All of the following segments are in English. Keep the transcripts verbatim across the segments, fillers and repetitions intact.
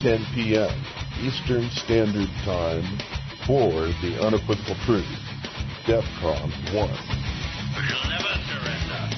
ten p.m. Eastern Standard Time for the unequivocal truth. DEFCON one. We'll never surrender.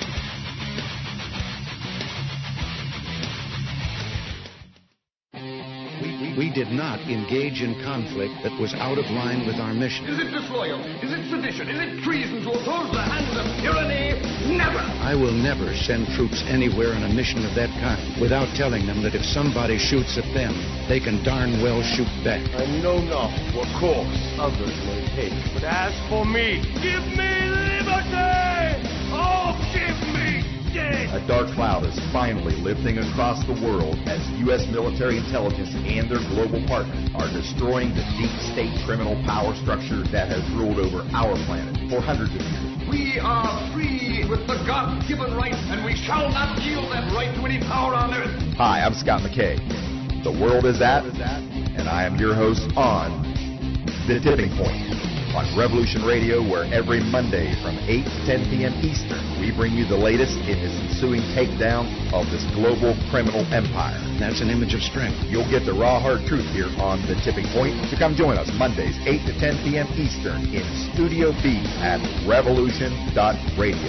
We did not engage in conflict that was out of line with our mission. Is it disloyal? Is it sedition? Is it treason to oppose the hands of tyranny? Never! I will never send troops anywhere on a mission of that kind without telling them that if somebody shoots at them, they can darn well shoot back. I know not what course others may take. But as for me, give me liberty! Oh, give me death! A dark cloud is finally lifting across the world as U S military intelligence and their global partners are destroying the deep state criminal power structure that has ruled over our planet for hundreds of years. We are free with the God-given right, and we shall not yield that right to any power on earth. Hi, I'm Scott McKay. The world is at, and I am your host on The Tipping Point on Revolution Radio, where every Monday from eight to ten p.m. Eastern, we bring you the latest in this ensuing takedown of this global criminal empire. That's an image of strength. You'll get the raw, hard truth here on The Tipping Point. So come join us Mondays, eight to ten p.m. Eastern in Studio B at revolution dot radio.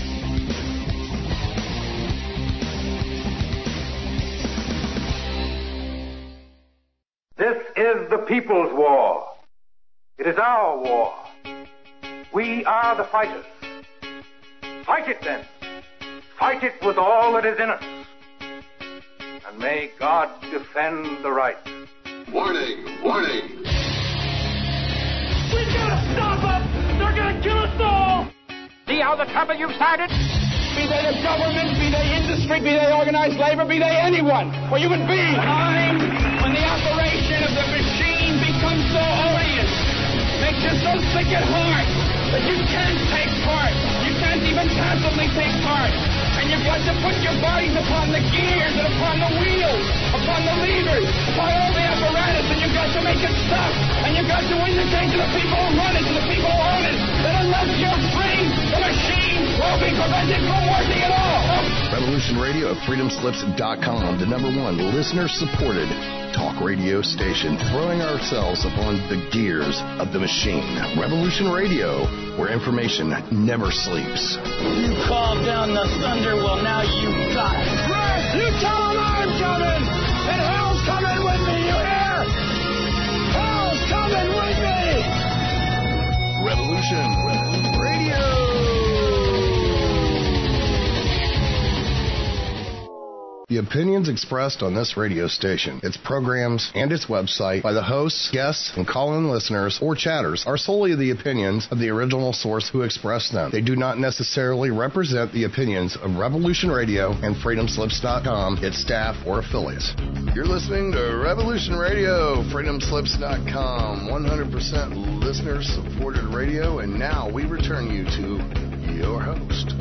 This is the people's war. It is our war. We are the fighters. Fight it then. Fight it with all that is in us. And may God defend the right. Warning! Warning! We've got to stop them! They're going to kill us all! See how the trouble you've started? Be they the government, be they industry, be they organized labor, be they anyone, or human beings. Time when the operation of the machine becomes so odious, makes you so sick at heart that you can't take part. You can't even passively take part. And you've got to put your bodies upon the gears and upon the wheels, upon the levers, upon all the apparatus, and you've got to make it stop. And you've got to indicate to the people who run it, to the people who own it, that unless you're free, the machine will be prevented from working at all. Revolution Radio at freedom slips dot com, the number one listener-supported talk radio station, throwing ourselves upon the gears of the machine. Revolution Radio, where information never sleeps. You called down the thunder, well now you got it. Right, you tell them I'm coming, and hell's coming with me, you hear? Hell's coming with me! Revolution Radio. The opinions expressed on this radio station, its programs, and its website by the hosts, guests, and call-in listeners or chatters are solely the opinions of the original source who expressed them. They do not necessarily represent the opinions of Revolution Radio and freedom slips dot com, its staff, or affiliates. You're listening to Revolution Radio, freedom slips dot com, one hundred percent listener-supported radio, and now we return you to your host.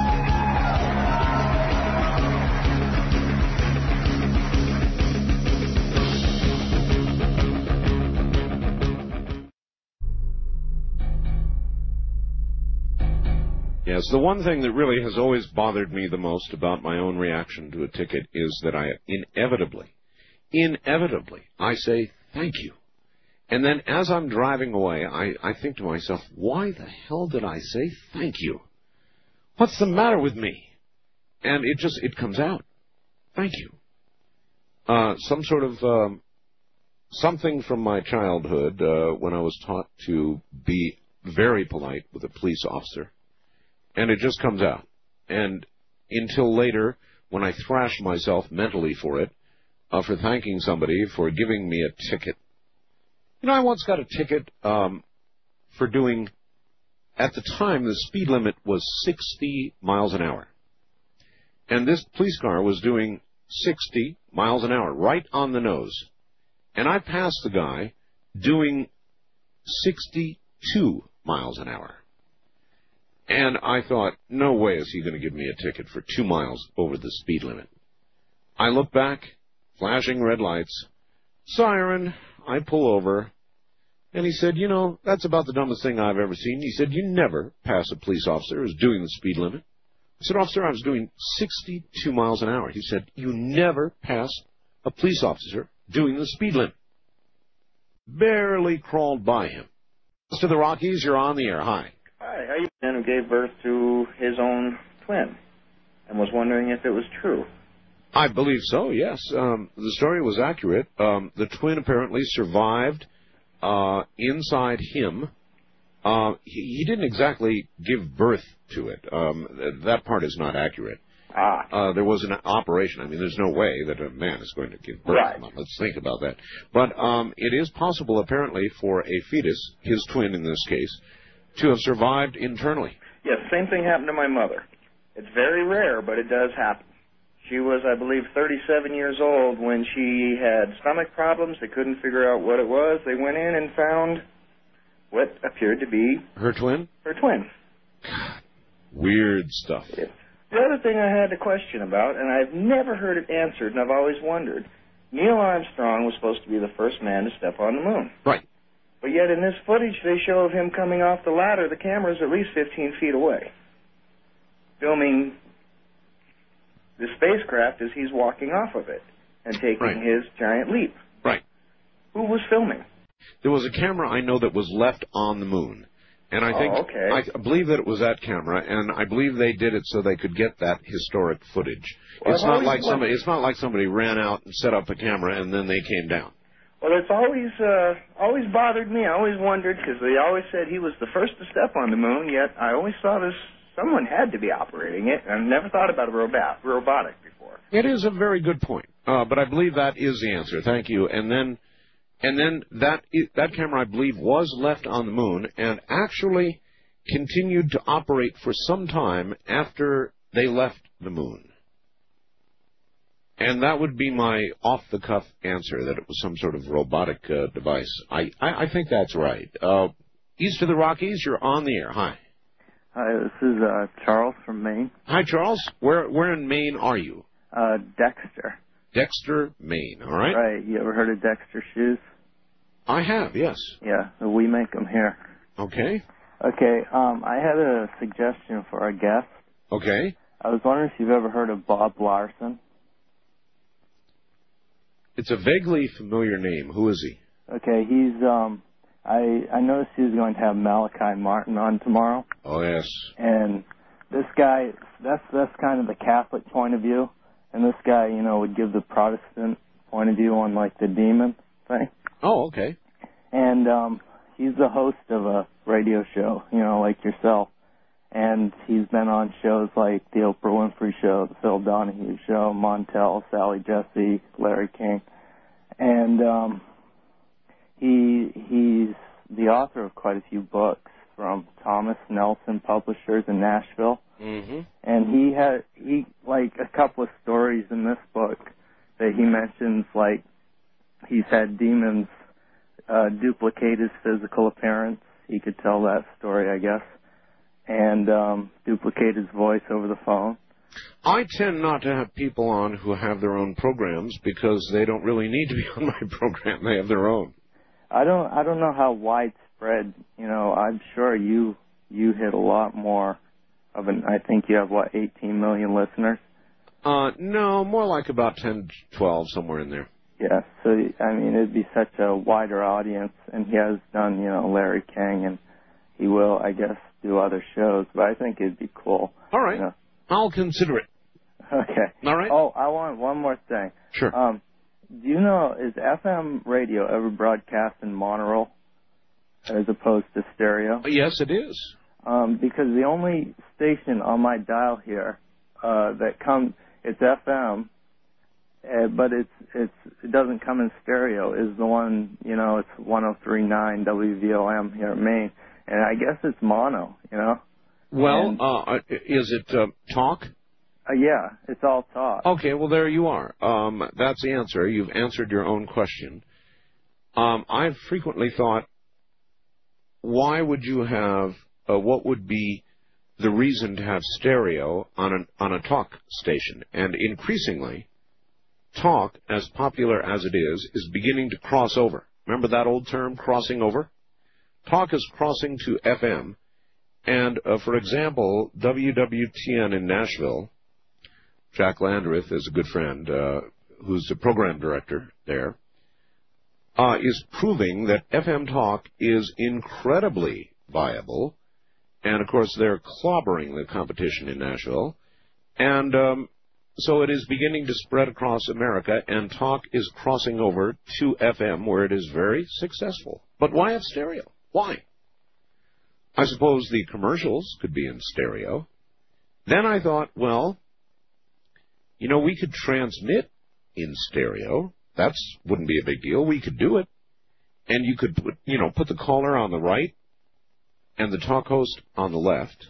Yes, the one thing that really has always bothered me the most about my own reaction to a ticket is that I inevitably, inevitably, I say thank you. And then as I'm driving away, I, I think to myself, why the hell did I say thank you? What's the matter with me? And it just, it comes out. Thank you. Uh, some sort of, um, something from my childhood, uh, when I was taught to be very polite with a police officer. And it just comes out. And until later, when I thrash myself mentally for it, uh, for thanking somebody for giving me a ticket. You know, I once got a ticket um, for doing, at the time, the speed limit was sixty miles an hour. And this police car was doing sixty miles an hour, right on the nose. And I passed the guy doing sixty-two miles an hour. And I thought, no way is he going to give me a ticket for two miles over the speed limit. I look back, flashing red lights, siren, I pull over, and he said, you know, that's about the dumbest thing I've ever seen. He said, you never pass a police officer who's doing the speed limit. I said, officer, I was doing sixty-two miles an hour. He said, you never pass a police officer doing the speed limit. Barely crawled by him. To the Rockies, you're on the air. Hi. Hi, how you doing? Who gave birth to his own twin and was wondering if it was true. I believe so, yes. Um, the story was accurate. Um, the twin apparently survived uh, inside him. Uh, he, he didn't exactly give birth to it. Um, th- that part is not accurate. Ah. Uh, there was an operation. I mean, there's no way that a man is going to give birth. Right. Let's think about that. But um, it is possible, apparently, for a fetus, his twin in this case, to have survived internally. Yes, same thing happened to my mother. It's very rare, but it does happen. She was, I believe, thirty-seven years old when she had stomach problems. They couldn't figure out what it was. They went in and found what appeared to be... Her twin? Her twin. Weird stuff. Yeah. The other thing I had to question about, and I've never heard it answered, and I've always wondered, Neil Armstrong was supposed to be the first man to step on the moon. Right. But yet in this footage they show of him coming off the ladder, the camera's at least fifteen feet away, filming the spacecraft as he's walking off of it and taking right. his giant leap. Right. Who was filming? There was a camera I know that was left on the moon. And I think, oh, okay. I believe that it was that camera, and I believe they did it so they could get that historic footage. Well, it's I've not like wondered. somebody. It's not like somebody ran out and set up the camera and then they came down. Well, it's always uh, always bothered me. I always wondered because they always said he was the first to step on the moon. Yet I always thought this someone had to be operating it. I never thought about a robot robotic before. It is a very good point, uh, but I believe that is the answer. Thank you. And then, and then that that camera I believe was left on the moon and actually continued to operate for some time after they left the moon. And that would be my off-the-cuff answer, that it was some sort of robotic uh, device. I, I, I think that's right. Uh, east of the Rockies, you're on the air. Hi. Hi, this is uh, Charles from Maine. Hi, Charles. Where where in Maine are you? Uh, Dexter. Dexter, Maine, all right? Right. You ever heard of Dexter Shoes? I have, yes. Yeah, we make them here. Okay. Okay, um, I had a suggestion for our guest. Okay. I was wondering if you've ever heard of Bob Larson. It's a vaguely familiar name. Who is he? Okay, he's, um, I, I noticed he was going to have Malachi Martin on tomorrow. Oh, yes. And this guy, that's, that's kind of the Catholic point of view. And this guy, you know, would give the Protestant point of view on, like, the demon thing. Oh, okay. And, um, he's the host of a radio show, you know, like yourself. And he's been on shows like The Oprah Winfrey Show, The Phil Donahue Show, Montel, Sally Jesse, Larry King. And um, he he's the author of quite a few books from Thomas Nelson Publishers in Nashville. Mm-hmm. And he had, he like, a couple of stories in this book that he mentions, like, he's had demons uh, duplicate his physical appearance. He could tell that story, I guess. And um, duplicate his voice over the phone. I tend not to have people on who have their own programs because they don't really need to be on my program. They have their own. I don't. I don't know how widespread. You know, I'm sure you you hit a lot more of an. I think you have what, eighteen million listeners. Uh, no, more like about ten, twelve, somewhere in there. Yeah. So I mean, it'd be such a wider audience, and he has done, you know, Larry King, and he will, I guess, do other shows, but I think it'd be cool. All right. You know? I'll consider it. Okay. All right. Oh, I want one more thing. Sure. Um, do you know, is F M radio ever broadcast in monaural as opposed to stereo? Yes, it is. Um, because the only station on my dial here uh, that comes, it's F M, uh, but it's it's it doesn't come in stereo, is the one, you know, it's one oh three point nine W V O M here in Maine. And I guess it's mono, you know? Well, and, uh, is it uh, talk? Uh, yeah, it's all talk. Okay, well, there you are. Um, that's the answer. You've answered your own question. Um, I've frequently thought, why would you have, uh, what would be the reason to have stereo on, an, on a talk station? And increasingly, talk, as popular as it is, is beginning to cross over. Remember that old term, crossing over? Talk is crossing to F M, and, uh, for example, W W T N in Nashville, Jack Landreth is a good friend, uh, who's the program director there. uh, is proving that F M talk is incredibly viable. And, of course, they're clobbering the competition in Nashville. And um, so it is beginning to spread across America, and talk is crossing over to F M, where it is very successful. But why have stereo? Why? I suppose the commercials could be in stereo. Then I thought, well, you know, we could transmit in stereo. That wouldn't be a big deal. We could do it. And you could, put, you know, put the caller on the right and the talk host on the left.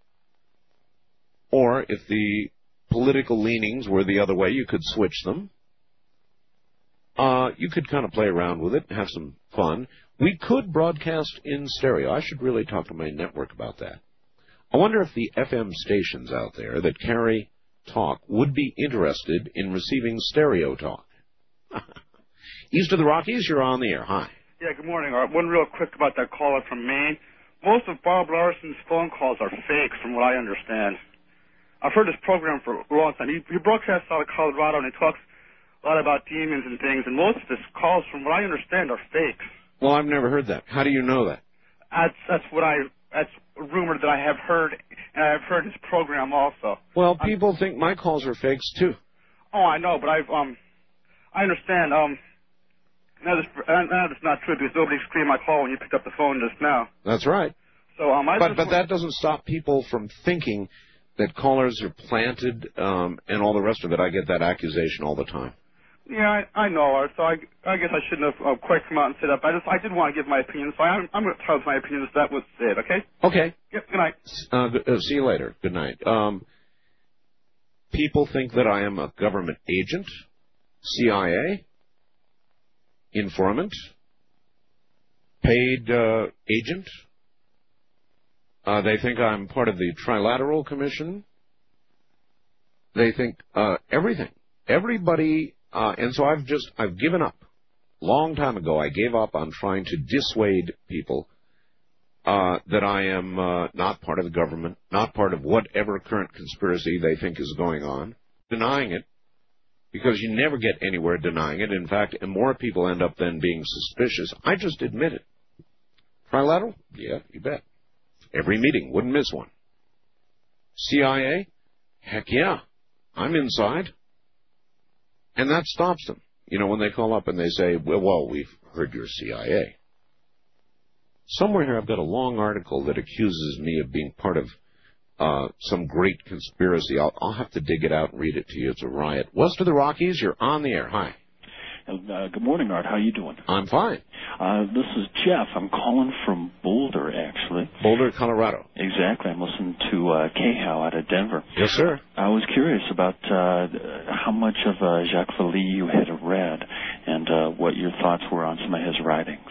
Or if the political leanings were the other way, you could switch them. Uh, you could kind of play around with it and have some fun. We could broadcast in stereo. I should really talk to my network about that. I wonder if the F M stations out there that carry talk would be interested in receiving stereo talk. East of the Rockies, you're on the air. Hi. Yeah, good morning. Art. One real quick about that caller from Maine. Most of Bob Larson's phone calls are fake, from what I understand. I've heard this program for a long time. He, he broadcasts out of Colorado, and he talks a lot about demons and things, and most of his calls, from what I understand, are fakes. Well, I've never heard that. How do you know that? That's, that's what I, that's a rumor that I have heard, and I've heard his program also. Well, people I'm, think my calls are fakes, too. Oh, I know, but I've, um, I understand, um, now this, now that's not true, because nobody screamed my call when you picked up the phone just now. That's right. So, um, I but, but that doesn't stop people from thinking that callers are planted, um, and all the rest of it. I get that accusation all the time. Yeah, I, I know, Art, so I, I guess I shouldn't have uh, quite come out and said that, but I just, I did want to give my opinion, so I'm, I'm going to tell my opinion, so that was it, okay? Okay. Yep, good night. Uh, good, uh, see you later. Good night. Um, people think that I am a government agent, C I A, informant, paid uh, agent. Uh, they think I'm part of the Trilateral Commission. They think uh, everything. Everybody... Uh, and so I've just, I've given up. Long time ago, I gave up on trying to dissuade people uh, that I am uh, not part of the government, not part of whatever current conspiracy they think is going on, denying it, because you never get anywhere denying it. In fact, and more people end up then being suspicious. I just admit it. Trilateral? Yeah, you bet. Every meeting, wouldn't miss one. C I A? Heck yeah, I'm inside. And that stops them. You know, when they call up and they say, well, well, we've heard you're C I A. Somewhere here I've got a long article that accuses me of being part of uh, some great conspiracy. I'll, I'll have to dig it out and read it to you. It's a riot. West of the Rockies, you're on the air. Hi. Uh, good morning, Art. How you doing? I'm fine. Uh, this is Jeff. I'm calling from Boulder, actually. Boulder, Colorado. Exactly. I'm listening to uh, K H O W out of Denver. Yes, sir. I was curious about uh, how much of uh, Jacques Vallée you had read and uh, what your thoughts were on some of his writings.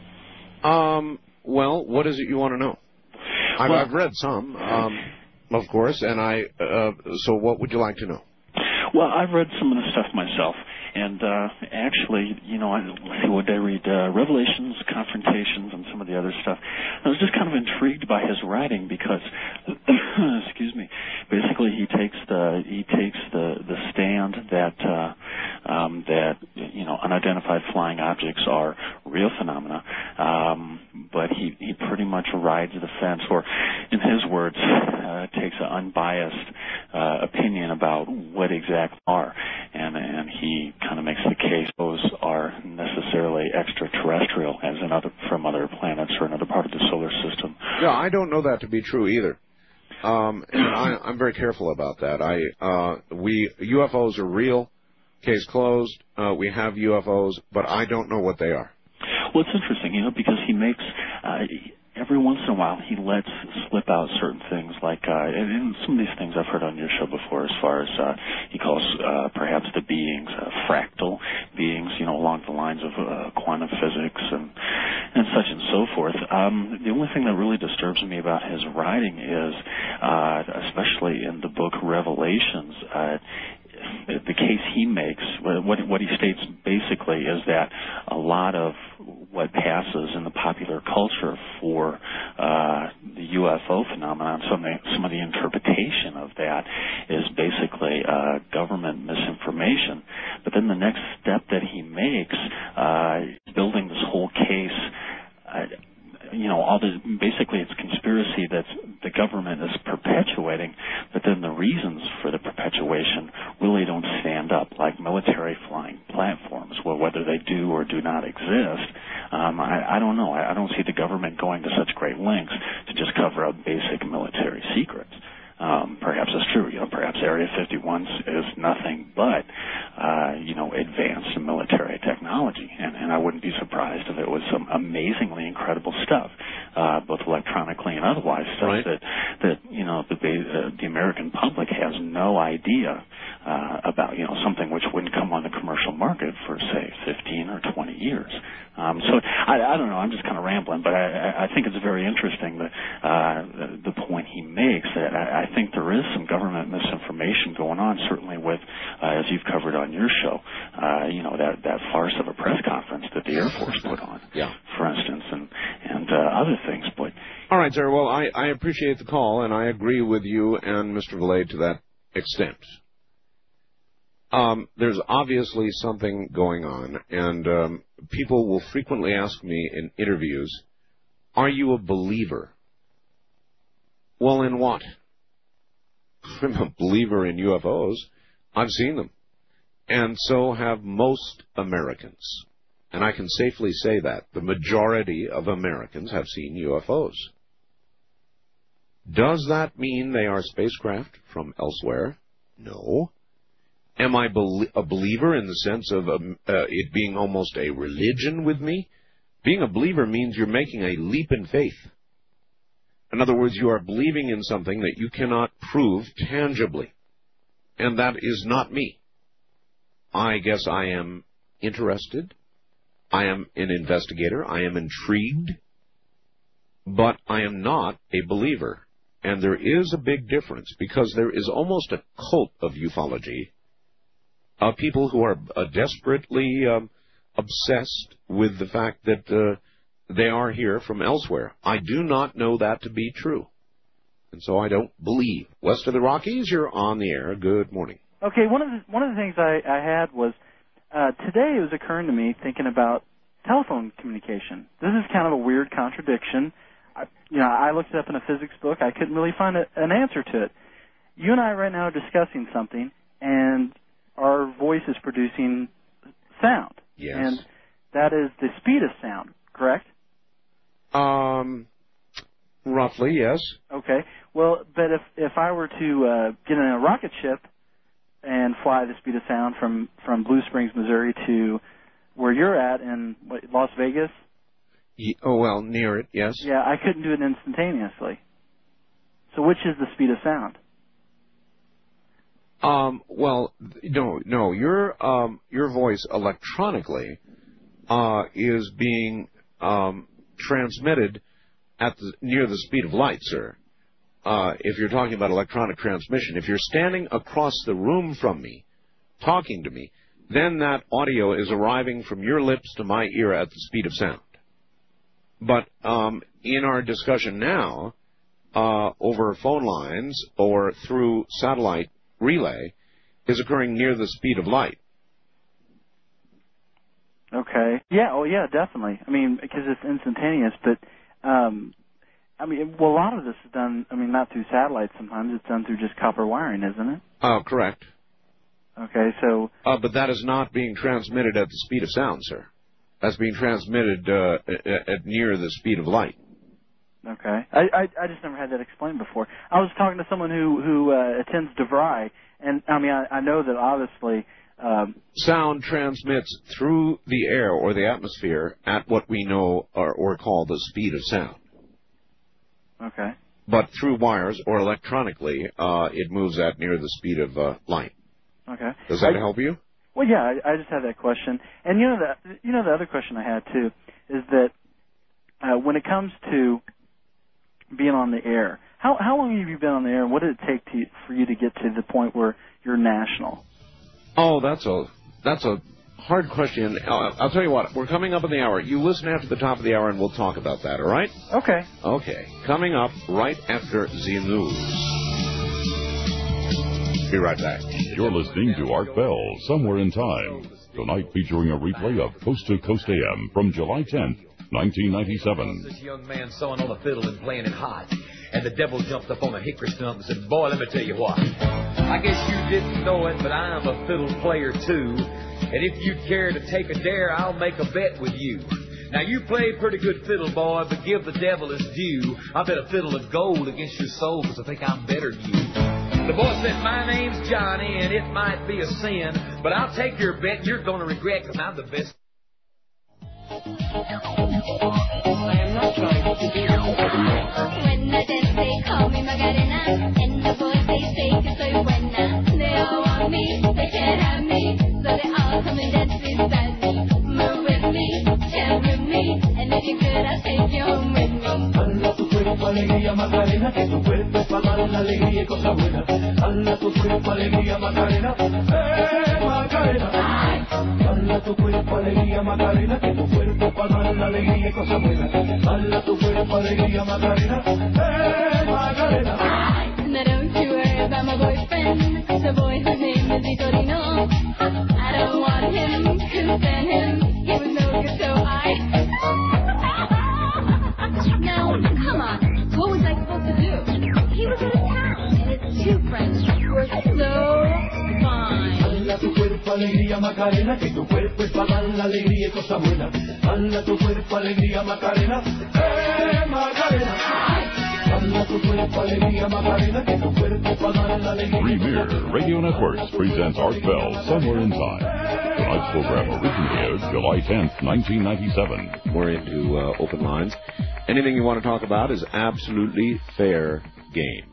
Um. Well, what is it you want to know? I've, well, I've read some, um, of course, and I. Uh, so, what would you like to know? Well, I've read some of the stuff myself. And uh, actually, you know, I, would I read uh, Revelations, Confrontations, and some of the other stuff. I was just kind of intrigued by his writing because, excuse me, basically he takes the he takes the, the stand that uh, um, that you know unidentified flying objects are real phenomena, um, but he he pretty much rides the fence, or in his words, uh, takes an unbiased uh, opinion about what exactly are, and and he kind of makes the case those are necessarily extraterrestrial, as in other from other planets or another part of the solar system. Yeah, I don't know that to be true either, um, and I, I'm very careful about that. I uh, we U F Os are real, case closed. Uh, we have U F Os, but I don't know what they are. Well, it's interesting, you know, because he makes. Uh, Every once in a while, he lets slip out certain things, like, uh, and, and some of these things I've heard on your show before, as far as uh, he calls uh, perhaps the beings uh, fractal beings, you know, along the lines of uh, quantum physics and and such and so forth. Um, the only thing that really disturbs me about his writing is, uh, especially in the book Revelations, uh, the case he makes, what what he states basically is that a lot of what passes in the popular culture for uh, the U F O phenomenon, some of the, some of the interpretation of that is basically uh, government misinformation. But then the next step that he makes, uh, building whether they do or do not exist, um, I, I don't know. I, I don't see the government going to such great lengths to just cover up basic military secrets. Um, perhaps it's true. You know, perhaps Area fifty-one is nothing but, uh, you know, advanced military technology, and, and I wouldn't be surprised if it was some amazingly incredible stuff, uh, both electronically and otherwise, stuff right. that that you know the uh, the American public has no idea uh, about. You know, something which wouldn't come on the commercial market for say fifteen or twenty years. Um, so I, I don't know. I'm just kind of rambling, but I, I think it's very interesting that uh, the, the point he makes that I, I think there is some government misinformation going on, certainly with, uh, as you've covered on your show, uh, you know, that, that farce of a press conference that the Air Force put on, yeah. for instance, and, and uh, other things. But all right, sir. Well, I, I appreciate the call, and I agree with you and Mister Vallee to that extent. Um, there's obviously something going on, and um, people will frequently ask me in interviews, are you a believer? Well, in what? I'm a believer in U F Os. I've seen them. And so have most Americans. And I can safely say that. The majority of Americans have seen U F Os. Does that mean they are spacecraft from elsewhere? No. Am I a believer in the sense of um, uh, it being almost a religion with me? Being a believer means you're making a leap in faith. In other words, you are believing in something that you cannot prove tangibly. And that is not me. I guess I am interested. I am an investigator. I am intrigued. But I am not a believer. And there is a big difference, because there is almost a cult of ufology. Uh, people who are uh, desperately um, obsessed with the fact that uh, they are here from elsewhere. I do not know that to be true, and so I don't believe. West of the Rockies, you're on the air. Good morning. Okay, one of the one of the things I, I had was uh, today it was occurring to me thinking about telephone communication. This is kind of a weird contradiction. I, you know, I looked it up in a physics book. I couldn't really find a, an answer to it. You and I right now are discussing something, and our voice is producing sound. Yes. And that is the speed of sound, correct? Um, roughly, yes. Okay. Well, but if if I were to uh, get in a rocket ship and fly the speed of sound from, from Blue Springs, Missouri to where you're at in what, Las Vegas? Ye- oh, well, near it, yes. Yeah, I couldn't do it instantaneously. So which is the speed of sound? Um, well, no, no. Your um, your voice electronically uh, is being um, transmitted at the, near the speed of light, sir. Uh, if you're talking about electronic transmission, if you're standing across the room from me, talking to me, then that audio is arriving from your lips to my ear at the speed of sound. But um, in our discussion now, uh, over phone lines or through satellite relay, is occurring near the speed of light. Okay. Yeah. Oh, yeah. Definitely. I mean, because it's instantaneous. But um, I mean, well, a lot of this is done. I mean, not through satellites. Sometimes it's done through just copper wiring, isn't it? Oh, correct. Okay. So. Uh, but that is not being transmitted at the speed of sound, sir. That's being transmitted uh, at, at near the speed of light. Okay. I, I I just never had that explained before. I was talking to someone who who uh, attends DeVry, and I mean I, I know that obviously um, sound transmits through the air or the atmosphere at what we know or, or call the speed of sound. Okay. But through wires or electronically, uh, it moves at near the speed of uh, light. Okay. Does that I, help you? Well, yeah. I, I just had that question, and you know the you know the other question I had too is that uh, when it comes to being on the air, how how long have you been on the air, and what did it take to, for you to get to the point where you're national? Oh, that's a that's a hard question. Uh, I'll tell you what. We're coming up in the hour. You listen after the top of the hour, and we'll talk about that. All right? Okay. Okay. Coming up right after the news. Be right back. You're listening to Art Bell, Somewhere in Time. Tonight featuring a replay of Coast to Coast A M from July tenth, nineteen ninety-seven. This young man sawing on a fiddle and playing it hot. And the devil jumped up on a hickory stump and said, "Boy, let me tell you what. I guess you didn't know it, but I'm a fiddle player too. And if you care to take a dare, I'll make a bet with you. Now, you play pretty good fiddle, boy, but give the devil his due. I bet a fiddle of gold against your soul, because I think I'm better than you. The boy said, my name's Johnny, and it might be a sin, but I'll take your bet. You're going to regret, because I'm the best. I am not trying to be your When I dance, they call me Magarena, and the boys, they say que soy buena. They all want me, they can't have me, so they all come and dance beside me. Move with me, chant with me, and if you could, I'll take you home with me. Hala tu cuerpo, alegría, Macarena, que tu cuerpo es para dar la alegría y cosa buena. Hala tu cuerpo, alegría, Macarena, eh, Macarena. Hala tu cuerpo, alegría, Macarena, que tu cuerpo es para dar la alegría y cosa buena. Hala tu cuerpo, alegría, Macarena, eh, Macarena. Now don't you worry about my boyfriend, the boy whose name is Vitorino. I don't want him, couldn't stand him, he was no good, so I... Now, come on, what was I supposed to do? He was out of town, and his two friends were so fine. Hala tu cuerpo, alegría, Macarena, que tu cuerpo es para dar la alegría y cosa buena. Hala tu cuerpo, alegría, Macarena, eh, Macarena. Premier Radio Networks presents Art Bell Somewhere in Time. Tonight's program originally aired July tenth, nineteen ninety-seven. We're into uh, open lines. Anything you want to talk about is absolutely fair game.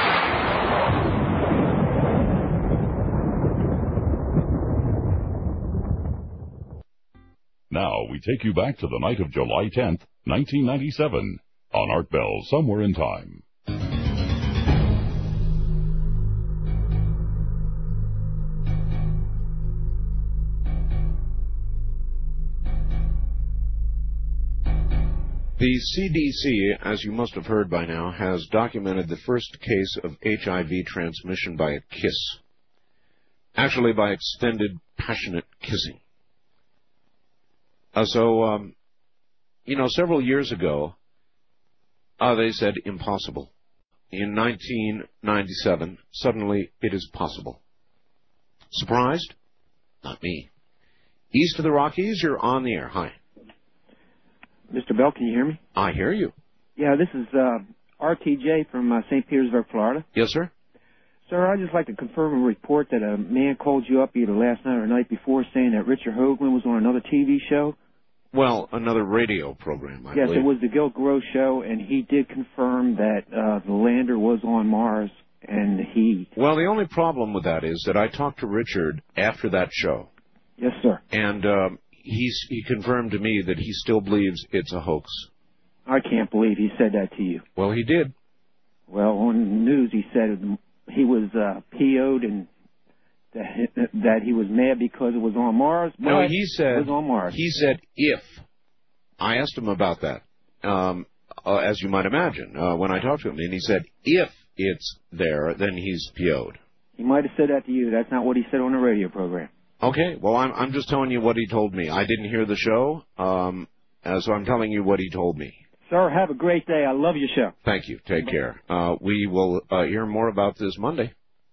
Now we take you back to the night of July tenth, nineteen ninety-seven. On Art Bell Somewhere in Time. The C D C, as you must have heard by now, has documented the first case of H I V transmission by a kiss. Actually, by extended, passionate kissing. Uh, so, um, you know, several years ago, Uh, they said impossible. In nineteen ninety-seven, suddenly it is possible. Surprised? Not me. East of the Rockies, you're on the air. Hi. Mister Bell, can you hear me? I hear you. Yeah, this is uh, R T J from uh, Saint Petersburg, Florida. Yes, sir? Sir, I'd just like to confirm a report that a man called you up either last night or the night before saying that Richard Hoagland was on another T V show. Well, another radio program, I yes, believe. It was the Gil Gross show, and he did confirm that uh, the lander was on Mars, and he... Well, the only problem with that is that I talked to Richard after that show. Yes, sir. And um, he's, he confirmed to me that he still believes it's a hoax. I can't believe he said that to you. Well, he did. Well, on the news he said he was uh, P O'd and... That, that he was mad because it was on Mars. No, he said it was on Mars. He said if. I asked him about that, um, uh, as you might imagine, uh, when I talked to him, and he said if it's there, then he's P O'd. He might have said that to you. That's not what he said on the radio program. Okay, well, I'm I'm just telling you what he told me. I didn't hear the show, um, uh, so I'm telling you what he told me. Sir, have a great day. I love your show. Thank you. Take care. Uh, we will uh, hear more about this Monday.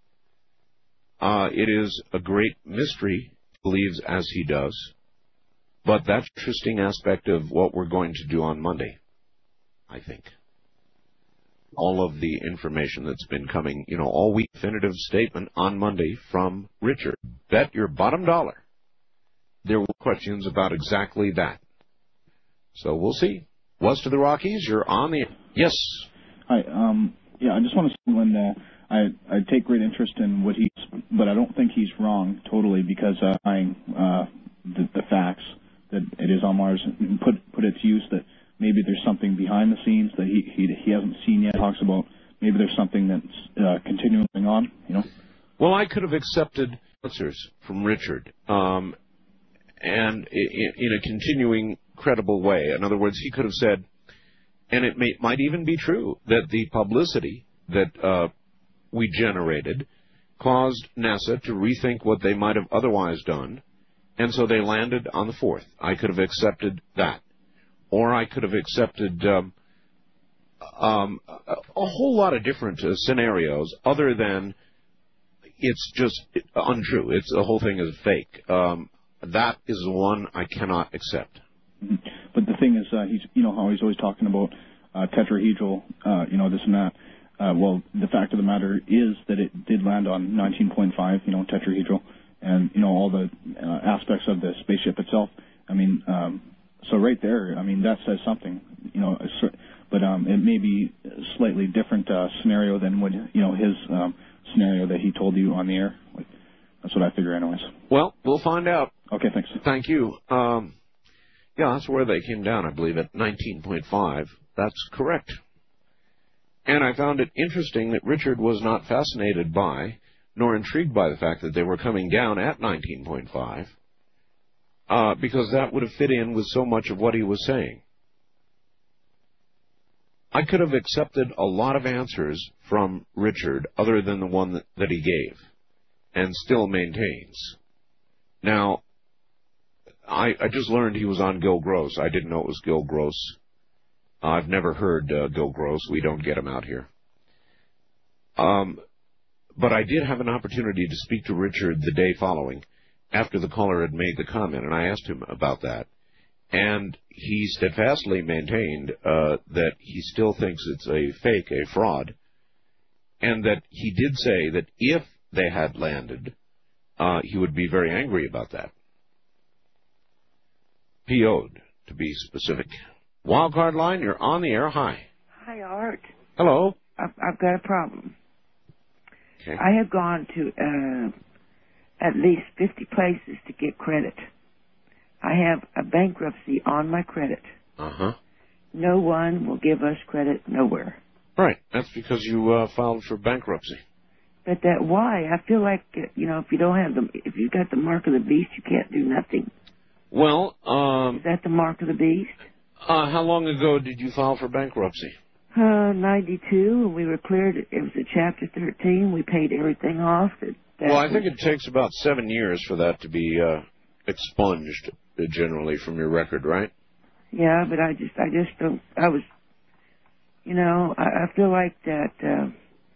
Uh, it is a great mystery, believes as he does, but that's an interesting aspect of what we're going to do on Monday, I think. All of the information that's been coming, you know, all week, definitive statement on Monday from Richard. Bet your bottom dollar there were questions about exactly that. So we'll see. West of the Rockies, you're on the... Yes. Hi, um, yeah, I just want to say when... Uh, I, I take great interest in what he's, but I don't think he's wrong totally because uh, I, uh, the, the facts that it is on Mars and put put it to use that maybe there's something behind the scenes that he he, he hasn't seen yet. Talks about maybe there's something that's uh, continuing on. You know. Well, I could have accepted answers from Richard, um, and in, in a continuing, credible way. In other words, he could have said, and it may, might even be true that the publicity that uh, we generated caused NASA to rethink what they might have otherwise done, and so they landed on the fourth. I could have accepted that. Or I could have accepted um, um, a, a whole lot of different uh, scenarios other than it's just untrue. It's the whole thing is fake. Um, that is the one I cannot accept. Mm-hmm. But the thing is, uh, he's, you know, how he's always talking about uh, tetrahedral, uh, you know, this and that. Uh, well, the fact of the matter is that it did land on nineteen point five, you know, tetrahedral, and, you know, all the uh, aspects of the spaceship itself. I mean, um, so right there, I mean, that says something, you know, but um, it may be a slightly different uh, scenario than what, you know, his um, scenario that he told you on the air. Like, that's what I figure anyways. Well, we'll find out. Okay, thanks. Thank you. Um, yeah, that's where they came down, I believe, at nineteen point five. That's correct. And I found it interesting that Richard was not fascinated by, nor intrigued by the fact that they were coming down at nineteen point five, uh, because that would have fit in with so much of what he was saying. I could have accepted a lot of answers from Richard other than the one that, that he gave, and still maintains. Now, I, I just learned he was on Gil Gross. I didn't know it was Gil Gross. I've never heard uh, Gil Gross. We don't get him out here. Um, but I did have an opportunity to speak to Richard the day following, after the caller had made the comment, and I asked him about that. And he steadfastly maintained uh, that he still thinks it's a fake, a fraud, and that he did say that if they had landed, uh, he would be very angry about that. P O'd, to be specific. Wildcard line, you're on the air. Hi. Hi, Art. Hello. I've, I've got a problem. Okay. I have gone to uh, at least fifty places to get credit. I have a bankruptcy on my credit. Uh-huh. No one will give us credit nowhere. Right. That's because you uh, filed for bankruptcy. But that why? I feel like, uh, you know, if you don't have the, if you've got the mark of the beast, you can't do nothing. Well, um... Is that the mark of the beast? Uh, how long ago did you file for bankruptcy? Uh, ninety-two, and we were cleared. It was a Chapter thirteen. We paid everything off. That, that well, I was, think it takes about seven years for that to be uh, expunged, uh, generally, from your record, right? Yeah, but I just, I just don't, I was, you know, I, I feel like that, uh...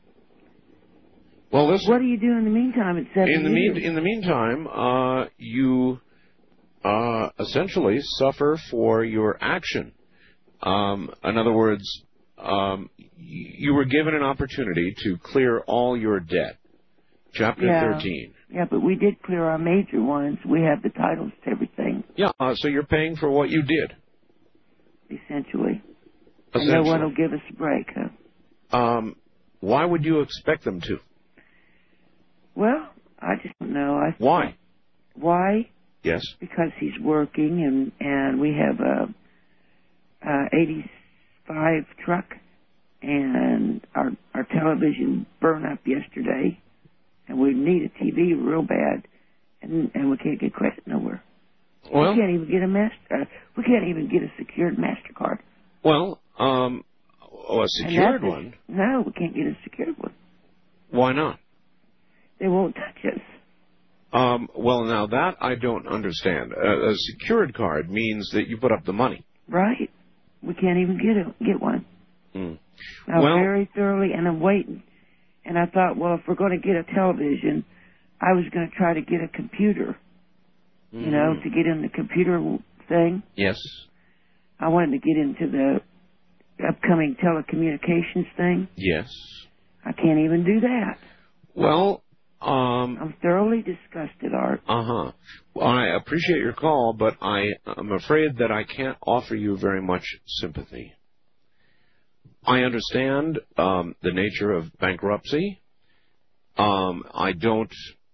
Well, listen... What do you do in the meantime at seven in the years? mean, In the meantime, uh, you... Uh, essentially suffer for your action. Um, in other words, um, you were given an opportunity to clear all your debt. Chapter yeah. thirteen. Yeah, but we did clear our major ones. We have the titles to everything. Yeah, uh, so you're paying for what you did. Essentially. Essentially. And no one will give us a break, huh? Um, why would you expect them to? Well, I just don't know. I why? Why? Yes. Because he's working, and and we have a, a eighty-five truck, and our our television burned up yesterday, and we need a T V real bad, and and we can't get credit nowhere. Well, we can't even get a master. Uh, we can't even get a secured MasterCard. Well, um, oh, a secured one? No, we can't get a secured one. Why not? They won't touch us. Um, well, now that I don't understand. A, a secured card means that you put up the money. Right. We can't even get a, get one. Mm. Now, well, very thoroughly, and I'm waiting. And I thought, well, if we're going to get a television, I was going to try to get a computer, mm. you know, to get in the computer thing. Yes. I wanted to get into the upcoming telecommunications thing. Yes. I can't even do that. Well... Um, I'm thoroughly disgusted, Art. Uh-huh. Well, I appreciate your call, but I, I'm afraid that I can't offer you very much sympathy. I understand um, the nature of bankruptcy. Um, I don't...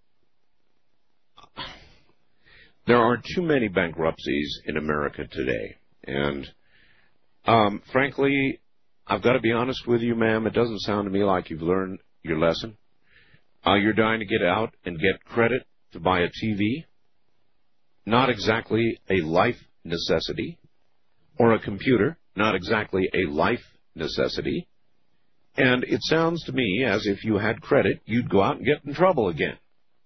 There are too many bankruptcies in America today. And, um, frankly, I've got to be honest with you, ma'am, it doesn't sound to me like you've learned your lesson. Uh, you're dying to get out and get credit to buy a T V. Not exactly a life necessity. Or a computer. Not exactly a life necessity. And it sounds to me as if you had credit, you'd go out and get in trouble again.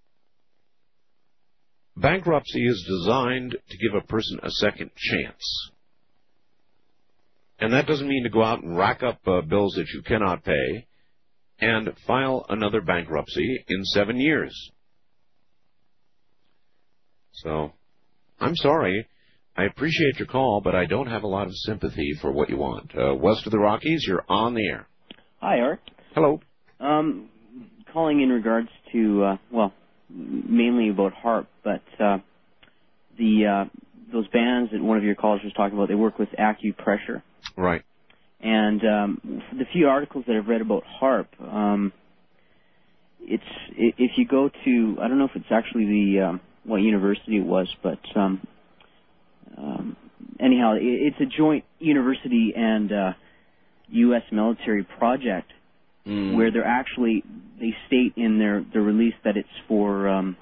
Bankruptcy is designed to give a person a second chance. And that doesn't mean to go out and rack up uh, bills that you cannot pay and file another bankruptcy in seven years. So, I'm sorry. I appreciate your call, but I don't have a lot of sympathy for what you want. Uh, west of the Rockies, you're on the air. Hi, Art. Hello. Um, calling in regards to, uh, well, mainly about HAARP, but uh, the uh, those bands that one of your callers was talking about, they work with acupressure. Right. And um, the few articles that I've read about HAARP, um, it's if you go to, I don't know if it's actually the um, what university it was, but um, um, anyhow, it's a joint university and uh, U S military project mm. where they're actually, they state in their, their release that it's for um,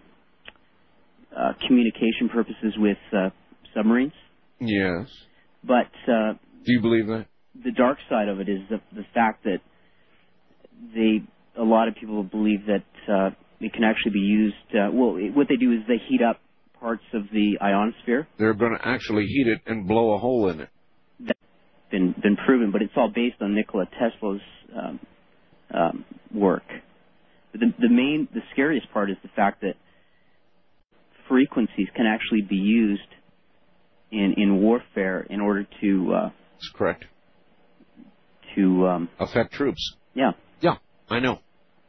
uh, communication purposes with uh, submarines. Yes. But uh, do you believe that? The dark side of it is the, the fact that they, a lot of people believe that uh, it can actually be used, uh, well, it, what they do is they heat up parts of the ionosphere. They're going to actually heat it and blow a hole in it. That's been, been proven, but it's all based on Nikola Tesla's um, um, work. But the, the main, the scariest part is the fact that frequencies can actually be used in, in warfare in order to... Uh, That's correct. To... Um, affect troops. Yeah. Yeah, I know.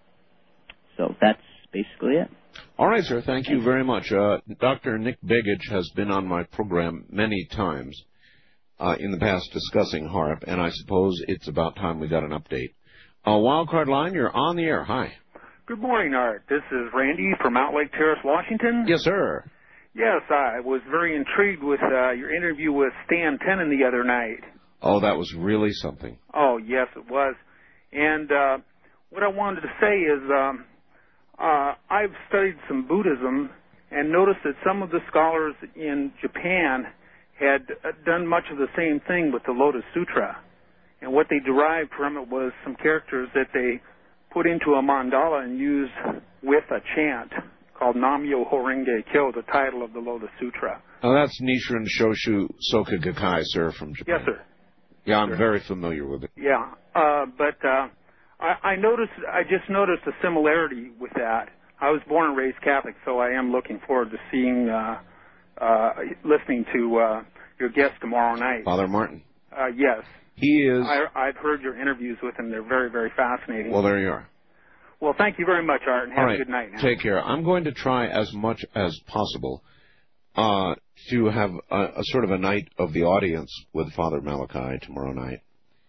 So that's basically it. All right, sir. Thank you very much. Uh, Doctor Nick Begich has been on my program many times uh, in the past discussing HAARP, and I suppose it's about time we got an update. Uh, Wildcard Line, you're on the air. Hi. Good morning, Art. This is Randy from Mount Lake Terrace, Washington. Yes, sir. Yes, I was very intrigued with uh, your interview with Stan Tenen the other night. Oh, that was really something. Oh, yes, it was. And uh, what I wanted to say is... Um, Uh, I've studied some Buddhism and noticed that some of the scholars in Japan had done much of the same thing with the Lotus Sutra. And what they derived from it was some characters that they put into a mandala and used with a chant called Nam-myoho Renge Kyo, the title of the Lotus Sutra. Oh, that's Nichiren Shoshu Soka Gakkai, sir, from Japan. Yes, sir. Yeah, I'm sir. very familiar with it. Yeah, uh, but... Uh, I noticed. I just noticed a similarity with that. I was born and raised Catholic, so I am looking forward to seeing, uh, uh, listening to uh, your guest tomorrow night. Father Martin. Uh, yes. He is. I, I've heard your interviews with him. They're very, very fascinating. Well, there you are. Well, thank you very much, Art, and have All right. a good night now. Take care. I'm going to try as much as possible uh, to have a, a sort of a night of the audience with Father Malachi tomorrow night.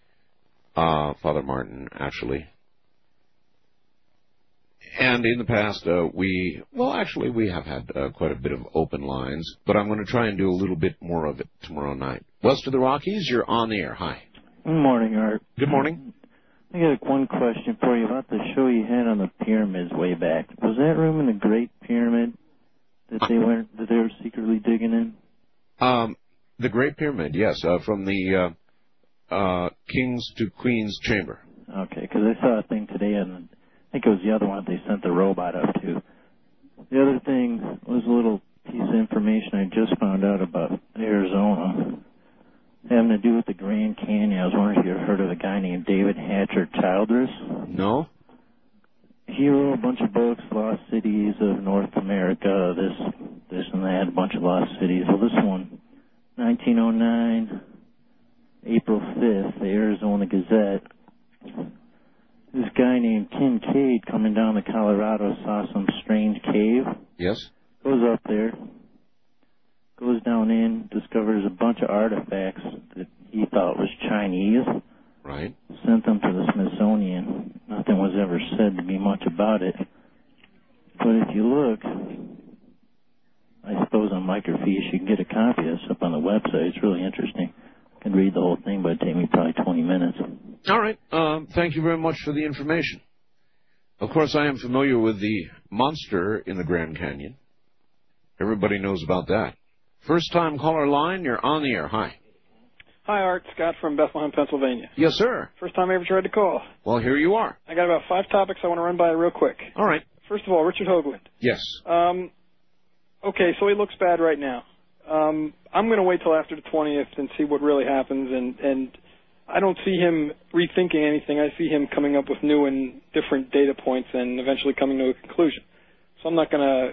Uh, Father Martin, actually. And in the past, uh, we, well, actually, we have had uh, quite a bit of open lines, but I'm going to try and do a little bit more of it tomorrow night. West of the Rockies, you're on the air. Hi. Good morning, Art. Good morning. I got one question for you about the show you had on the pyramids way back. Was that room in the Great Pyramid that they went, that they were secretly digging in? Um, the Great Pyramid, yes, uh, from the uh, uh, King's to Queen's Chamber. Okay, because I saw a thing today, and I think it was the other one that they sent the robot up to. The other thing was a little piece of information I just found out about Arizona, having to do with the Grand Canyon. I was wondering if you heard of a guy named David Hatcher Childress. No. He wrote a bunch of books, Lost Cities of North America, this, this and that, a bunch of lost cities. Well, this one, nineteen oh nine, April fifth, the Arizona Gazette. This guy named Kincaid coming down the Colorado saw some strange cave. Yes. Goes up there, goes down in, discovers a bunch of artifacts that he thought was Chinese. Right. Sent them to the Smithsonian. Nothing was ever said to be much about it. But if you look, I suppose on microfiche you can get a copy of this up on the website. It's really interesting. I can read the whole thing, but it'd take me probably twenty minutes. All right. Um, thank you very much for the information. Of course, I am familiar with the monster in the Grand Canyon. Everybody knows about that. First-time caller line, you're on the air. Hi. Hi, Art. Scott from Bethlehem, Pennsylvania. Yes, sir. First time I ever tried to call. Well, here you are. I got about five topics I want to run by real quick. All right. First of all, Richard Hoagland. Yes. Um, okay, so he looks bad right now. Um, I'm going to wait till after the twentieth and see what really happens, and, and I don't see him rethinking anything. I see him coming up with new and different data points and eventually coming to a conclusion. So I'm not going to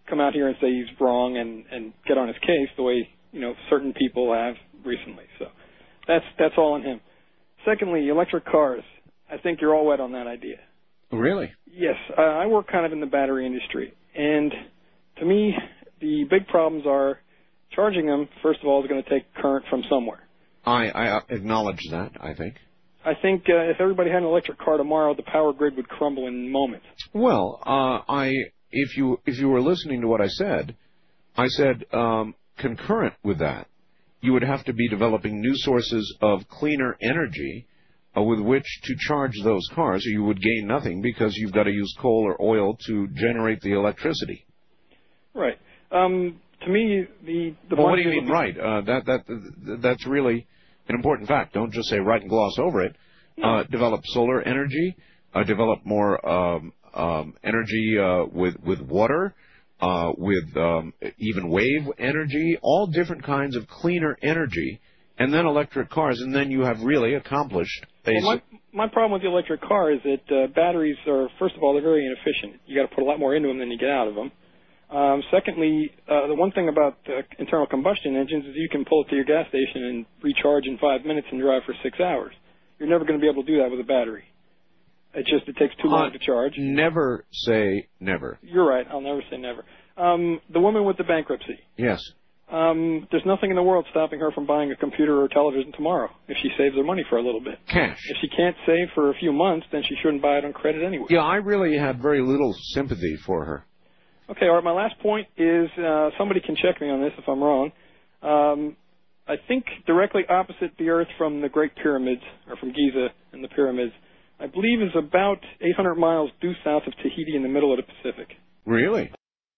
come out here and say he's wrong and, and get on his case the way, you know, certain people have recently. So that's that's all on him. Secondly, electric cars. I think you're all wet on that idea. Really? Yes. Uh, I work kind of in the battery industry. And to me, the big problems are charging them, first of all, is going to take current from somewhere. I, I acknowledge that, I think. I think uh, if everybody had an electric car tomorrow, the power grid would crumble in moments. Well, uh, I if you if you were listening to what I said, I said um, concurrent with that, you would have to be developing new sources of cleaner energy uh, with which to charge those cars, or you would gain nothing because you've got to use coal or oil to generate the electricity. Right. Um, to me, the the. Well, what do you mean, right? Uh, that that that's really an important fact. Don't just say right and gloss over it. Uh, develop solar energy. Uh, develop more um, um, energy uh, with with water, uh, with um, even wave energy. All different kinds of cleaner energy, and then electric cars, and then you have really accomplished. A Well, my, my problem with the electric car is that uh, batteries are, first of all, they're very inefficient. You got to put a lot more into them than you get out of them. Um, secondly, uh, the one thing about uh, internal combustion engines is you can pull it to your gas station and recharge in five minutes and drive for six hours. You're never going to be able to do that with a battery. It just it takes too long uh, to charge. Never say never. You're right. I'll never say never. Um, the woman with the bankruptcy. Yes. Um, there's nothing in the world stopping her from buying a computer or television tomorrow if she saves her money for a little bit. Cash. If she can't save for a few months, then she shouldn't buy it on credit anyway. Yeah, I really had very little sympathy for her. Okay, all right, my last point is, uh, somebody can check me on this if I'm wrong. Um, I think directly opposite the Earth from the Great Pyramids, or from Giza and the pyramids, I believe is about eight hundred miles due south of Tahiti in the middle of the Pacific. Really?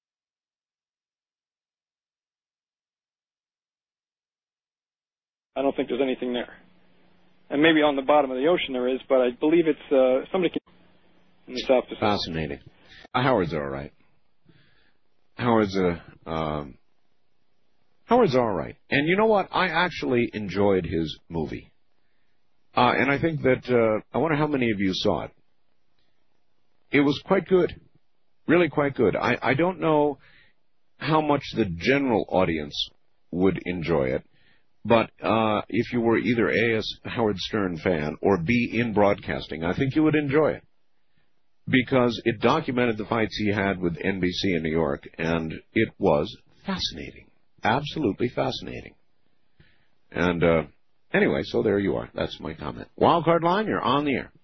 I don't think there's anything there. And maybe on the bottom of the ocean there is, but I believe it's, uh, somebody can in the South Pacific. Fascinating. Uh, Howard's all right. Howard's a, um, Howard's all right. And you know what? I actually enjoyed his movie. Uh, and I think that, uh, I wonder how many of you saw it. It was quite good. Really quite good. I, I don't know how much the general audience would enjoy it. But uh, if you were either A, a Howard Stern fan, or B, in broadcasting, I think you would enjoy it. Because it documented the fights he had with N B C in New York, and it was fascinating. Absolutely fascinating. And uh, anyway, so there you are. That's my comment. Wildcard line, you're on the air.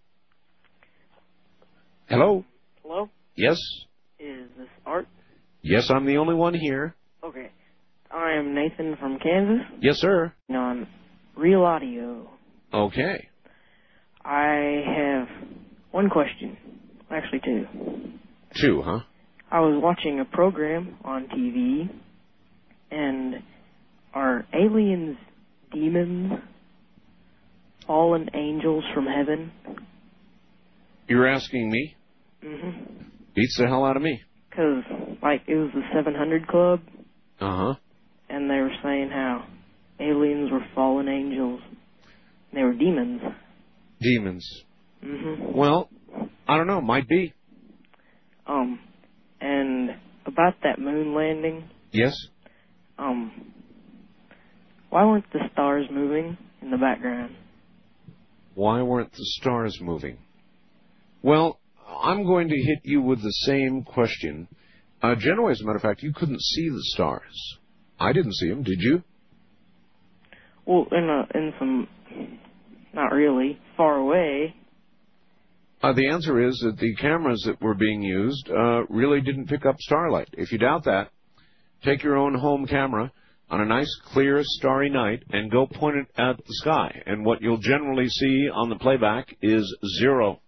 Hello? Hello? Yes? Is this Art? Yes, I'm the only one here. Okay. I am Nathan from Kansas. Yes, sir. On Real Audio. Okay. I have one question. Actually, two. Two, huh? I was watching a program on T V, and are aliens demons? Fallen angels from heaven? You're asking me? Mm-hmm. Beats the hell out of me. Because, like, it was the seven hundred Club, Uh-huh. and they were saying how aliens were fallen angels. They were demons. Demons. Mm-hmm. Well, I don't know. Might be. Um, and about that moon landing, Yes? um, why weren't the stars moving in the background? Why weren't the stars moving? Well, I'm going to hit you with the same question. Uh, generally, as a matter of fact, you couldn't see the stars. I didn't see them. Did you? Well, in a, in some, not really, far away. Uh, the answer is that the cameras that were being used uh, really didn't pick up starlight. If you doubt that, take your own home camera on a nice, clear, starry night and go point it at the sky. And what you'll generally see on the playback is zero.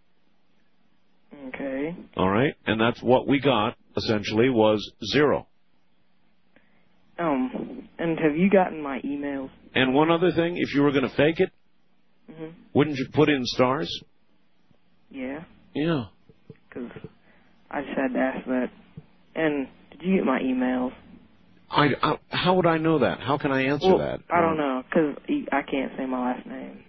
Okay. All right? And that's what we got, essentially, was zero. Um, and have you gotten my emails? And one other thing, if you were going to fake it, Mm-hmm. wouldn't you put in stars? Yeah. Yeah. Because I just had to ask that. And did you get my emails? I, I, how would I know that? How can I answer well, that? I don't know, because I can't say my last name.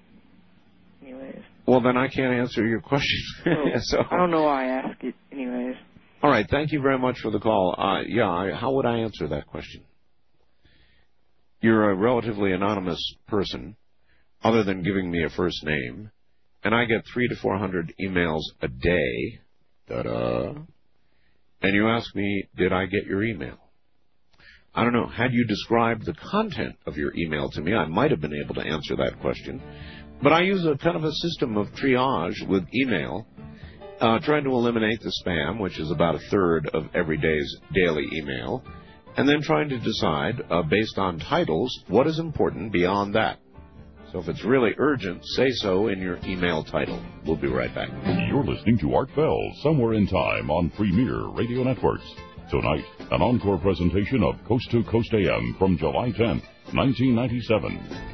Anyways. Well, then I can't answer your question. So, so I don't know why I asked it. Anyways. All right, thank you very much for the call. Uh, yeah, I, how would I answer that question? You're a relatively anonymous person, other than giving me a first name, and I get three to four hundred emails a day. Ta-da! And you ask me, did I get your email? I don't know. Had you described the content of your email to me, I might have been able to answer that question. But I use a kind of a system of triage with email, uh, trying to eliminate the spam, which is about a third of every day's daily email, and then trying to decide, uh, based on titles, what is important beyond that. So if it's really urgent, say so in your email title. We'll be right back. You're listening to Art Bell, Somewhere in Time on Premier Radio Networks. Tonight, an encore presentation of Coast to Coast A M from July tenth, nineteen ninety-seven.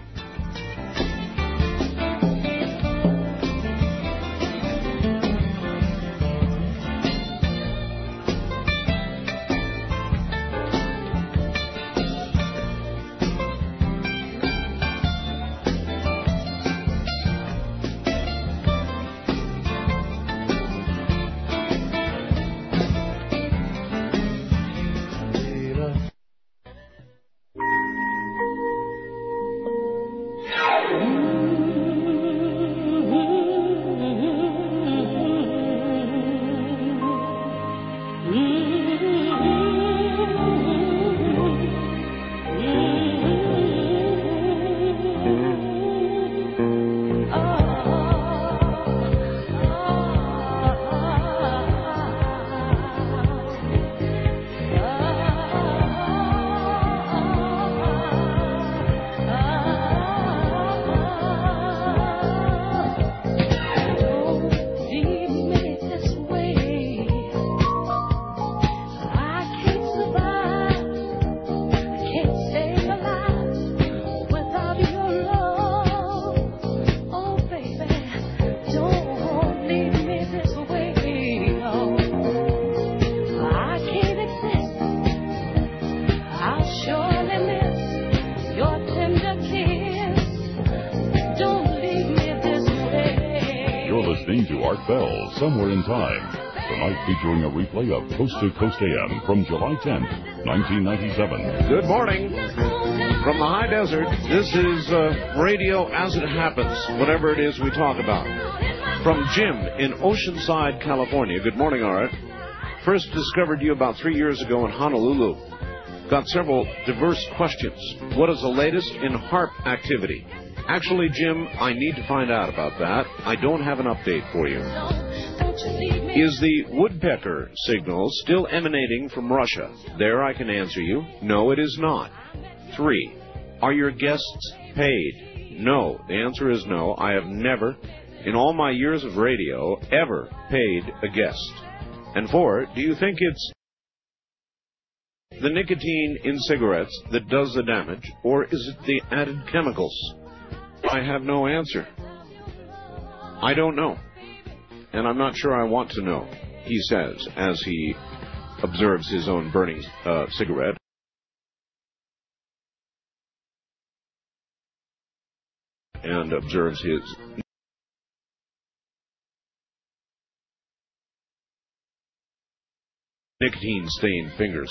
Somewhere in Time, tonight featuring a replay of Coast to Coast A M from July tenth, nineteen ninety-seven. Good morning. From the high desert, this is uh, radio as it happens, whatever it is we talk about. From Jim in Oceanside, California. Good morning, Art. First discovered you about three years ago in Honolulu. Got several diverse questions. What is the latest in HAARP activity? Actually, Jim, I need to find out about that. I don't have an update for you. Is the woodpecker signal still emanating from Russia? There I can answer you. No, it is not. Three, are your guests paid? No. The answer is no. I have never, in all my years of radio, ever paid a guest. And four, do you think it's the nicotine in cigarettes that does the damage, or is it the added chemicals? I have no answer. I don't know. And I'm not sure I want to know, he says, as he observes his own burning uh, cigarette. And observes his nicotine-stained fingers.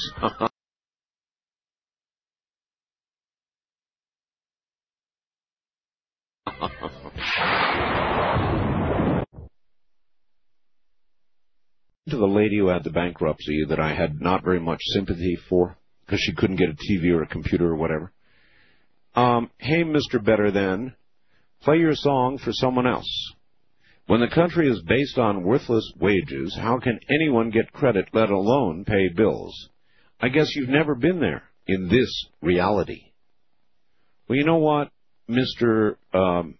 To the lady who had the bankruptcy that I had not very much sympathy for because she couldn't get a T V or a computer or whatever. Um, hey, Mister Better Than, play your song for someone else. When the country is based on worthless wages, how can anyone get credit, let alone pay bills? I guess you've never been there in this reality. Well, you know what, Mister Um,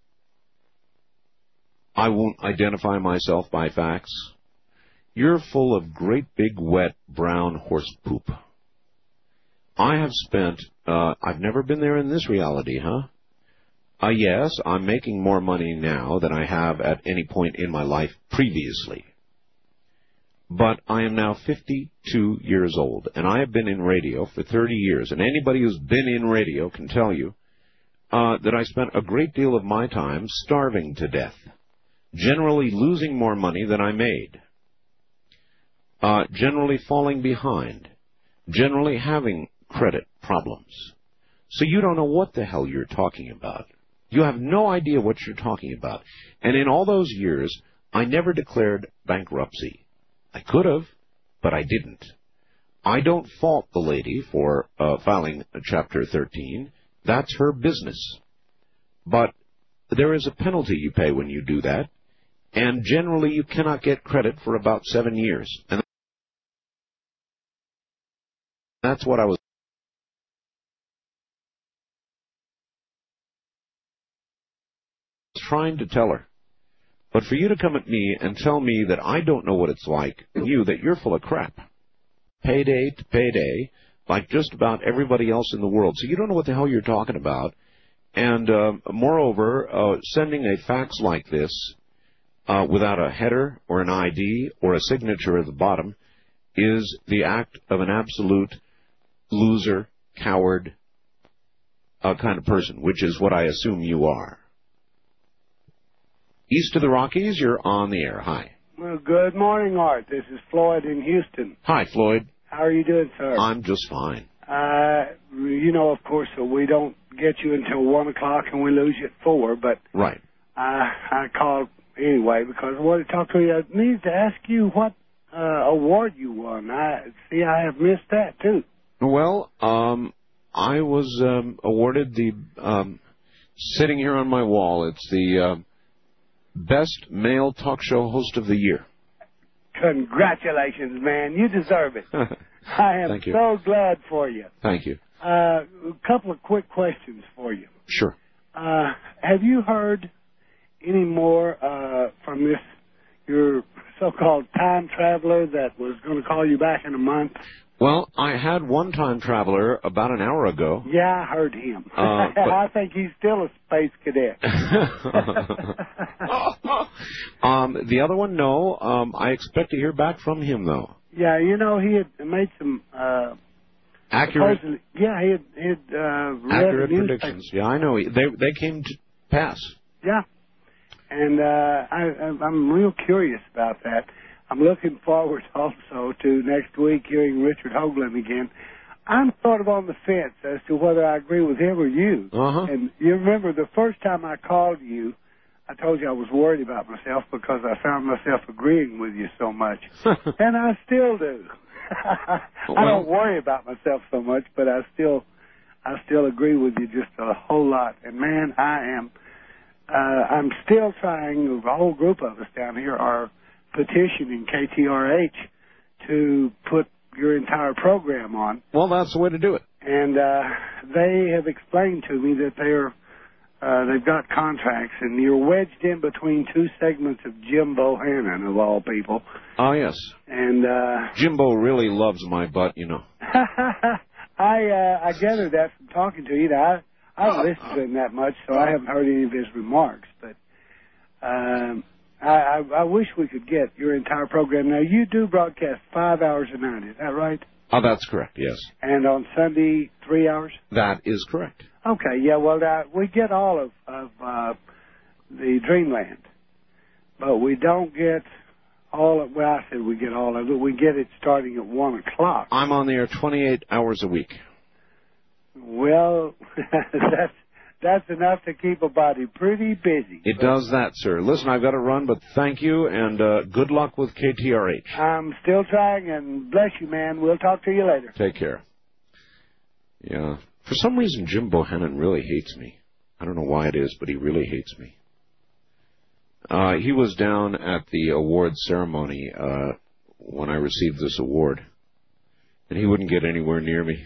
I won't identify myself by facts. You're full of great big wet brown horse poop. I have spent, uh, I've never been there in this reality, huh? Uh, yes, I'm making more money now than I have at any point in my life previously. But I am now fifty-two years old, and I have been in radio for thirty years. And anybody who's been in radio can tell you uh, that I spent a great deal of my time starving to death, generally losing more money than I made. uh, generally falling behind, generally having credit problems. So you don't know what the hell you're talking about. You have no idea what you're talking about. And in all those years, I never declared bankruptcy. I could have, but I didn't. I don't fault the lady for uh, filing Chapter thirteen. That's her business. But there is a penalty you pay when you do that, and generally you cannot get credit for about seven years. And that's what I was trying to tell her. But for you to come at me and tell me that I don't know what it's like, and you, that you're full of crap. Payday to payday, like just about everybody else in the world. So you don't know what the hell you're talking about. And uh, moreover, uh, sending a fax like this uh, without a header or an I D or a signature at the bottom is the act of an absolute loser, coward uh, kind of person, which is what I assume you are. East of the Rockies, you're on the air. Hi. Well, good morning, Art. This is Floyd in Houston. Hi, Floyd. How are you doing, sir? I'm just fine. Uh, you know, of course, uh, we don't get you until one o'clock and we lose you at four, but right. uh, I called anyway because I wanted to talk to you. I need to ask you what uh, award you won. I see I have missed that, too. Well, um, I was um, awarded the, um, sitting here on my wall, it's the uh, Best Male Talk Show Host of the Year. Congratulations, man. You deserve it. I am Thank you. so glad for you. Thank you. Uh, a couple of quick questions for you. Sure. Uh, have you heard any more uh, from this, your so-called time traveler that was going to call you back in a month? Well, I had one time traveler about an hour ago. Yeah, I heard him. Uh, but- I think he's still a space cadet. um, the other one, no. Um, I expect to hear back from him, though. Yeah, you know, he had made some... Uh, Accurate, supposedly- Yeah, he had, he had uh, read accurate the newspaper. predictions. Yeah, I know. They they came to pass. Yeah. And uh, I, I'm real curious about that. I'm looking forward also to next week hearing Richard Hoagland again. I'm sort of on the fence as to whether I agree with him or you. Uh-huh. And you remember the first time I called you, I told you I was worried about myself because I found myself agreeing with you so much. And I still do. I don't worry about myself so much, but I still I still agree with you just a whole lot. And, man, I am uh, I'm still trying, a whole group of us down here are petitioning K T R H to put your entire program on. Well, that's the way to do it. And uh, they have explained to me that they're uh, they've got contracts, and you're wedged in between two segments of Jim Bohannon, of all people. Oh, yes. And uh, Jimbo really loves my butt, you know. I uh, I gathered that from talking to you. I I haven't listened to him that much, so I haven't heard any of his remarks. But um, I, I, I wish we could get your entire program. Now, you do broadcast five hours a night, is that right? Oh, that's correct, yes. And on Sunday, three hours? That is correct. Okay, yeah, well, uh, we get all of, of uh, the Dreamland, but we don't get all of, well, I said we get all of it. We get it starting at one o'clock. I'm on the air twenty-eight hours a week. Well, that's that's enough to keep a body pretty busy. It does that, sir. Listen, I've got to run, but thank you, and uh, good luck with K T R H. I'm still trying, and bless you, man. We'll talk to you later. Take care. Yeah. For some reason, Jim Bohannon really hates me. I don't know why it is, but he really hates me. Uh, he was down at the awards ceremony uh, when I received this award, and he wouldn't get anywhere near me.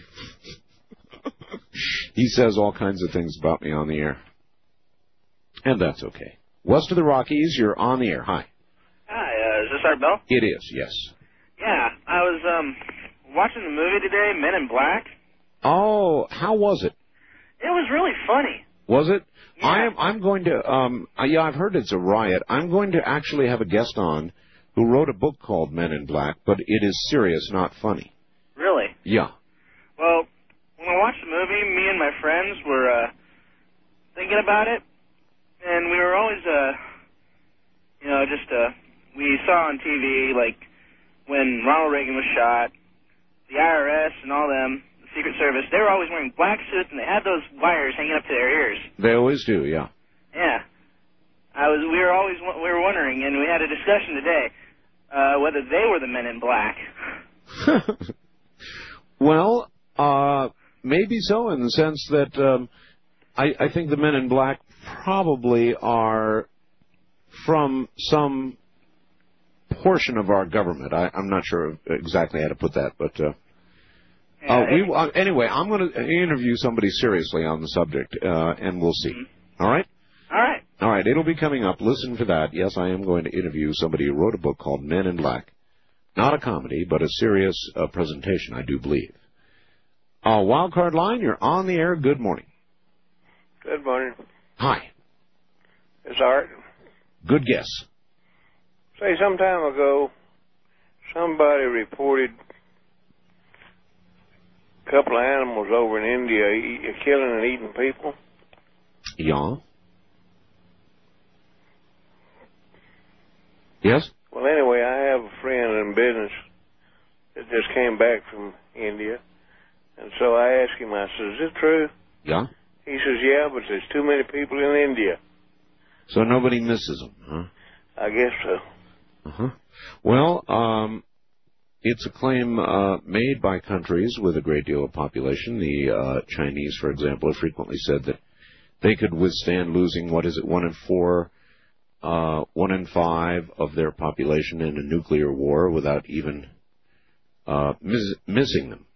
He says all kinds of things about me on the air. And that's okay. West of the Rockies, you're on the air. Hi. Hi, uh, is this Art Bell? It is, yes. Yeah, I was um watching the movie today, Men in Black. Oh, how was it? It was really funny. Was it? Yeah. I am, I'm going to, um, uh, yeah, I've heard it's a riot. I'm going to actually have a guest on who wrote a book called Men in Black, but it is serious, not funny. Really? Yeah. Well, when I watched the movie, me and my friends were uh, thinking about it, and we were always, uh, you know, just, uh, we saw on T V, like, when Ronald Reagan was shot, the I R S and all them, the Secret Service, they were always wearing black suits and they had those wires hanging up to their ears. They always do, yeah. Yeah. I was. We were always we were wondering, and we had a discussion today, uh, whether they were the Men in Black. Well, uh, maybe so, in the sense that um, I, I think the Men in Black probably are from some portion of our government. I, I'm not sure exactly how to put that, but uh, Yeah, uh, we, uh, anyway, I'm going to interview somebody seriously on the subject, uh, and we'll see. Mm-hmm. All right? All right. All right, it'll be coming up. Listen for that. Yes, I am going to interview somebody who wrote a book called Men in Black. Not a comedy, but a serious uh, presentation, I do believe. Uh, Wildcard Line, you're on the air. Good morning. Good morning. Hi. It's Art. Good guess. Say, some time ago, somebody reported a couple of animals over in India e- killing and eating people. Yeah. Yes? Well, anyway, I have a friend in business that just came back from India. And so I asked him, I said, is it true? Yeah. He says, yeah, but there's too many people in India. So nobody misses them, huh? I guess so. Uh-huh. Well, um, it's a claim uh, made by countries with a great deal of population. The uh, Chinese, for example, have frequently said that they could withstand losing, what is it, one in four, uh, one in five of their population in a nuclear war without even uh, miss- missing them.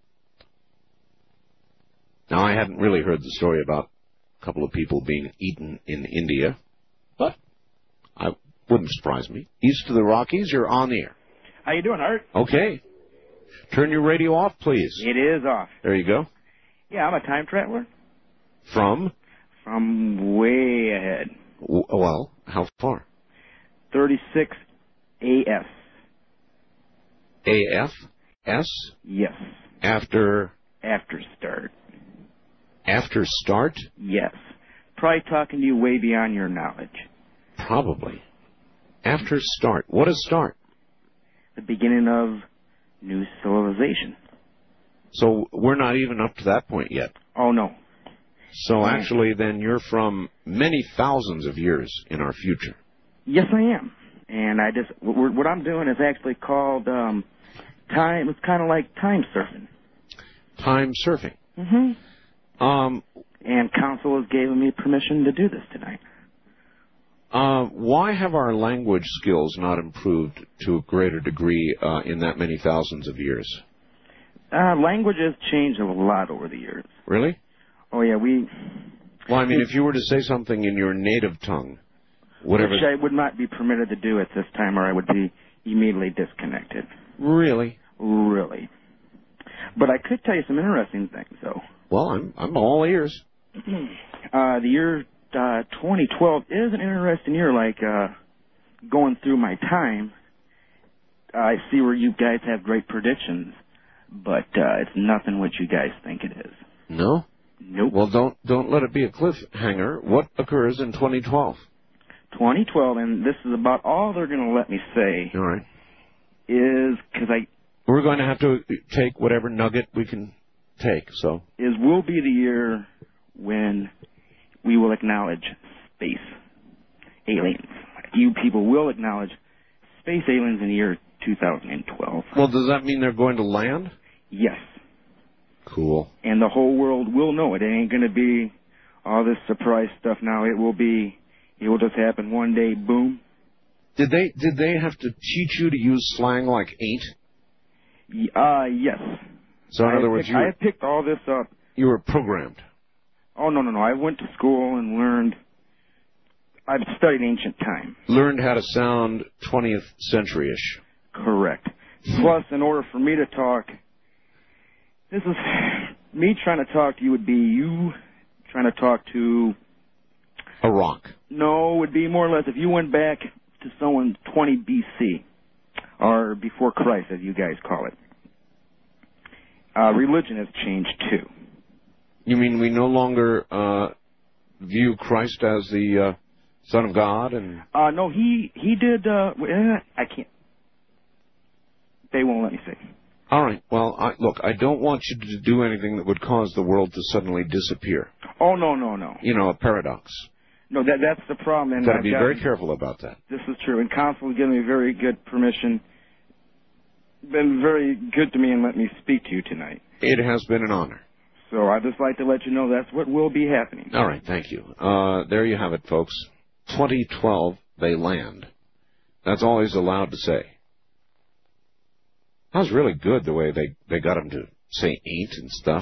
Now, I hadn't really heard the story about a couple of people being eaten in India, but I wouldn't surprise me. East of the Rockies, you're on the air. How you doing, Art? Okay. Turn your radio off, please. It is off. There you go. Yeah, I'm a time traveler. From? From way ahead. W- well, how far? thirty-six A S. A F? S? Yes. After? After start. After start? Yes. Probably talking to you way beyond your knowledge. Probably. After start. What is start? The beginning of new civilization. So we're not even up to that point yet. Oh, no. So actually, then, you're from many thousands of years in our future. Yes, I am. And I just, what what I'm doing is actually called um, time, it's kind of like time surfing. Time surfing? Mm-hmm. Um, and council has given me permission to do this tonight. Uh, why have our language skills not improved to a greater degree uh, in that many thousands of years? Uh, language has changed a lot over the years. Really? Oh, yeah, we... Well, I mean, if you were to say something in your native tongue, whatever... Which I would not be permitted to do at this time, or I would be immediately disconnected. Really? Really. But I could tell you some interesting things, though. Well, I'm I'm all ears. Uh, the year uh, twenty twelve is an interesting year. Like uh, going through my time, I see where you guys have great predictions, but uh, it's nothing what you guys think it is. No? Nope. Well, don't don't let it be a cliffhanger. What occurs in twenty twelve? twenty twelve, and this is about all they're going to let me say. All right. Is because I. We're going to have to take whatever nugget we can take. So. Is will be the year when we will acknowledge space aliens. You people will acknowledge space aliens in the year two thousand twelve. Well, does that mean they're going to land? Yes. Cool. And the whole world will know it. It ain't going to be all this surprise stuff now. It will be, it will just happen one day, boom. Did they did they have to teach you to use slang like ain't? Uh, yes. So in I other words, picked, you I were, have picked all this up. You were programmed. Oh, no, no, no. I went to school and learned, I've studied ancient time. Learned how to sound twentieth century-ish. Correct. Plus, in order for me to talk, this is, me trying to talk to you would be you trying to talk to... A rock. No, it would be more or less if you went back to someone twenty B C, or before Christ, as you guys call it. Uh, religion has changed, too. You mean we no longer uh, view Christ as the uh, Son of God? And Uh, no, he, he did, uh, I can't. they won't let me sing. All right. Well, I, look, I don't want you to do anything that would cause the world to suddenly disappear. Oh, no, no, no. You know, a paradox. No, that that's the problem. And You've got to I've be got- very careful about that. This is true. And council has given me very good permission. Been very good to me and let me speak to you tonight. It has been an honor. So I'd just like to let you know that's what will be happening. All right. Thank you. Uh, there you have it, folks. twenty twelve, they land. That's all he's allowed to say. That was really good, the way they, they got him to say ain't and stuff.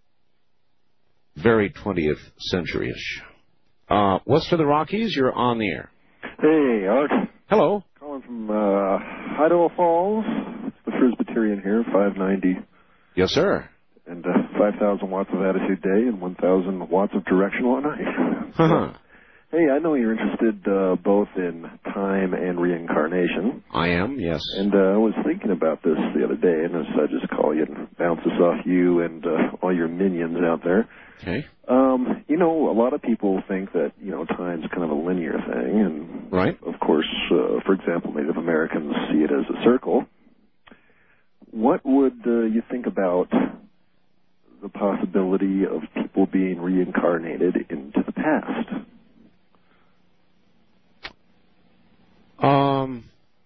Very twentieth century-ish. Uh, what's to the Rockies? You're on the air. Hey, Art. Hello. Calling from uh, Idaho Falls. It's the Presbyterian here, five ninety. Yes, sir. And uh, five thousand watts of attitude day and one thousand watts of directional at night. Uh-huh. Hey, I know you're interested uh, both in time and reincarnation. I am, yes. And uh, I was thinking about this the other day, and as I just call you and bounce this off you and uh, all your minions out there. Okay. Um, you know, a lot of people think that, you know, time's kind of a linear thing, and right. of course, uh, for example, Native Americans see it as a circle. What would uh, you think about the possibility of people being reincarnated into the past? Um,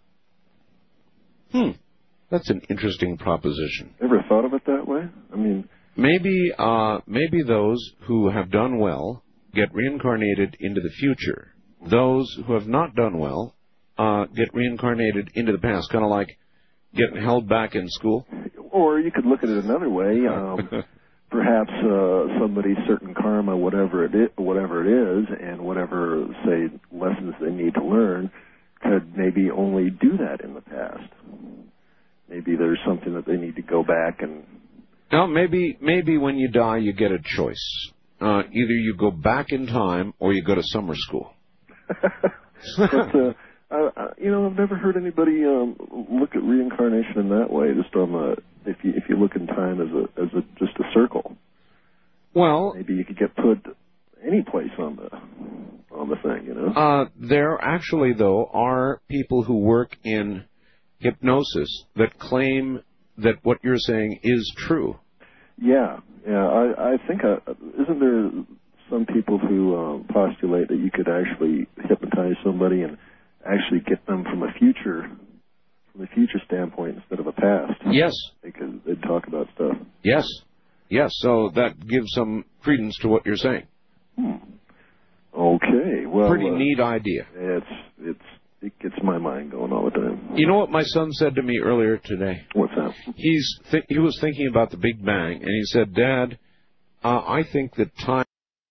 hmm, that's an interesting proposition. Ever thought of it that way? I mean, maybe, uh, maybe those who have done well get reincarnated into the future. Those who have not done well uh, get reincarnated into the past, kind of like getting held back in school. Or you could look at it another way. Um, perhaps uh, somebody's certain karma, whatever it is, whatever it is, and whatever, say, lessons they need to learn, could maybe only do that in the past. Maybe there's something that they need to go back and... No, maybe maybe when you die you get a choice. Uh, either you go back in time or you go to summer school. but, uh, I, I, you know, I've never heard anybody um, look at reincarnation in that way. Just on the if you if you look in time as a as a just a circle. Well, maybe you could get put any place on the on the thing, you know. Uh, there actually, though, are people who work in hypnosis that claim that what you're saying is true. Yeah, yeah. I, I think, uh, isn't there some people who um, postulate that you could actually hypnotize somebody and actually get them from a future, from a future standpoint instead of a past? Yes. Because they'd talk about stuff. Yes. Yes, so that gives some credence to what you're saying. Hmm. Okay, well... Pretty uh, neat idea. It's, it's, it gets my mind going all the time. You know what my son said to me earlier today? What's that? He's th- he was thinking about the Big Bang, and he said, Dad, uh, I think that time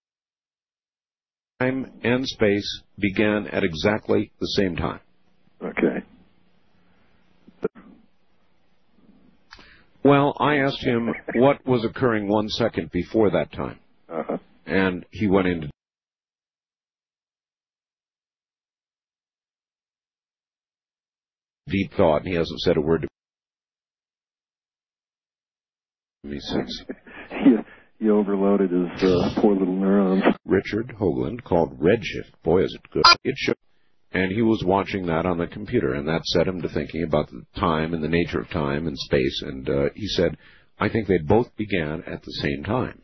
and space began at exactly the same time. Okay. Well, I asked him what was occurring one second before that time. Uh-huh. And he went into deep thought, and he hasn't said a word to me since. he, he overloaded his uh, poor little neurons. Richard Hoagland called Redshift. Boy, is it good. It should. And he was watching that on the computer, and that set him to thinking about the time and the nature of time and space. And uh, he said, I think they both began at the same time.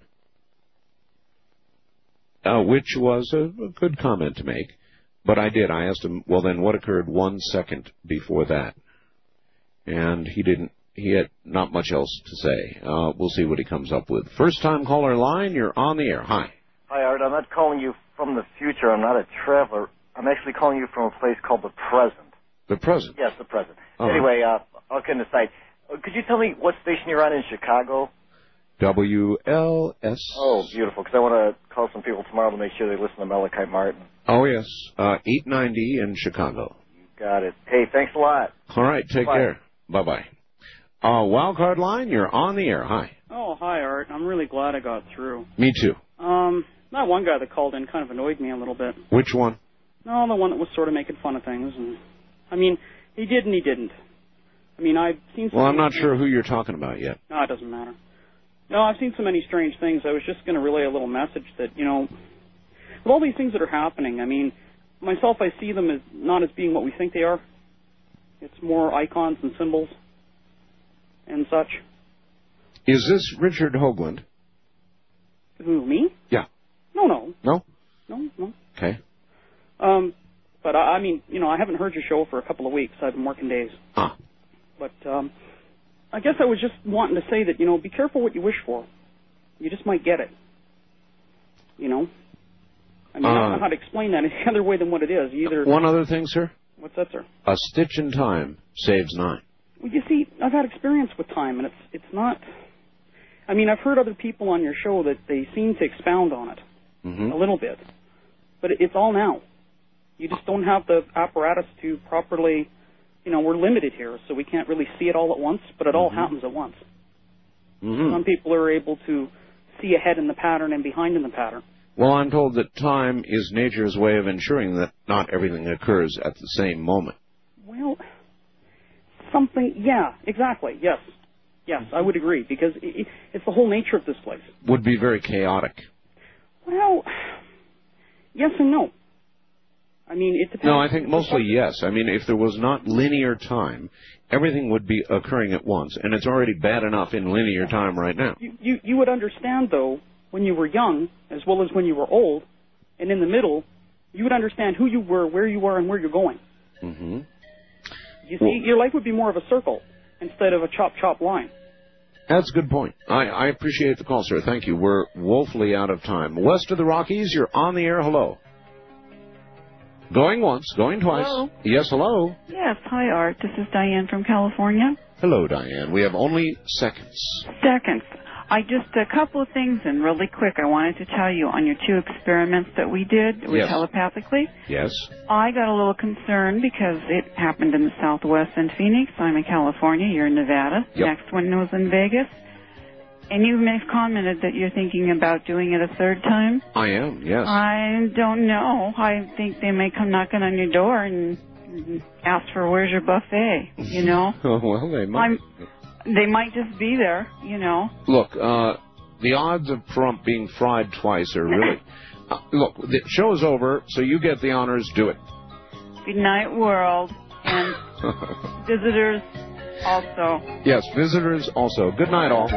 Uh, which was a, a good comment to make. But I did. I asked him, well, then what occurred one second before that? And he didn't. He had not much else to say. Uh, we'll see what he comes up with. First-time caller line, you're on the air. Hi. Hi, Art. I'm not calling you from the future. I'm not a traveler. I'm actually calling you from a place called the present. The present? Yes, the present. All anyway, uh, I'll get aside. Uh, could you tell me what station you're on in Chicago? W L S. Oh, beautiful, because I want to call some people tomorrow to make sure they listen to Malachi Martin. Oh, yes. Uh, eight ninety in Chicago. Got it. Hey, thanks a lot. All right, take Bye. care. Bye-bye. Uh, wildcard line, you're on the air. Hi. Oh, hi, Art. I'm really glad I got through. Me too. Um, that one guy that called in kind of annoyed me a little bit. Which one? No, the one that was sort of making fun of things. And I mean, he did and he didn't. I mean, I've seen some... Well, I'm not sure who you're talking about yet. No, it doesn't matter. No, I've seen so many strange things. I was just going to relay a little message that, you know, with all these things that are happening, I mean, myself, I see them as not as being what we think they are. It's more icons and symbols. and such. Is this Richard Hoagland? Who, me? Yeah. No, no. No? No, no. Okay. Um, but I, I mean, you know, I haven't heard your show for a couple of weeks. I've been working days. Ah. But um, I guess I was just wanting to say that, you know, be careful what you wish for. You just might get it. You know? I mean, uh, I don't know how to explain that any other way than what it is. Either. One other thing, sir. What's that, sir? A stitch in time saves nine. Well, you see, I've had experience with time, and it's it's not... I mean, I've heard other people on your show that they seem to expound on it mm-hmm. a little bit. But it's all now. You just don't have the apparatus to properly... You know, we're limited here, so we can't really see it all at once, but it mm-hmm. all happens at once. Mm-hmm. Some people are able to see ahead in the pattern and behind in the pattern. Well, I'm told that time is nature's way of ensuring that not everything occurs at the same moment. Well, something, yeah, exactly, yes. Yes, I would agree, because it, it's the whole nature of this place. Would be very chaotic. Well, yes and no. I mean, it depends. No, I think mostly yes. I mean, if there was not linear time, everything would be occurring at once, and it's already bad enough in linear time right now. You, you, you would understand, though, when you were young, as well as when you were old, and in the middle, you would understand who you were, where you were, and where you're going. Mm-hmm. You see, well, your life would be more of a circle instead of a chop-chop line. That's a good point. I, I appreciate the call, sir. Thank you. We're woefully out of time. West of the Rockies, you're on the air. Hello. Going once, going twice. Hello. Yes, hello. Yes, hi, Art. This is Diane from California. Hello, Diane. We have only seconds. Seconds. I just, a couple of things, and really quick, I wanted to tell you on your two experiments that we did with yes. telepathically. Yes. I got a little concerned because it happened in the Southwest in Phoenix. I'm in California. You're in Nevada. Yep. Next one was in Vegas. And you may have commented that you're thinking about doing it a third time. I am, yes. I don't know. I think they may come knocking on your door and ask for where's your buffet, you know? Oh, well, they might. I'm, they might just be there, you know. Look, uh, the odds of Trump being fried twice are really... uh, look, the show's over, so you get the honors. Do it. Good night, world. And visitors also. Yes, visitors also. Good night, all.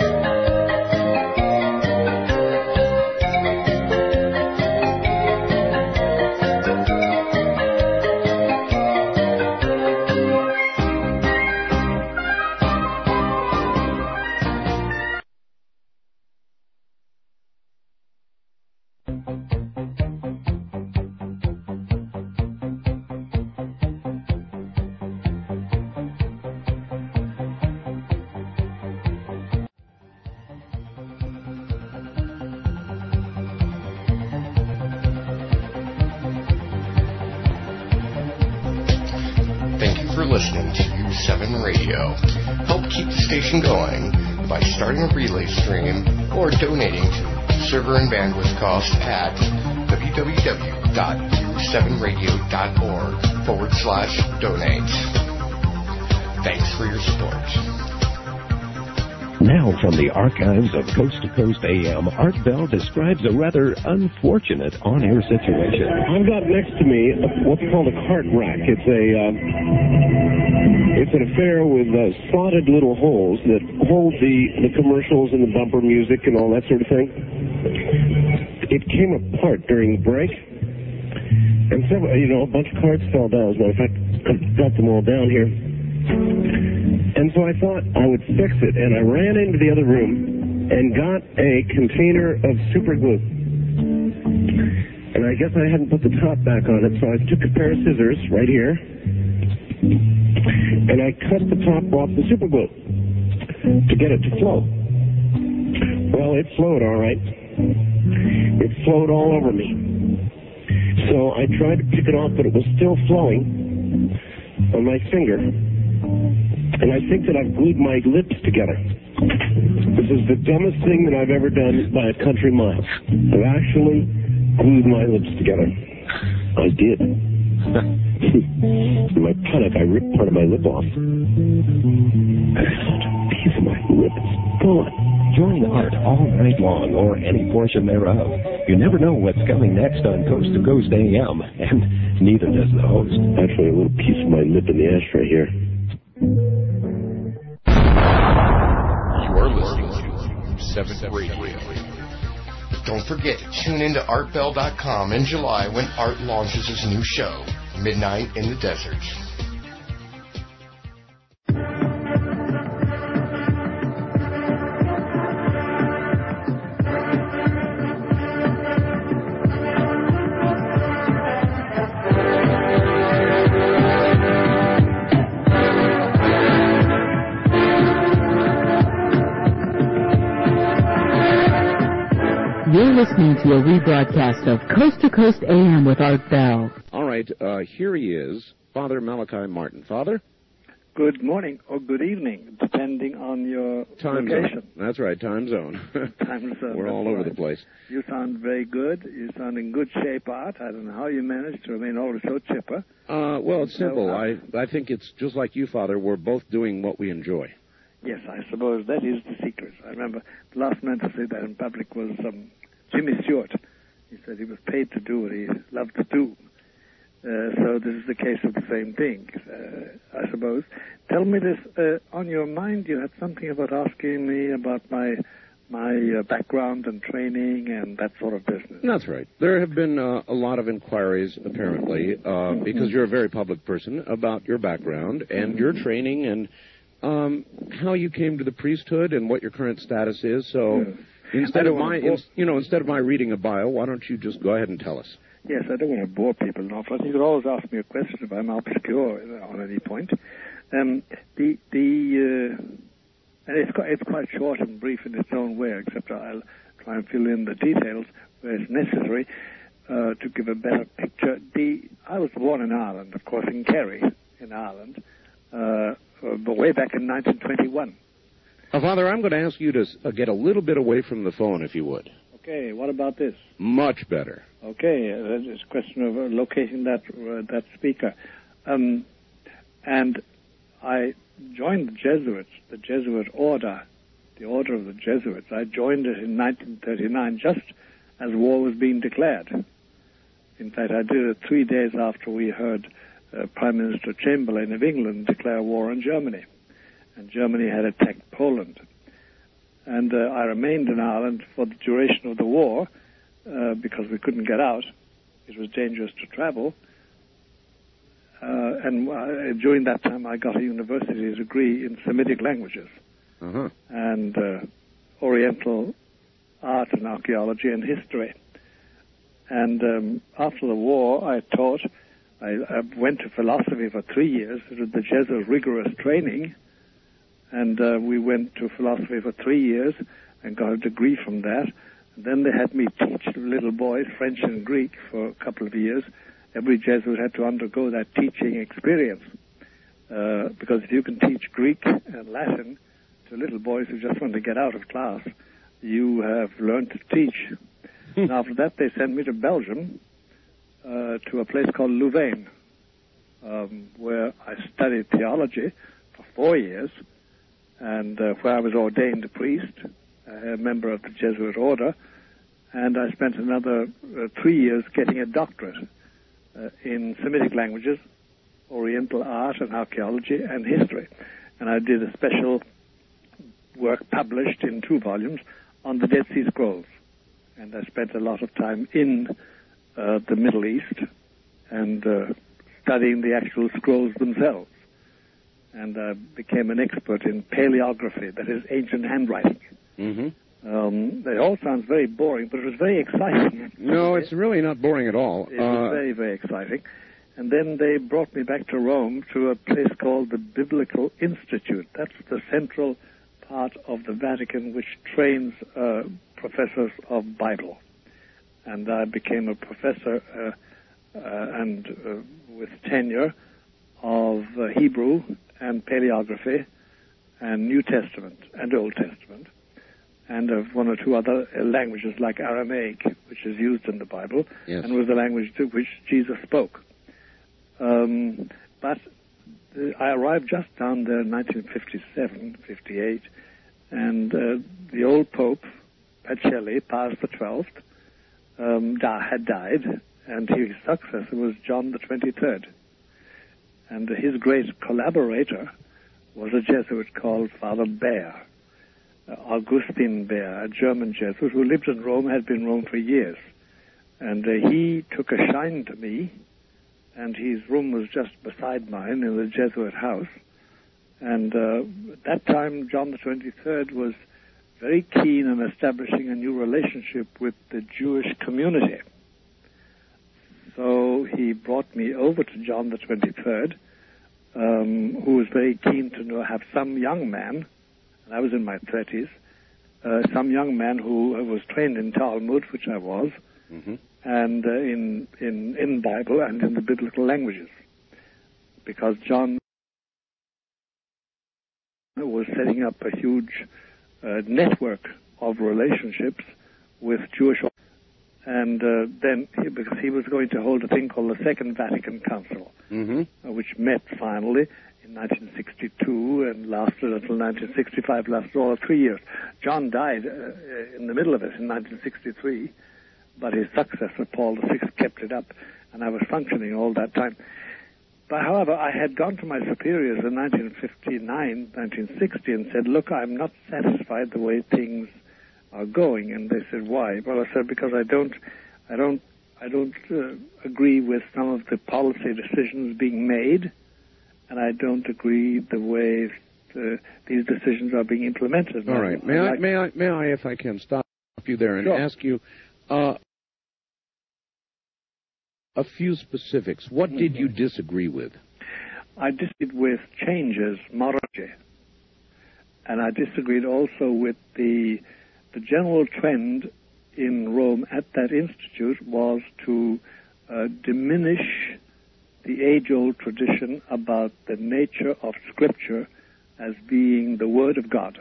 Listening to U seven Radio. Help keep the station going by starting a relay stream or donating to server and bandwidth costs at www.u7radio.org forward slash donate. Thanks for your support. Now from the archives of Coast to Coast A M, Art Bell describes a rather unfortunate on-air situation. I've got next to me what's called a cart rack. It's a uh, it's an affair with uh, slotted little holes that hold the, the commercials and the bumper music and all that sort of thing. It came apart during the break, and several, you know, a bunch of carts fell down. As a matter of fact, I got them all down here. And so I thought I would fix it, and I ran into the other room and got a container of super glue. And I guess I hadn't put the top back on it, so I took a pair of scissors right here, and I cut the top off the super glue to get it to flow. Well, it flowed all right. It flowed all over me. So I tried to pick it off, but it was still flowing on my finger. And I think that I've glued my lips together. This is the dumbest thing that I've ever done by a country mile. I've actually glued my lips together. I did. In my panic, I ripped part of my lip off. A piece of my lip is gone. Join Art all night long, or any portion thereof. You never know what's coming next on Coast to Coast A M, and neither does the host. Actually, a little piece of my lip in the ashtray here. seven Radio. Don't forget to tune in to art bell dot com in July when Art launches his new show, Midnight in the Desert. You're listening to a rebroadcast of Coast to Coast A M with Art Bell. All right, uh, here he is, Father Malachi Martin. Father? Good morning or good evening, depending on your Time location. zone. That's right, time zone. Time zone. We're all that's over right. the place. You sound very good. You sound in good shape, Art. I don't know how you managed to remain always so chipper. Uh, well, it's So, simple. uh, I, I think it's just like you, Father. We're both doing what we enjoy. Yes, I suppose that is the secret. I remember the last man to say that in public was um, Jimmy Stewart. He said he was paid to do what he loved to do. Uh, so this is the case of the same thing, uh, I suppose. Tell me this, uh, on your mind you had something about asking me about my my uh, background and training and that sort of business. That's right. There have been uh, a lot of inquiries, apparently, uh, because you're a very public person, about your background and your training and um, how you came to the priesthood and what your current status is. So instead of my, in, you know, instead of my reading a bio, why don't you just go ahead and tell us? Yes, I don't want to bore people enough. You could always ask me a question if I'm obscure on any point. Um, the the uh, and it's quite, it's quite short and brief in its own way, except I'll try and fill in the details where it's necessary uh, to give a better picture. The I was born in Ireland, of course, in Kerry, in Ireland, uh, but way back in nineteen twenty-one. Uh, Father, I'm going to ask you to uh, get a little bit away from the phone, if you would. Okay, what about this? Much better. Okay, uh, it's a question of uh, locating that uh, that speaker. Um, and I joined the Jesuits, the Jesuit order, the order of the Jesuits. I joined it in nineteen thirty-nine, just as war was being declared. In fact, I did it three days after we heard uh, Prime Minister Chamberlain of England declare war on Germany. And Germany had attacked Poland. And uh, I remained in Ireland for the duration of the war uh, because we couldn't get out. It was dangerous to travel. Uh, and uh, during that time, I got a university degree in Semitic languages uh-huh. and uh, Oriental art and archaeology and history. And um, after the war, I taught. I, I went to philosophy for three years. It was the Jesuit rigorous training. And uh, we went to philosophy for three years and got a degree from that. And then they had me teach little boys French and Greek for a couple of years. Every Jesuit had to undergo that teaching experience. Uh, because if you can teach Greek and Latin to little boys who just want to get out of class, you have learned to teach. And after that, they sent me to Belgium, uh, to a place called Louvain, um, where I studied theology for four years. And uh, where I was ordained a priest, a member of the Jesuit order, and I spent another uh, three years getting a doctorate uh, in Semitic languages, Oriental art and archaeology, and history. And I did a special work published in two volumes on the Dead Sea Scrolls. And I spent a lot of time in uh, the Middle East and uh, studying the actual scrolls themselves. And I uh, became an expert in paleography, that is ancient handwriting. Mm-hmm. Um, it all sounds very boring, but it was very exciting. No, it's really not boring at all. It was uh, very, very exciting. And then they brought me back to Rome to a place called the Biblical Institute. That's the central part of the Vatican which trains uh, professors of Bible. And I became a professor uh, uh, and uh, with tenure of uh, Hebrew and paleography and New Testament and Old Testament and of one or two other languages like Aramaic, which is used in the Bible, yes. and was the language to which Jesus spoke. Um, but uh, I arrived just down there in nineteen fifty-seven, fifty-eight, and uh, the old Pope, Pacelli, Pius the twelfth, um, di- had died, and his successor was John the twenty-third. And his great collaborator was a Jesuit called Father Bear. uh, Augustin Beer, a German Jesuit who lived in Rome, had been in Rome for years. And uh, he took a shine to me, and his room was just beside mine in the Jesuit house. And uh, at that time, John the twenty-third was very keen on establishing a new relationship with the Jewish community. So he brought me over to John the twenty-third, um, who was very keen to know, have some young man, and I was in my thirties, uh, some young man who was trained in Talmud, which I was, Mm-hmm. and uh, in, in, in Bible and in the biblical languages. Because John was setting up a huge uh, network of relationships with Jewish, and uh, then he, because he was going to hold a thing called the Second Vatican Council, Mm-hmm. uh, which met finally in nineteen sixty-two and lasted until nineteen sixty-five, lasted all of three years. John died uh, in the middle of it in nineteen sixty-three, but his successor, Paul the Sixth, kept it up, and I was functioning all that time. But, however, I had gone to my superiors in nineteen fifty-nine, nineteen sixty, and said, look, I'm not satisfied the way things are going. And they said, why? Well, I said, because I don't, I don't, I don't uh, agree with some of the policy decisions being made, and I don't agree the way uh, these decisions are being implemented. All right. May I, may I, may I, if I can, stop you there and Sure. ask you uh, a few specifics. What did you disagree with? I disagreed with changes, morality, and I disagreed also with the the general trend in Rome at that institute was to uh, diminish the age-old tradition about the nature of Scripture as being the Word of God.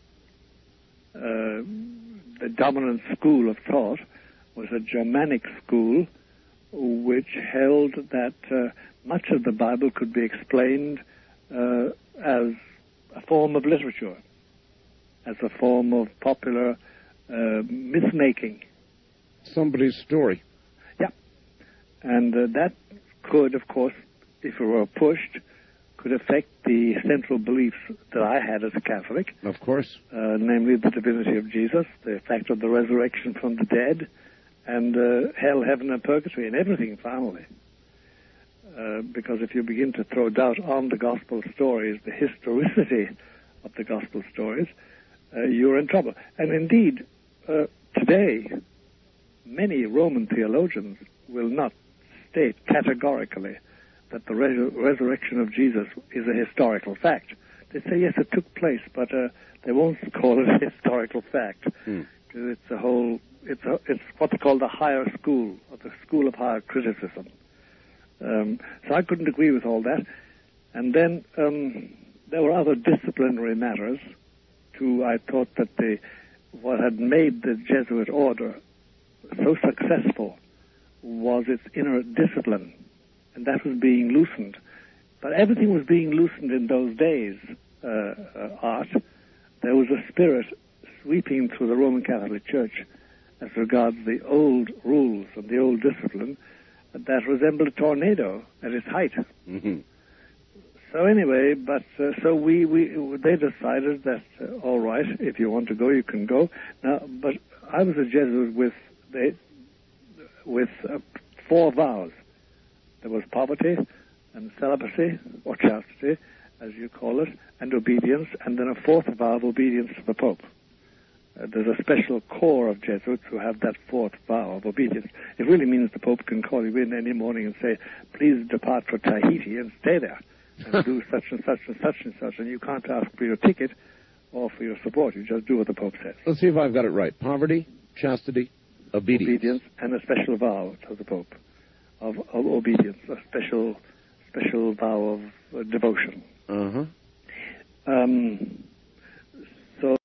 Uh, the dominant school of thought was a Germanic school which held that uh, much of the Bible could be explained uh, as a form of literature, as a form of popular uh, myth-making. Somebody's story. Yeah. And uh, that could, of course, if it were pushed, could affect the central beliefs that I had as a Catholic. Of course. Uh, namely the divinity of Jesus, the fact of the resurrection from the dead, and uh, hell, heaven, and purgatory, and everything finally. Uh, because if you begin to throw doubt on the gospel stories, the historicity of the gospel stories, uh, you're in trouble. And indeed, uh, today, many Roman theologians will not state categorically that the res- resurrection of Jesus is a historical fact. They say, yes, it took place, but uh, they won't call it a historical fact. Hmm. It's a whole, it's a, it's what's called the higher school, or the school of higher criticism. Um, so I couldn't agree with all that. And then um, there were other disciplinary matters, too. I thought that the what had made the Jesuit order so successful was its inner discipline, and that was being loosened. But everything was being loosened in those days, uh, uh, Art. There was a spirit sweeping through the Roman Catholic Church as regards the old rules and the old discipline that resembled a tornado at its height. Mm-hmm. So anyway, but uh, so we, we they decided that uh, all right, if you want to go, you can go. Now, but I was a Jesuit with they, with uh, four vows. There was poverty and celibacy, or chastity, as you call it, and obedience, and then a fourth vow of obedience to the Pope. Uh, there's a special corps of Jesuits who have that fourth vow of obedience. It really means the Pope can call you in any morning and say, please depart for Tahiti and stay there and do such and such and such and such, and you can't ask for your ticket or for your support. You just do what the Pope says. Let's see if I've got it right. Poverty, chastity, obedience. Obedience, and a special vow to the Pope of, of obedience, a special special vow of uh, devotion. Uh-huh. Um, so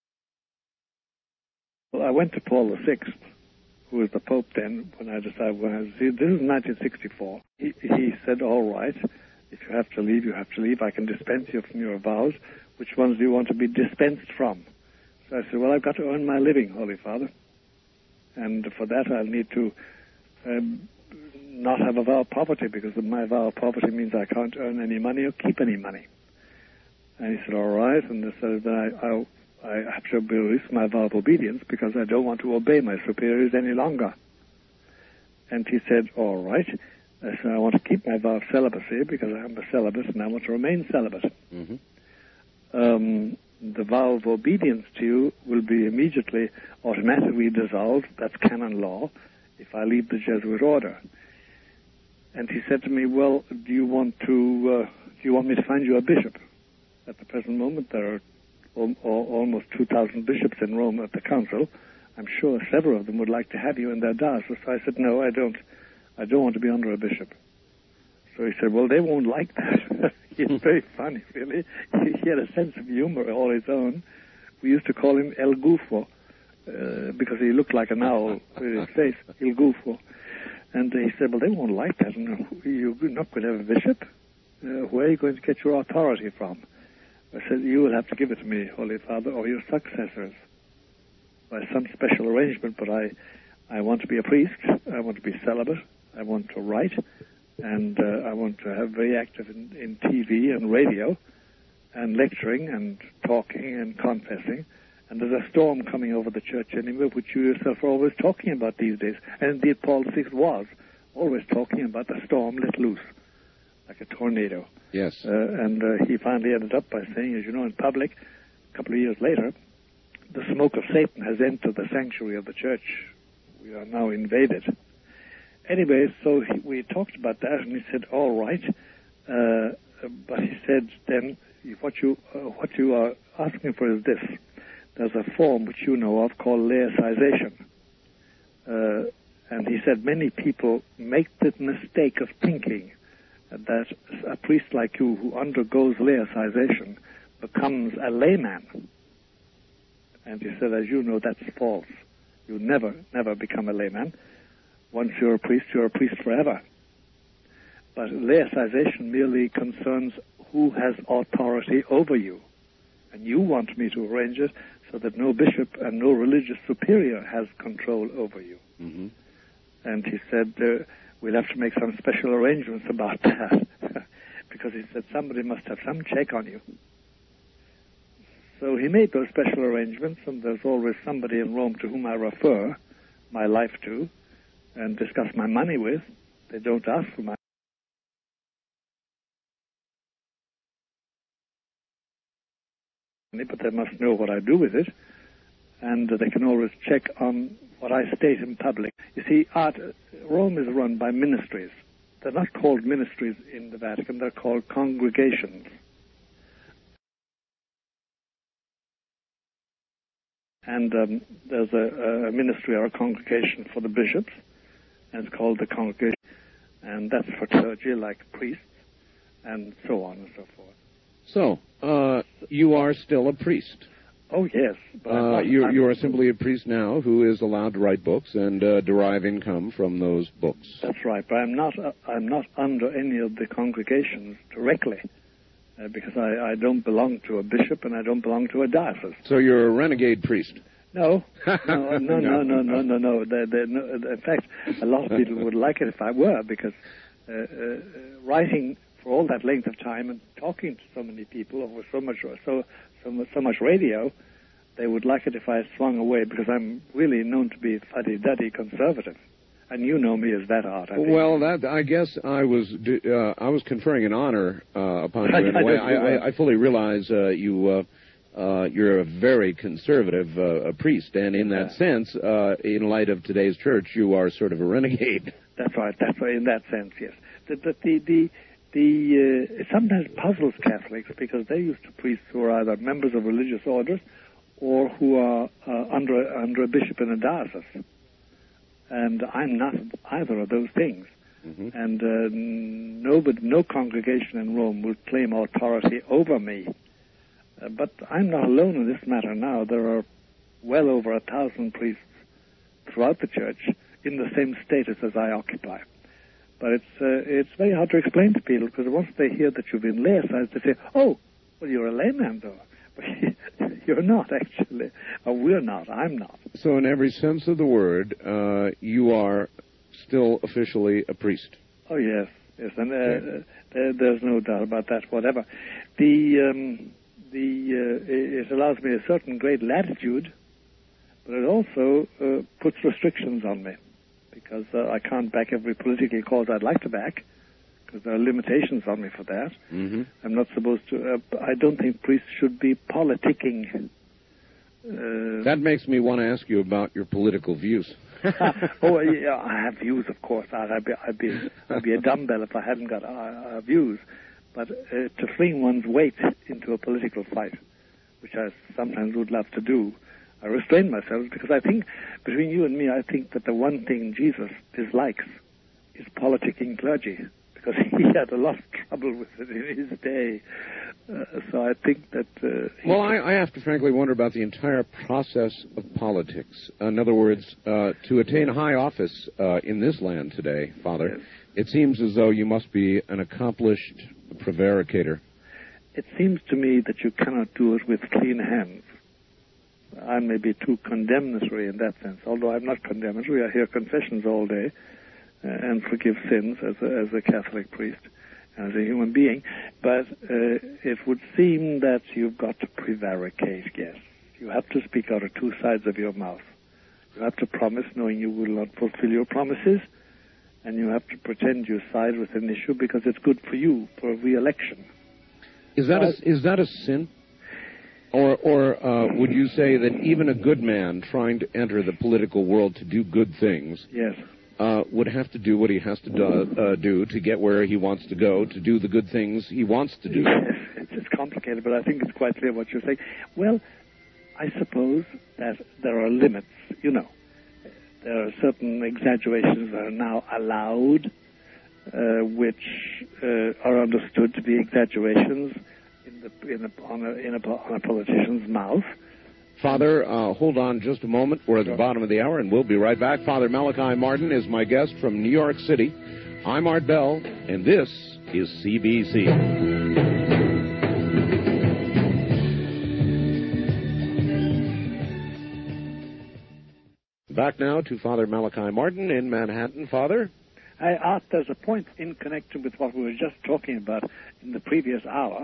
I went to Paul the Sixth, who was the Pope then, when I decided, when I was, this is nineteen sixty-four. He, he said, all right, if you have to leave, you have to leave. I can dispense you from your vows. Which ones do you want to be dispensed from? So I said, well, I've got to earn my living, Holy Father. And for that, I'll need to um, not have a vow of poverty, because my vow of poverty means I can't earn any money or keep any money. And he said, all right. And so then I, I I have to release my vow of obedience because I don't want to obey my superiors any longer. And he said, all right. I said, I want to keep my vow of celibacy because I am a celibate and I want to remain celibate. Mm-hmm. Um, the vow of obedience to you will be immediately, automatically dissolved. That's canon law if I leave the Jesuit order. And he said to me, well, do you want to, uh, do you want me to find you a bishop? At the present moment, there are al- al- almost two thousand bishops in Rome at the council. I'm sure several of them would like to have you in their diocese. So I said, no, I don't. I don't want to be under a bishop. So he said, well, they won't like that. He's very funny, really. He had a sense of humor all his own. We used to call him El Gufo, uh, because he looked like an owl with his face, El Gufo. And he said, well, they won't like that. And you're not going to have a bishop? Uh, where are you going to get your authority from? I said, you will have to give it to me, Holy Father, or your successors, by some special arrangement. But I, I want to be a priest. I want to be celibate. I want to write. And uh, I want to have very active in, in T V and radio and lecturing and talking and confessing. And there's a storm coming over the church anyway, which you yourself are always talking about these days. And indeed, Paul the Sixth was always talking about the storm let loose, like a tornado. Yes. Uh, and uh, he finally ended up by saying, as you know, in public, a couple of years later, the smoke of Satan has entered the sanctuary of the church. We are now invaded. Anyway, so he, we talked about that, and he said, all right. Uh, but he said, then, what you, uh, what you are asking for is this. There's a form which you know of called laicization. Uh, and he said many people make the mistake of thinking that a priest like you who undergoes laicization becomes a layman. And he said, as you know, that's false. You never, never become a layman. Once you're a priest, you're a priest forever. But laicization merely concerns who has authority over you. And you want me to arrange it so that no bishop and no religious superior has control over you. Mm-hmm. And he said, uh, we'll have to make some special arrangements about that. Because he said, somebody must have some check on you. So he made those special arrangements, and there's always somebody in Rome to whom I refer my life to and discuss my money with. They don't ask for my money, but they must know what I do with it, and uh, they can always check on what I state in public. You see, art, Rome is run by ministries. They're not called ministries in the Vatican, they're called congregations. And um, there's a, a ministry or a congregation for the bishops, and it's called the congregation, and that's for clergy like priests, and so on and so forth. So, uh, you are still a priest. Oh, yes. But uh, not, you you are simply a priest now who is allowed to write books and uh, derive income from those books. That's right, but I'm not, uh, I'm not under any of the congregations directly. Uh, because I, I don't belong to a bishop and I don't belong to a diocese. So you're a renegade priest? No, no, no, no, no, no, no, no. They're, they're, no. In fact, a lot of people would like it if I were, because uh, uh, writing for all that length of time and talking to so many people over so much, so so much, so much radio, they would like it if I swung away, because I'm really known to be fuddy-duddy conservative. And you know me as that, Art. I think. Well, that I guess I was uh, I was conferring an honor uh, upon you in a way. I, I, I fully realize uh, you uh, uh, you're a very conservative uh, priest, and in that yeah. sense, uh, in light of today's church, you are sort of a renegade. That's right. That's right. In that sense, yes. The the the the, the uh, it sometimes puzzles Catholics because they're used to priests who are either members of religious orders or who are uh, under under a bishop in a diocese. And I'm not either of those things. Mm-hmm. And uh, no, but no congregation in Rome will claim authority over me. Uh, but I'm not alone in this matter now. There are well over a thousand priests throughout the church in the same status as I occupy. But it's uh, it's very hard to explain to people, because once they hear that you've been laicized, they say, oh, well, you're a layman, though. But you're not, actually. Or we're not. I'm not. So in every sense of the word, uh, you are still officially a priest. Oh, yes. Yes, and uh, okay. there, there's no doubt about that, whatever. The um, the uh, it allows me a certain great latitude, but it also uh, puts restrictions on me, because uh, I can't back every political cause I'd like to back, because there are limitations on me for that. Mm-hmm. I'm not supposed to. Uh, I don't think priests should be politicking. Uh, that makes me want to ask you about your political views. oh, yeah, I have views, of course. I'd be, I'd be, I'd be a dumbbell if I hadn't got uh, uh, views. But uh, to fling one's weight into a political fight, which I sometimes would love to do, I restrain myself, because I think, between you and me, I think that the one thing Jesus dislikes is politicking clergy, because he had a lot of trouble with it in his day. Uh, so I think that... Uh, well, I, I have to frankly wonder about the entire process of politics. In other words, uh, to attain high office uh, in this land today, Father, yes. It seems as though you must be an accomplished prevaricator. It seems to me that you cannot do it with clean hands. I may be too condemnatory in that sense, although I'm not condemnatory. I hear confessions all day uh, and forgive sins as a, as a Catholic priest, as a human being, but uh, it would seem that you've got to prevaricate, yes. You have to speak out of two sides of your mouth. You have to promise knowing you will not fulfill your promises, and you have to pretend you side with an issue because it's good for you for a re-election. Is that a, is that a sin? Or, or uh, would you say that even a good man trying to enter the political world to do good things yes. uh, would have to do what he has to do, uh, do to get where he wants to go, to do the good things he wants to do? It's just complicated, but I think it's quite clear what you're saying. Well, I suppose that there are limits, you know. There are certain exaggerations that are now allowed, uh, which uh, are understood to be exaggerations in the, in a, on, a, in a, on a politician's mouth. Father, uh, hold on just a moment. We're at the bottom of the hour, and we'll be right back. Father Malachi Martin is my guest from New York City. I'm Art Bell, and this is C B C. Back now to Father Malachi Martin in Manhattan. Father? I asked, there's a point in connection with what we were just talking about in the previous hour.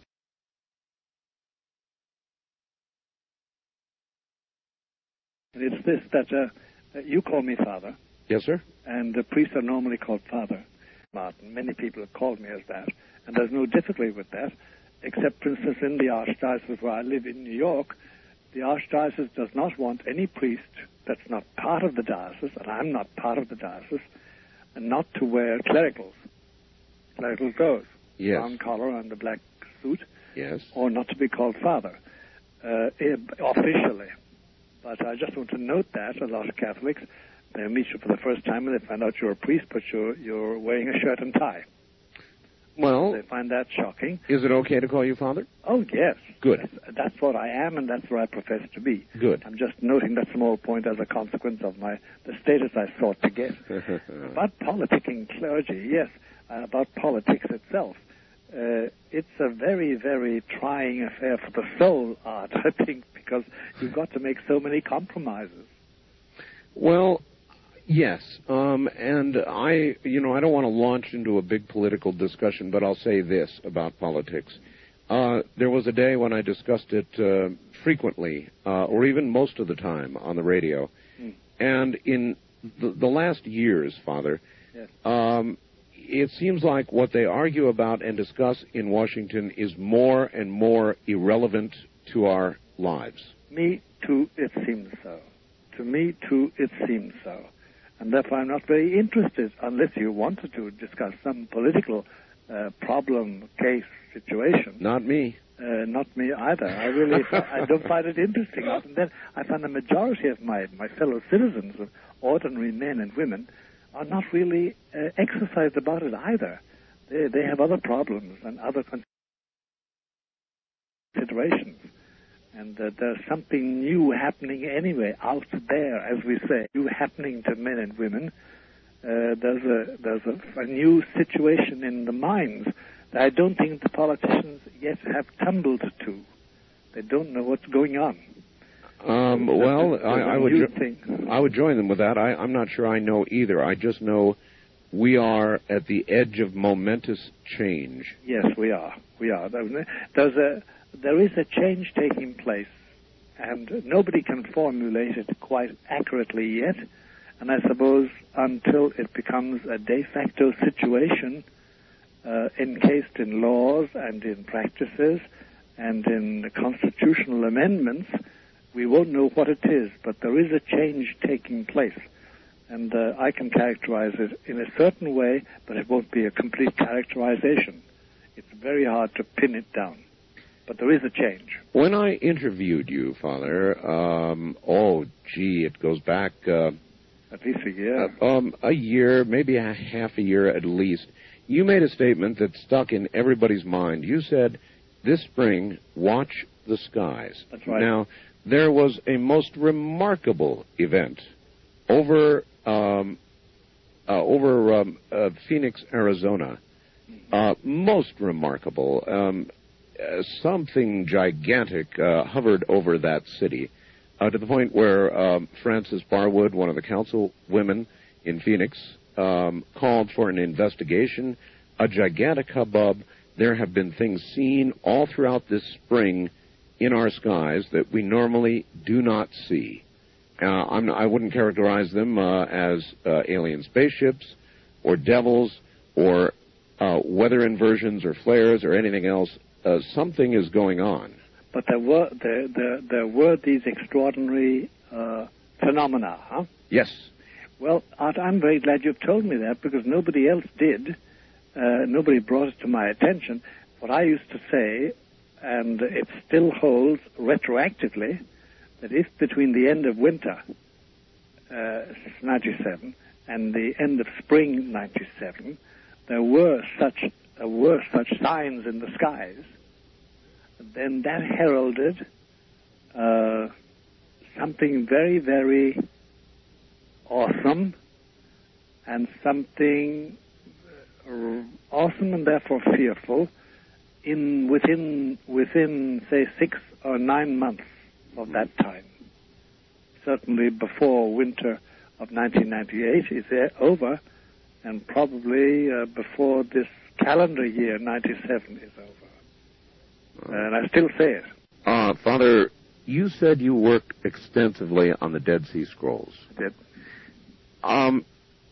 And it's this, that uh, you call me Father. Yes, sir. And the priests are normally called Father Martin. Many people have called me as that. And there's no difficulty with that, except, for instance, in the Archdiocese where I live in New York, the Archdiocese does not want any priest that's not part of the diocese, and I'm not part of the diocese, and not to wear clericals. Clerical clothes. Yes. Brown collar and a black suit. Yes. Or not to be called Father, uh, officially. But I just want to note that a lot of Catholics, they meet you for the first time and they find out you're a priest, but you're, you're wearing a shirt and tie. Well, they find that shocking. Is it okay to call you Father? Oh, yes. Good. That's, that's what I am, and that's what I profess to be. Good. I'm just noting that small point as a consequence of my the status I sought to get. About politicking clergy, yes, uh, about politics itself. Uh, it's a very, very trying affair for the soul, Art, I think, because you've got to make so many compromises. Well, yes, um, and I, you know, I don't want to launch into a big political discussion, but I'll say this about politics. Uh, there was a day when I discussed it uh, frequently, uh, or even most of the time on the radio. Mm. And in the, the last years, Father, yes. um, it seems like what they argue about and discuss in Washington is more and more irrelevant to our lives. Me, too, it seems so. To me, too, it seems so. And therefore I'm not very interested, unless you wanted to discuss some political uh, problem, case, situation. Not me. Uh, not me either. I really I don't find it interesting. And then I find the majority of my, my fellow citizens, of ordinary men and women, are not really uh, exercised about it either. They, they have other problems and other considerations. And uh, there's something new happening anyway out there, as we say, new happening to men and women. Uh, there's a there's a, a new situation in the minds that I don't think the politicians yet have tumbled to. They don't know what's going on. Um, well, I, I would jo- I would join them with that. I, I'm not sure I know either. I just know we are at the edge of momentous change. Yes, we are. We are. There's a, there is a change taking place, and nobody can formulate it quite accurately yet. And I suppose until it becomes a de facto situation, uh, encased in laws and in practices and in constitutional amendments, we won't know what it is. But there is a change taking place. And uh, I can characterize it in a certain way, but it won't be a complete characterization. It's very hard to pin it down. But there is a change. When I interviewed you, Father, um, oh, gee, it goes back... Uh, at least a year. Uh, um, a year, maybe a half a year at least. You made a statement that stuck in everybody's mind. You said, this spring, watch the skies. That's right. Now, there was a most remarkable event over... Um, uh, over um, uh, Phoenix, Arizona. Uh, most remarkable. Um, uh, something gigantic uh, hovered over that city uh, to the point where um, Frances Barwood, one of the councilwomen in Phoenix, um, called for an investigation, a gigantic hubbub. There have been things seen all throughout this spring in our skies that we normally do not see. Uh, I'm, I wouldn't characterize them uh, as uh, alien spaceships or devils or uh, weather inversions or flares or anything else. Uh, something is going on. But there were there there, there were these extraordinary uh, phenomena, huh? Yes. Well, Art, I'm very glad you've told me that because nobody else did. Uh, nobody brought it to my attention. What I used to say, and it still holds retroactively, that if between the end of winter, uh, ninety-seven, and the end of spring, ninety-seven, there were such uh, were such signs in the skies, then that heralded uh, something very, very awesome, and something uh, awesome and therefore fearful in within within say six or nine months of that time. Certainly before winter of nineteen ninety-eight is over, and probably uh, before this calendar year, ninety-seven, is over. And I still say it. Uh, Father, you said you worked extensively on the Dead Sea Scrolls. I did. Um,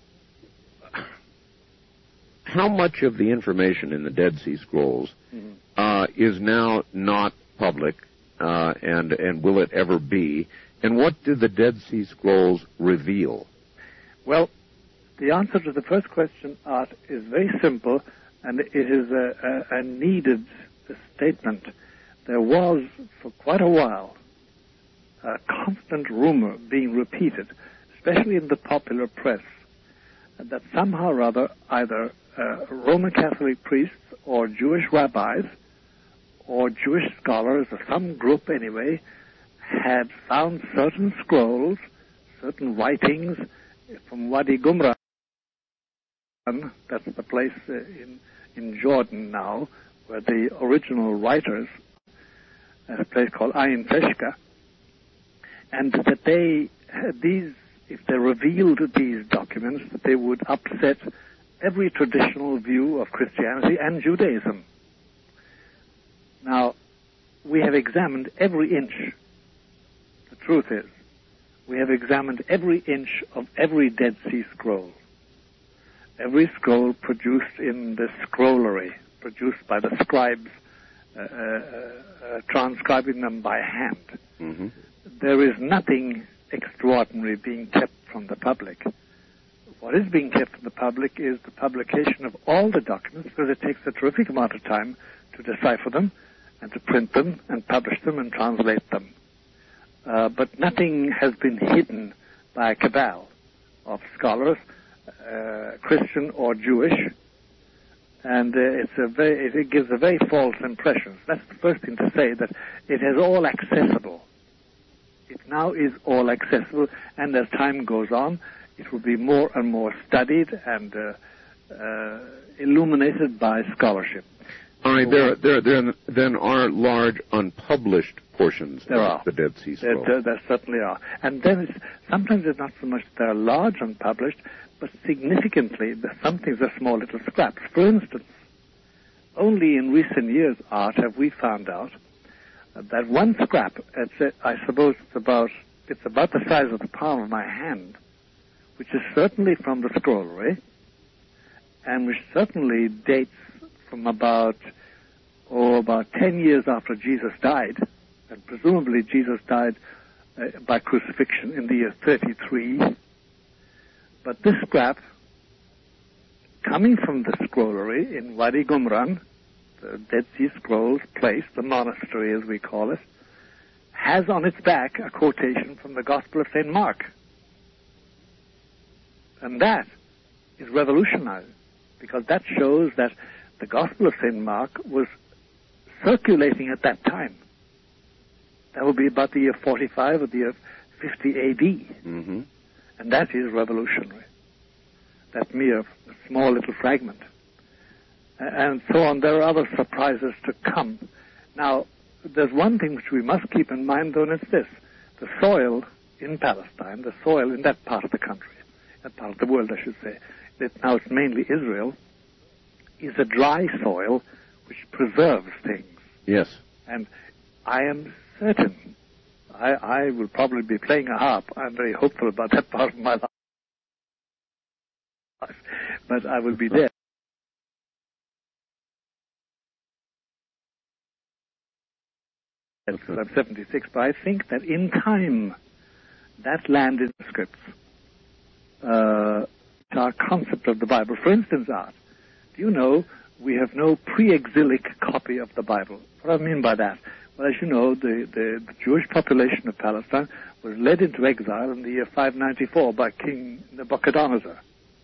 how much of the information in the Dead Sea Scrolls mm-hmm. uh, is now not public? Uh, and and will it ever be? And what do the Dead Sea Scrolls reveal? Well, the answer to the first question, Art, is very simple, and it is a, a, a needed statement. There was, for quite a while, a constant rumor being repeated, especially in the popular press, that somehow or other either uh, Roman Catholic priests or Jewish rabbis or Jewish scholars, or some group anyway, had found certain scrolls, certain writings from Wadi Qumran, that's the place uh, in, in Jordan now, where the original writers, at a place called Ain Teshka, and that they, these, if they revealed these documents, that they would upset every traditional view of Christianity and Judaism. Now, we have examined every inch. The truth is, we have examined every inch of every Dead Sea Scroll. Every scroll produced in the scrollery, produced by the scribes, uh, uh, uh, transcribing them by hand. Mm-hmm. There is nothing extraordinary being kept from the public. What is being kept from the public is the publication of all the documents, because it takes a terrific amount of time to decipher them, and to print them, and publish them, and translate them. Uh, but nothing has been hidden by a cabal of scholars, uh, Christian or Jewish, and uh, it's a very, it gives a very false impression. That's the first thing to say, that it is all accessible. It now is all accessible, and as time goes on, it will be more and more studied and uh, uh, illuminated by scholarship. All right, there, there, there then are large unpublished portions there of are. the Dead Sea Scrolls. There, there, there certainly are. And then it's, sometimes it's not so much that they're large unpublished, but significantly, the, some things are small little scraps. For instance, only in recent years, Art, have we found out that one scrap, it's, I suppose it's about, it's about the size of the palm of my hand, which is certainly from the scrollery, and which certainly dates from about, oh, about ten years after Jesus died, and presumably Jesus died uh, by crucifixion in the year thirty-three. But this scrap, coming from the scrollery in Wadi Qumran, the Dead Sea Scrolls place, the monastery as we call it, has on its back a quotation from the Gospel of Saint Mark. And that is revolutionary, because that shows that the Gospel of Saint Mark was circulating at that time. That would be about the year forty-five or the year fifty A D. Mm-hmm. And that is revolutionary. That mere small little fragment. And so on. There are other surprises to come. Now, there's one thing which we must keep in mind, though, and it's this. The soil in Palestine, the soil in that part of the country, that part of the world, I should say, that now it's mainly Israel, is a dry soil which preserves things. Yes. And I am certain, I, I will probably be playing a harp. I'm very hopeful about that part of my life. But I will be there. Because I'm seventy-six, but I think that in time, that land in the scripts, uh, our concept of the Bible. For instance, Art, do you know we have no pre-exilic copy of the Bible? What do I mean by that? Well, as you know, the, the, the Jewish population of Palestine was led into exile in the year five ninety-four by King Nebuchadnezzar.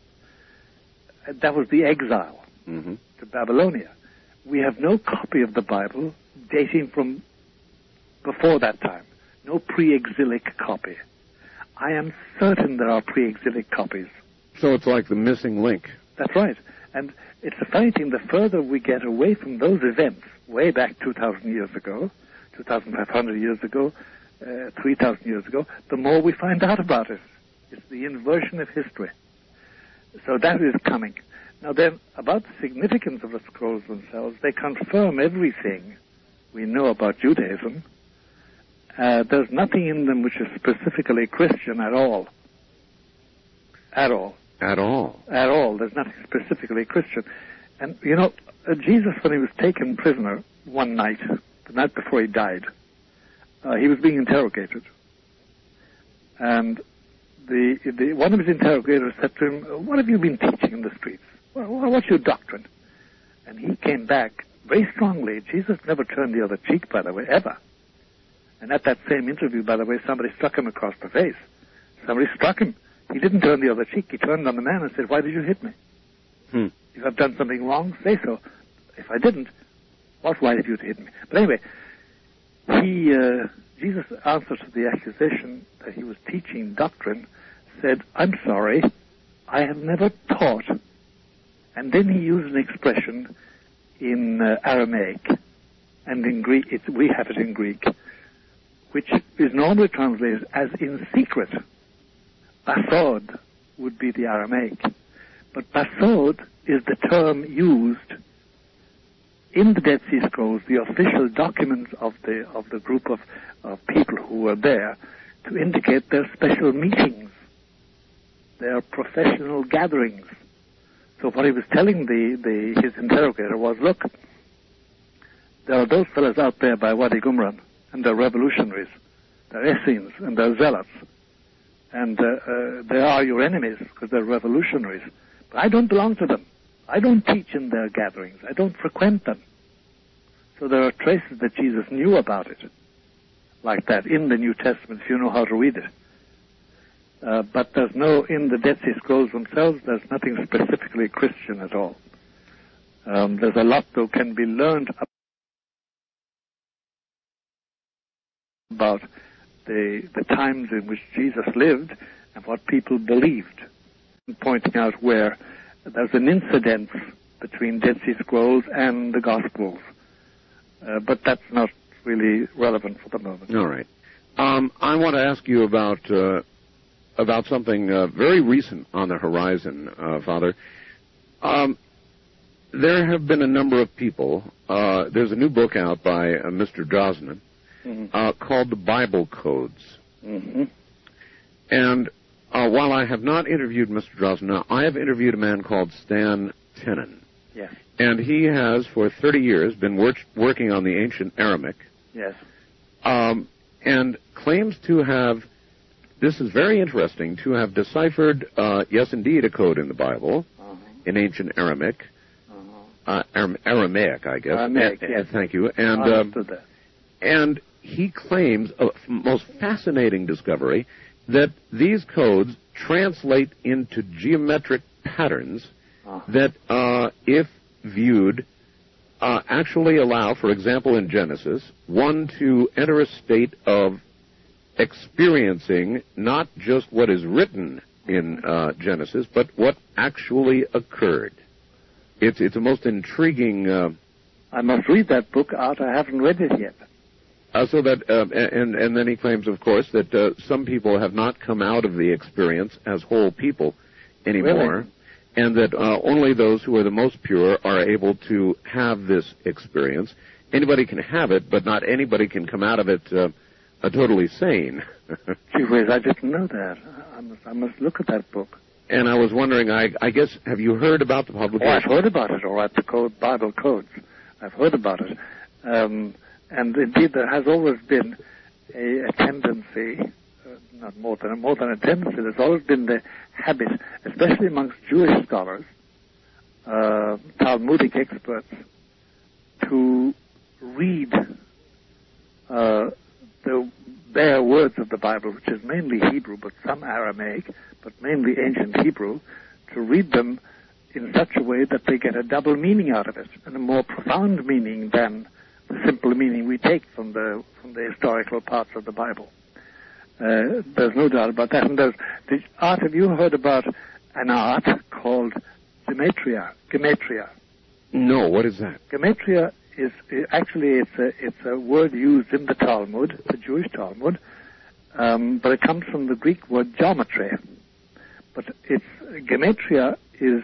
That was the exile mm-hmm. to Babylonia. We have no copy of the Bible dating from before that time. No pre-exilic copy. I am certain there are pre-exilic copies. So it's like the missing link. That's right. And it's a funny thing, the further we get away from those events, way back two thousand years ago, two thousand five hundred years ago, uh, three thousand years ago, the more we find out about it. It's the inversion of history. So that is coming. Now then, about the significance of the scrolls themselves, they confirm everything we know about Judaism. Uh, there's nothing in them which is specifically Christian at all. At all. At all. At all. There's nothing specifically Christian. And, you know, uh, Jesus, when he was taken prisoner one night, the night before he died, uh, he was being interrogated. And the, the one of his interrogators said to him, what have you been teaching in the streets? Well, what's your doctrine? And he came back very strongly. Jesus never turned the other cheek, by the way, ever. And at that same interview, by the way, somebody struck him across the face. Somebody struck him. He didn't turn the other cheek. He turned on the man and said, why did you hit me? Hmm. If I've done something wrong, say so. If I didn't, what's right of you to hit me? But anyway, he, uh, Jesus' answer to the accusation that he was teaching doctrine said, I'm sorry, I have never taught. And then he used an expression in uh, Aramaic, and in Greek, it's, we have it in Greek, which is normally translated as in secret. Basod would be the Aramaic. But basod is the term used in the Dead Sea Scrolls, the official documents of the of the group of, of people who were there, to indicate their special meetings, their professional gatherings. So what he was telling the, the his interrogator was, look, there are those fellows out there by Wadi Qumran, and they're revolutionaries, they're Essenes, and they're zealots. And uh, uh, they are your enemies because they're revolutionaries. But I don't belong to them. I don't teach in their gatherings. I don't frequent them. So there are traces that Jesus knew about it, like that, in the New Testament, if you know how to read it. Uh, but there's no, in the Dead Sea Scrolls themselves, there's nothing specifically Christian at all. Um, there's a lot, though, can be learned about the, the times in which Jesus lived and what people believed, and pointing out where there's an incidence between Dead Sea Scrolls and the Gospels. Uh, but that's not really relevant for the moment. All right. Um, I want to ask you about uh, about something uh, very recent on the horizon, uh, Father. Um, there have been a number of people. Uh, there's a new book out by uh, Mister Drosnin mm-hmm. uh, called The Bible Codes. Mm-hmm. And uh, while I have not interviewed Mister Drosnin, I have interviewed a man called Stan Tenen. Yes. And he has, for thirty years, been work, working on the ancient Aramaic. Yes. Um, and claims to have, this is very interesting, to have deciphered, uh, yes, indeed, a code in the Bible, uh-huh. in ancient Aramaic, uh-huh. uh, Aram- Aramaic, I guess. Aramaic, and, yes. Thank you. And, I um, understood that. And he claims, a most fascinating discovery, that these codes translate into geometric patterns uh-huh. that, uh, if viewed, uh, actually allow, for example, in Genesis, one to enter a state of experiencing not just what is written in uh, Genesis, but what actually occurred. It's it's a most intriguing. Uh, I must read that book out. I haven't read it yet. Uh, so that, uh, and and then he claims, of course, that uh, some people have not come out of the experience as whole people anymore. Really? And that uh, only those who are the most pure are able to have this experience. Anybody can have it, but not anybody can come out of it uh, uh, totally sane. Gee whiz, I didn't know that. I must, I must look at that book. And I was wondering, I, I guess, have you heard about the publication? Oh, I've heard about it, all right, the code, Bible codes. I've heard about it. Um, and indeed, there has always been a, a tendency, uh, not more than, more than a tendency, there's always been the habit, especially amongst Jewish scholars, uh, Talmudic experts, to read uh, the bare words of the Bible, which is mainly Hebrew, but some Aramaic, but mainly ancient Hebrew, to read them in such a way that they get a double meaning out of it, and a more profound meaning than the simple meaning we take from the from the historical parts of the Bible. Uh, there's no doubt about that. And there's the art. Have you heard about an art called gematria? Gematria. No. What is that? Gematria is actually it's a it's a word used in the Talmud, the Jewish Talmud, um, but it comes from the Greek word geometry. But it's gematria is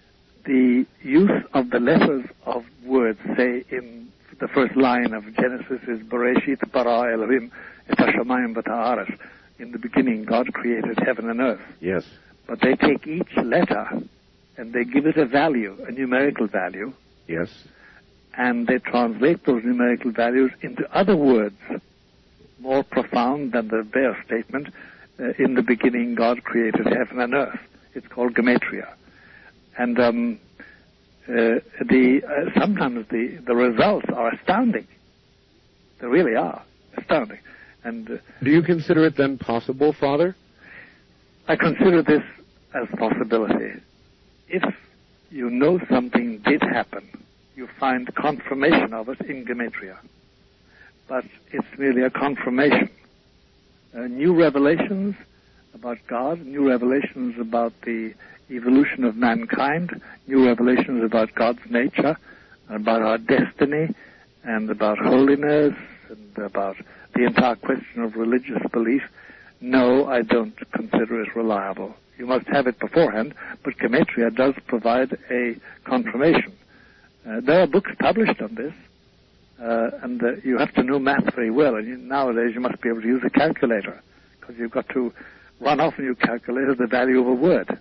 the use of the letters of words. Say in the first line of Genesis is Bereshit bara Elohim et hashamayim v'ta'aretz. In the beginning, God created heaven and earth. Yes. But they take each letter and they give it a value, a numerical value. Yes. And they translate those numerical values into other words, more profound than the bare statement, uh, in the beginning God created heaven and earth. It's called gematria. And um, uh, the uh, sometimes the, the results are astounding. They really are astounding. And uh, do you consider it then possible, Father? I consider this as possibility. If you know something did happen, you find confirmation of it in gematria. But it's merely a confirmation. Uh, new revelations about God, new revelations about the evolution of mankind, new revelations about God's nature, about our destiny, and about holiness, and about the entire question of religious belief. No, I don't consider it reliable. You must have it beforehand, but gematria does provide a confirmation. Uh, there are books published on this, uh, and uh, you have to know math very well. And you, nowadays you must be able to use a calculator, because you've got to run off in your calculator the value of a word.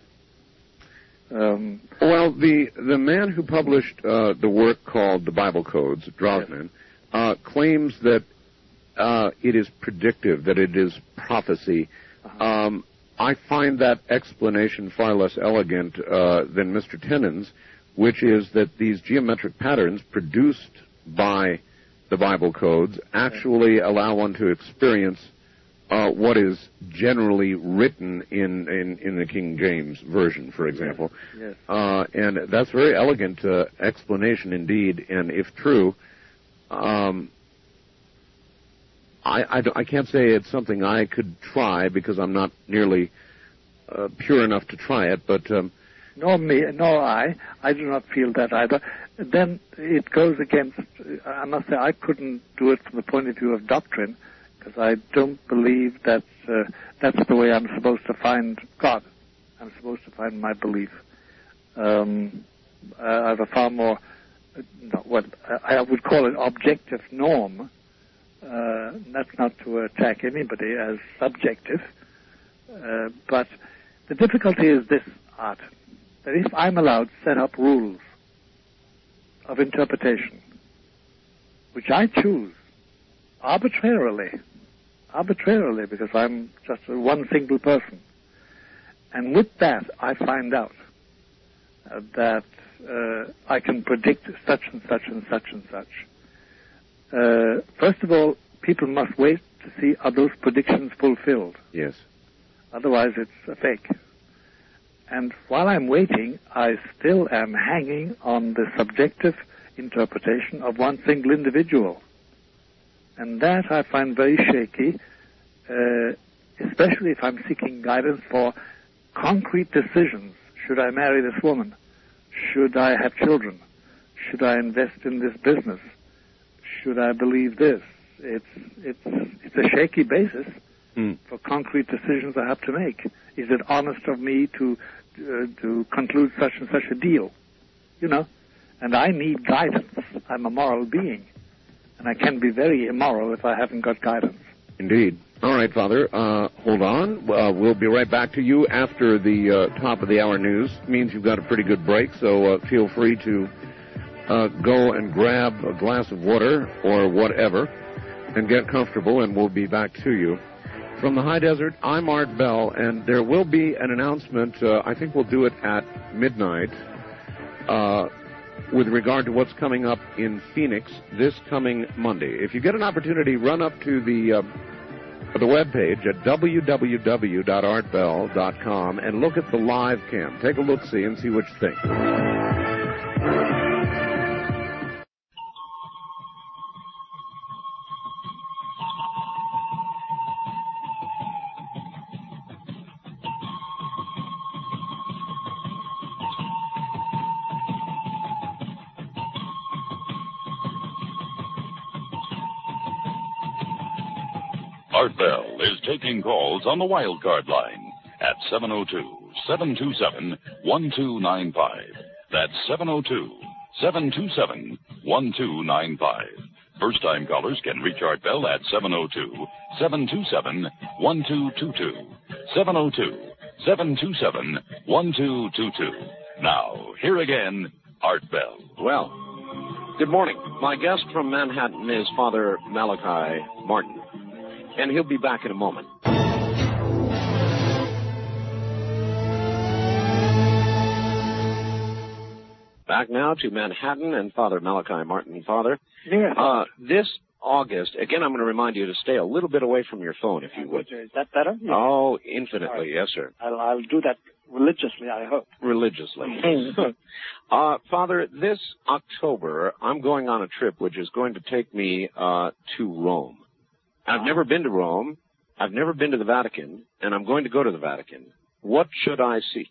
Um, well, the the man who published uh, the work called The Bible Codes, Drosnin, yes. uh, claims that uh, it is predictive, that it is prophecy. Uh-huh. Um, I find that explanation far less elegant uh, than Mister Tenen's, which is that these geometric patterns produced by the Bible codes actually allow one to experience uh, what is generally written in, in, in the King James Version, for example. Yes. Yes. Uh, and that's a very elegant uh, explanation indeed, and if true, um, I, I, I can't say it's something I could try because I'm not nearly uh, pure enough to try it, but... Um, Nor me, nor I. I do not feel that either. Then it goes against, I must say, I couldn't do it from the point of view of doctrine. because I don't believe that uh, that's the way I'm supposed to find God. I'm supposed to find my belief. Um, I have a far more, not what I would call it, objective norm. Uh, that's not to attack anybody as subjective, uh, but the difficulty is this, Art, that if I'm allowed to set up rules of interpretation, which I choose arbitrarily, arbitrarily, because I'm just a one single person, and with that I find out uh, that uh, I can predict such and such and such and such. Uh, first of all, people must wait to see are those predictions fulfilled. Yes. Otherwise, it's a fake. And while I'm waiting, I still am hanging on the subjective interpretation of one single individual. And that I find very shaky, uh, especially if I'm seeking guidance for concrete decisions. Should I marry this woman? Should I have children? Should I invest in this business? Should I believe this? It's it's it's a shaky basis mm. for concrete decisions I have to make. Is it honest of me to uh, to conclude such and such a deal? You know, and I need guidance. I'm a moral being, and I can be very immoral if I haven't got guidance. Indeed. All right, Father. Uh, hold on. Uh, we'll be right back to you after the uh, top of the hour news. It means you've got a pretty good break, so uh, feel free to uh, go and grab a glass of water or whatever and get comfortable, and we'll be back to you. From the High Desert, I'm Art Bell, and there will be an announcement. Uh, I think we'll do it at midnight uh, with regard to what's coming up in Phoenix this coming Monday. If you get an opportunity, run up to the uh, the webpage at w w w dot art bell dot com and look at the live cam. Take a look-see and see what you think. Art Bell is taking calls on the wild card line at seven oh two, seven two seven, one two nine five. That's seven oh two, seven two seven, one two nine five. First-time callers can reach Art Bell at seven oh two, seven two seven, one two two two. seven oh two, seven two seven, one two two two. Now, here again, Art Bell. Well, good morning. My guest from Manhattan is Father Malachi Martin, and he'll be back in a moment. Back now to Manhattan and Father Malachi Martin. Father, yes. uh, this August, again, I'm going to remind you to stay a little bit away from your phone, if you would. Is that better? Yes. Oh, infinitely, yes, sir. I'll, I'll do that religiously, I hope. Religiously. uh, Father, this October, I'm going on a trip which is going to take me uh, to Rome. I've never been to Rome. I've never been to the Vatican, and I'm going to go to the Vatican. What should I see?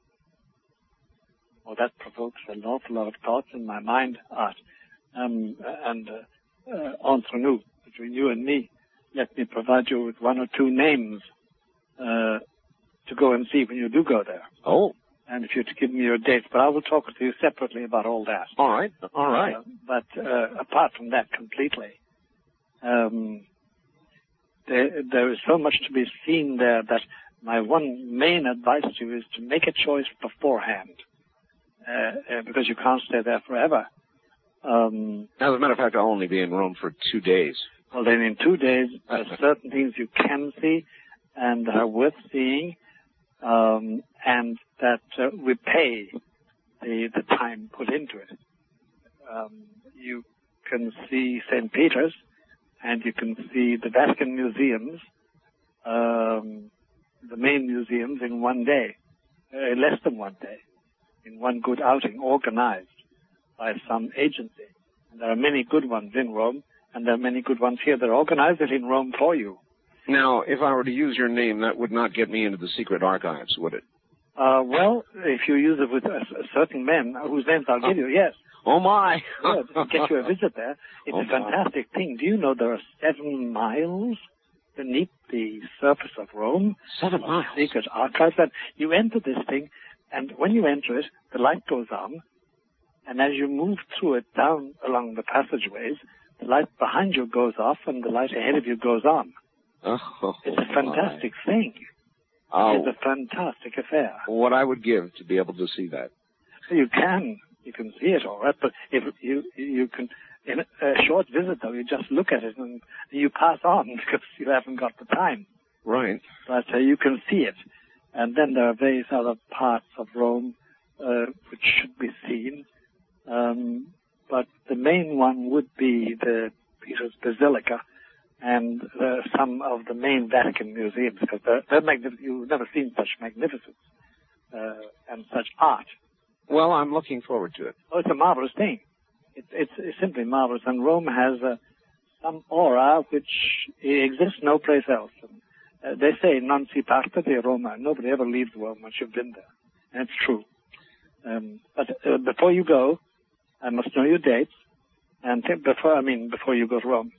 Well, that provokes an awful lot of thoughts in my mind, Art. Um, and uh, uh, entre nous, between you and me, let me provide you with one or two names uh, to go and see when you do go there. Oh. And if you're to give me your dates, but I will talk to you separately about all that. All right. All right. Uh, but uh, apart from that completely, um, there, there is so much to be seen there that my one main advice to you is to make a choice beforehand, uh, uh, because you can't stay there forever. Um, As a matter of fact, I'll only be in Rome for two days. Well, then in two days, there are certain things you can see and are worth seeing, um, and that uh, repay the, the time put into it. Um, you can see Saint Peter's, and you can see the Vatican museums, um, the main museums, in one day, uh, less than one day, in one good outing, organized by some agency. And there are many good ones in Rome, and there are many good ones here that organize it in Rome for you. Now, if I were to use your name, that would not get me into the secret archives, would it? Uh, well, if you use it with a, a certain men, whose names I'll give you, yes. Oh, my. Good. Get you a visit there. It's oh a fantastic my. thing. Do you know there are seven miles beneath the surface of Rome. Seven miles. Secret archives. And you enter this thing, and when you enter it, the light goes on, and as you move through it down along the passageways, the light behind you goes off, and the light ahead of you goes on. Oh, it's a fantastic my. thing. Oh, it's a fantastic affair. What I would give to be able to see that. You can. You can see it all right, but if you you can, in a short visit though, you just look at it and you pass on because you haven't got the time. Right. But uh, you can see it, and then there are various other parts of Rome uh, which should be seen. Um, but the main one would be the Peter's Basilica and uh, some of the main Vatican museums, because they're, they're magnific- you've never seen such magnificence uh, and such art. Well, I'm looking forward to it. Oh, it's a marvelous thing. It's, it's, it's simply marvelous, and Rome has uh, some aura which exists no place else. And, uh, they say, non si parte di Roma. Nobody ever leaves Rome once you've been there. And it's true. Um, but uh, before you go, I must know your dates, and th- before, I mean, before you go to Rome.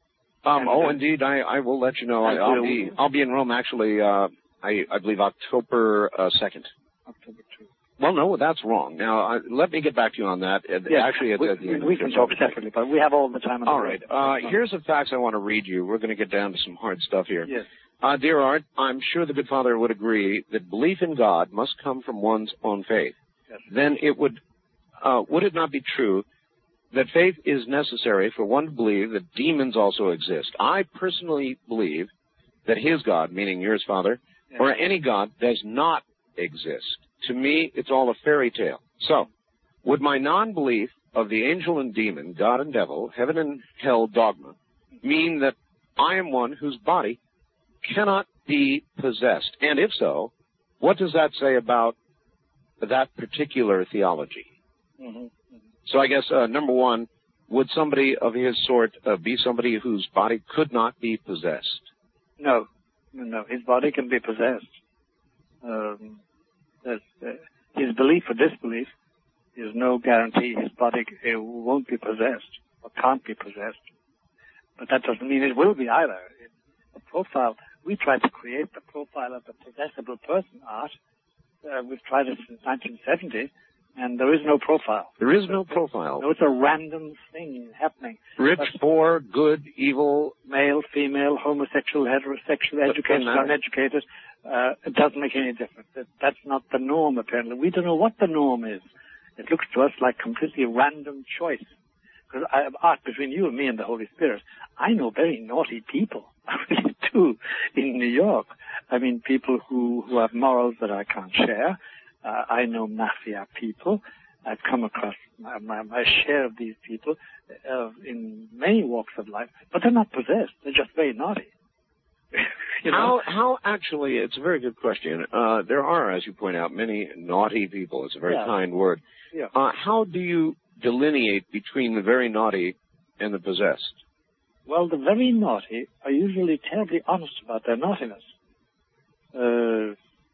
Um, and, oh, uh, indeed, I, I will let you know. I, I'll be I'll be in Rome actually. Uh, I, I believe October uh, second. October two. Well, no, that's wrong. Now, uh, let me get back to you on that. Uh, Yes, actually, at, we, at the end we of can the talk show. separately, but we have all the time. All right. Uh, here's a fax I want to read you. We're going to get down to some hard stuff here. Yes. Uh, dear Art, I'm sure the good father would agree that belief in God must come from one's own faith. Yes. Then it would, uh, would it not be true that faith is necessary for one to believe that demons also exist? I personally believe that his God, meaning yours, Father, yes. or any God, does not exist. To me, it's all a fairy tale. So, would my non-belief of the angel and demon, God and devil, heaven and hell dogma, mean that I am one whose body cannot be possessed? And if so, what does that say about that particular theology? Mm-hmm. So I guess, uh, number one, would somebody of his sort uh, be somebody whose body could not be possessed? No, no, his body can be possessed. Um, there's, uh, his belief or disbelief is no guarantee his body uh, won't be possessed or can't be possessed. But that doesn't mean it will be either. It, the profile, we tried to create the profile of the possessible person art. Uh, we've tried it since nineteen seventy, and there is no profile. There is no profile. No, it's a random thing happening. Rich, but poor, good, evil. Male, female, homosexual, heterosexual, educated, uneducated. Uh, it doesn't make any difference. It, that's not the norm, apparently. We don't know what the norm is. It looks to us like completely random choice. Because art between you and me and the Holy Spirit, I know very naughty people. I really do. In New York, I mean, people who, who have morals that I can't share. Uh, I know mafia people. I've come across my, my, my share of these people uh, in many walks of life, but they're not possessed. They're just very naughty. You know? How, how actually, it's a very good question. Uh, there are, as you point out, many naughty people. It's a very Yeah. kind word. Yeah. Uh, how do you delineate between the very naughty and the possessed? Well, the very naughty are usually terribly honest about their naughtiness. Uh,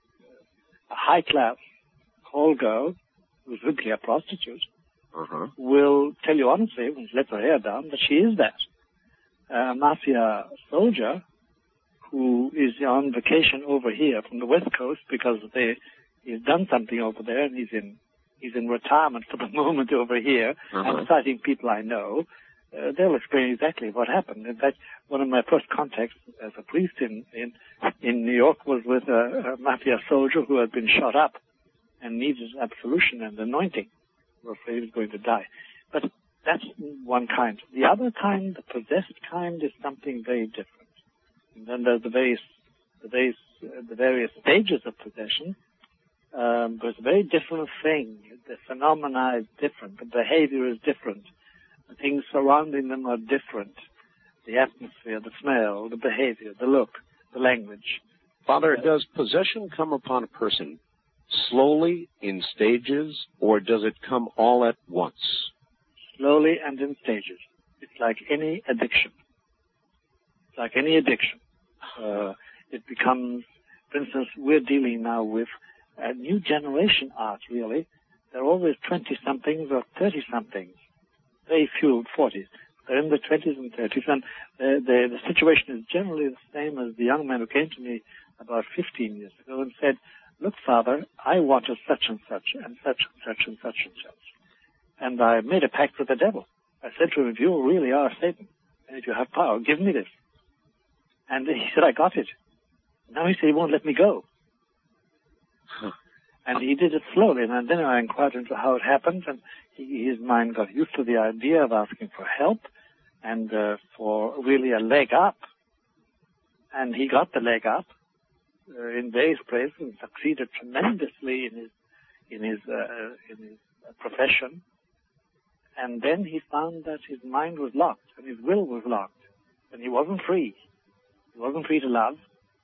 a high-class call girl, who's simply a prostitute, uh-huh. will tell you honestly, when she lets her hair down, that she is that. A mafia soldier who is on vacation over here from the West Coast because they, he's done something over there and he's in he's in retirement for the moment over here, uh-huh. and citing people I know, uh, they'll explain exactly what happened. In fact, one of my first contacts as a priest in in, in New York was with a, a mafia soldier who had been shot up and needed absolution and anointing. We were afraid he was going to die. But that's one kind. The other kind, the possessed kind, is something very different. And then there's the various, the various, uh, the various stages of possession. Um, but it's a very different thing. The phenomena is different. The behavior is different. The things surrounding them are different. The atmosphere, the smell, the behavior, the look, the language. Father, uh, does possession come upon a person slowly, in stages, or does it come all at once? Slowly and in stages. It's like any addiction. It's like any addiction. Uh, it becomes, for instance, we're dealing now with a new generation art, really. They're always twenty-somethings or thirty-somethings. Very few forties. They're in their twenties and thirties, and the, the, the situation is generally the same as the young man who came to me about fifteen years ago and said, look, Father, I wanted such and such and such and such and such and such. And I made a pact with the devil. I said to him, if you really are Satan, and if you have power, give me this. And he said, I got it. Now he said he won't let me go. Huh. And he did it slowly, and then I inquired into how it happened, and he, his mind got used to the idea of asking for help and uh, for really a leg up. And he got the leg up uh, in various places and succeeded tremendously in his in his uh, in his profession. And then he found that his mind was locked and his will was locked, and he wasn't free. He wasn't free to love.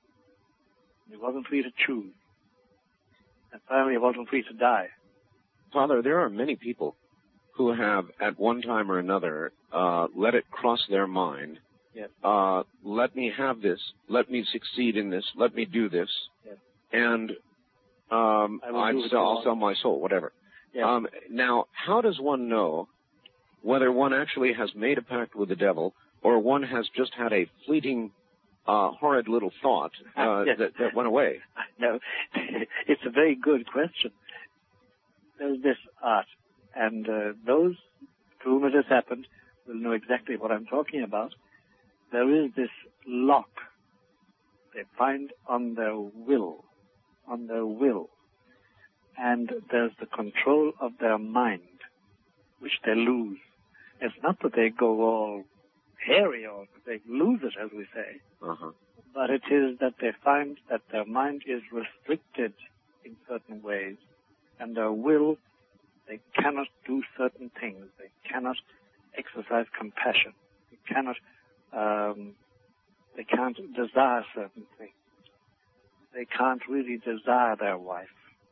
He wasn't free to choose. And finally, he wasn't free to die. Father, there are many people who have, at one time or another, uh, let it cross their mind. Yes. Uh, let me have this. Let me succeed in this. Let me do this. Yes. And um, I'll sell, I'll sell my soul, whatever. Yes. Um, now, how does one know whether one actually has made a pact with the devil or one has just had a fleeting, uh, horrid little thought uh, yes. that, that went away? No, it's a very good question. There's this art, and uh, those to whom it has happened will know exactly what I'm talking about. There is this lock they find on their will, on their will, and there's the control of their mind, which they lose. It's not that they go all hairy or they lose it, as we say, uh-huh. but it is that they find that their mind is restricted in certain ways, and their will, they cannot do certain things. They cannot exercise compassion. They cannot, um, they can't desire certain things. They can't really desire their wife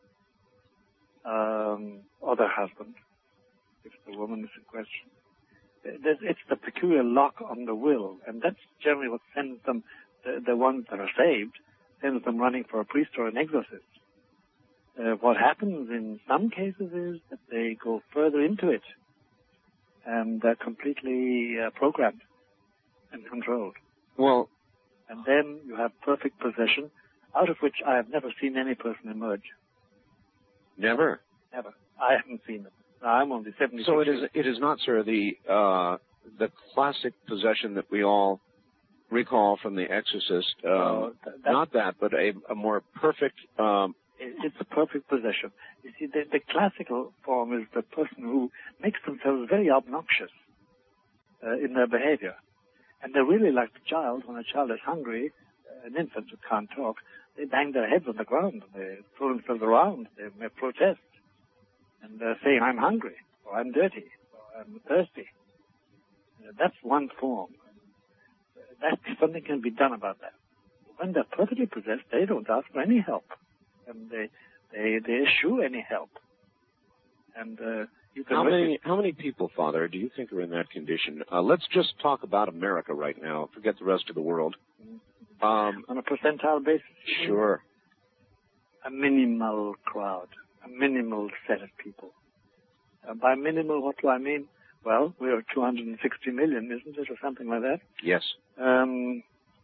um, or their husband, if the woman is in question. It's the peculiar lock on the will, and that's generally what sends them, the, the ones that are saved, sends them running for a priest or an exorcist. Uh, what happens in some cases is that they go further into it, and they're completely uh, programmed and controlled. Well, and then you have perfect possession, out of which I have never seen any person emerge. Never? Never. I haven't seen them. I'm only seventy-six. So it is. It is not, sir, the uh, the classic possession that we all recall from The Exorcist. Um, uh, th- not that, but a, a more perfect. Um, it's a perfect possession. You see, the, the classical form is the person who makes themselves very obnoxious uh, in their behavior, and they're really like the child. When a child is hungry, uh, an infant who can't talk, they bang their heads on the ground. They throw themselves around. They may protest. And they're saying, I'm hungry, or I'm dirty, or I'm thirsty. Uh, that's one form. Uh, that, something can be done about that. When they're perfectly possessed, they don't ask for any help. And they they, they eschew any help. And uh, you can... How many, how many people, Father, do you think are in that condition? Uh, let's just talk about America right now. Forget the rest of the world. Um, On a percentile basis? Sure. A minimal crowd. A minimal set of people. Uh, by minimal, what do I mean? Well, we are two hundred sixty million, isn't it, or something like that? Yes. Um,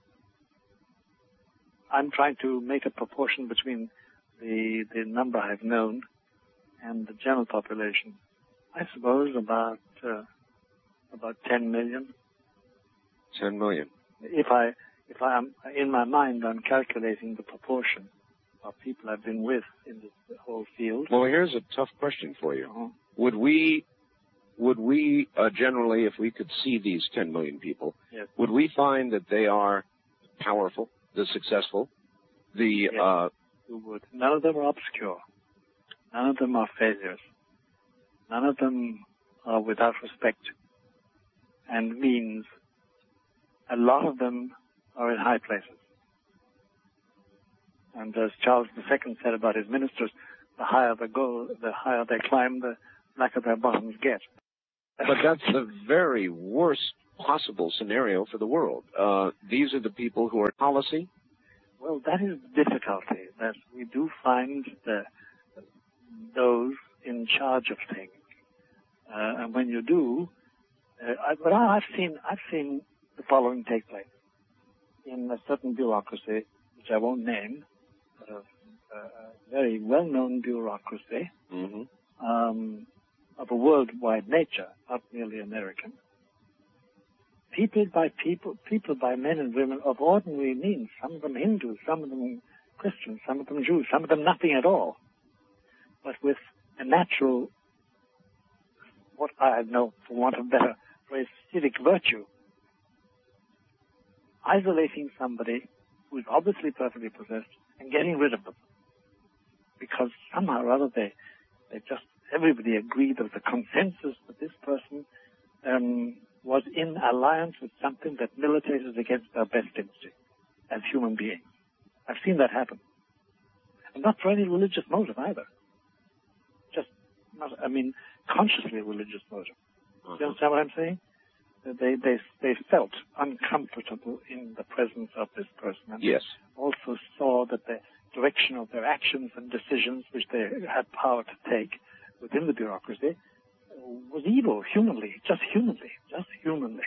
I'm trying to make a proportion between the the number I've known and the general population. I suppose about uh, about ten million. Ten million. If I if I'm in my mind, I'm calculating the proportion of people I've been with in this whole field. Well, here's a tough question for you. Uh-huh. Would we, would we uh, generally, if we could see these ten million people, yes. would we find that they are powerful, the successful, the... Yes, uh, we would. None of them are obscure. None of them are failures. None of them are without respect and means. A lot of them are in high places. And as Charles the Second said about his ministers, the higher they go, the higher they climb, the blacker their bottoms get. But that's the very worst possible scenario for the world. Uh, these are the people who are policy. Well, that is the difficulty, that we do find the, those in charge of things. Uh, and when you do, Uh, I, but I, I've seen I've seen the following take place in a certain bureaucracy, which I won't name, but a, a, a very well-known bureaucracy Mm-hmm. um, of a worldwide nature, not merely American. People by people, people by men and women of ordinary means. Some of them Hindus, some of them Christians, some of them Jews, some of them nothing at all, but with a natural, what I know, for want of a better phrase, civic virtue. Isolating somebody who is obviously perfectly possessed and getting rid of them. Because somehow or other they, they just, everybody agreed, there was a consensus that this person um, was in alliance with something that militated against their best instinct as human beings. I've seen that happen. And not for any religious motive either. Just, not, I mean, consciously religious motive. Uh-huh. You understand what I'm saying? They, they, they felt uncomfortable in the presence of this person. And Yes. also saw that the direction of their actions and decisions, which they had power to take within the bureaucracy, was evil, humanly, just humanly, just humanly.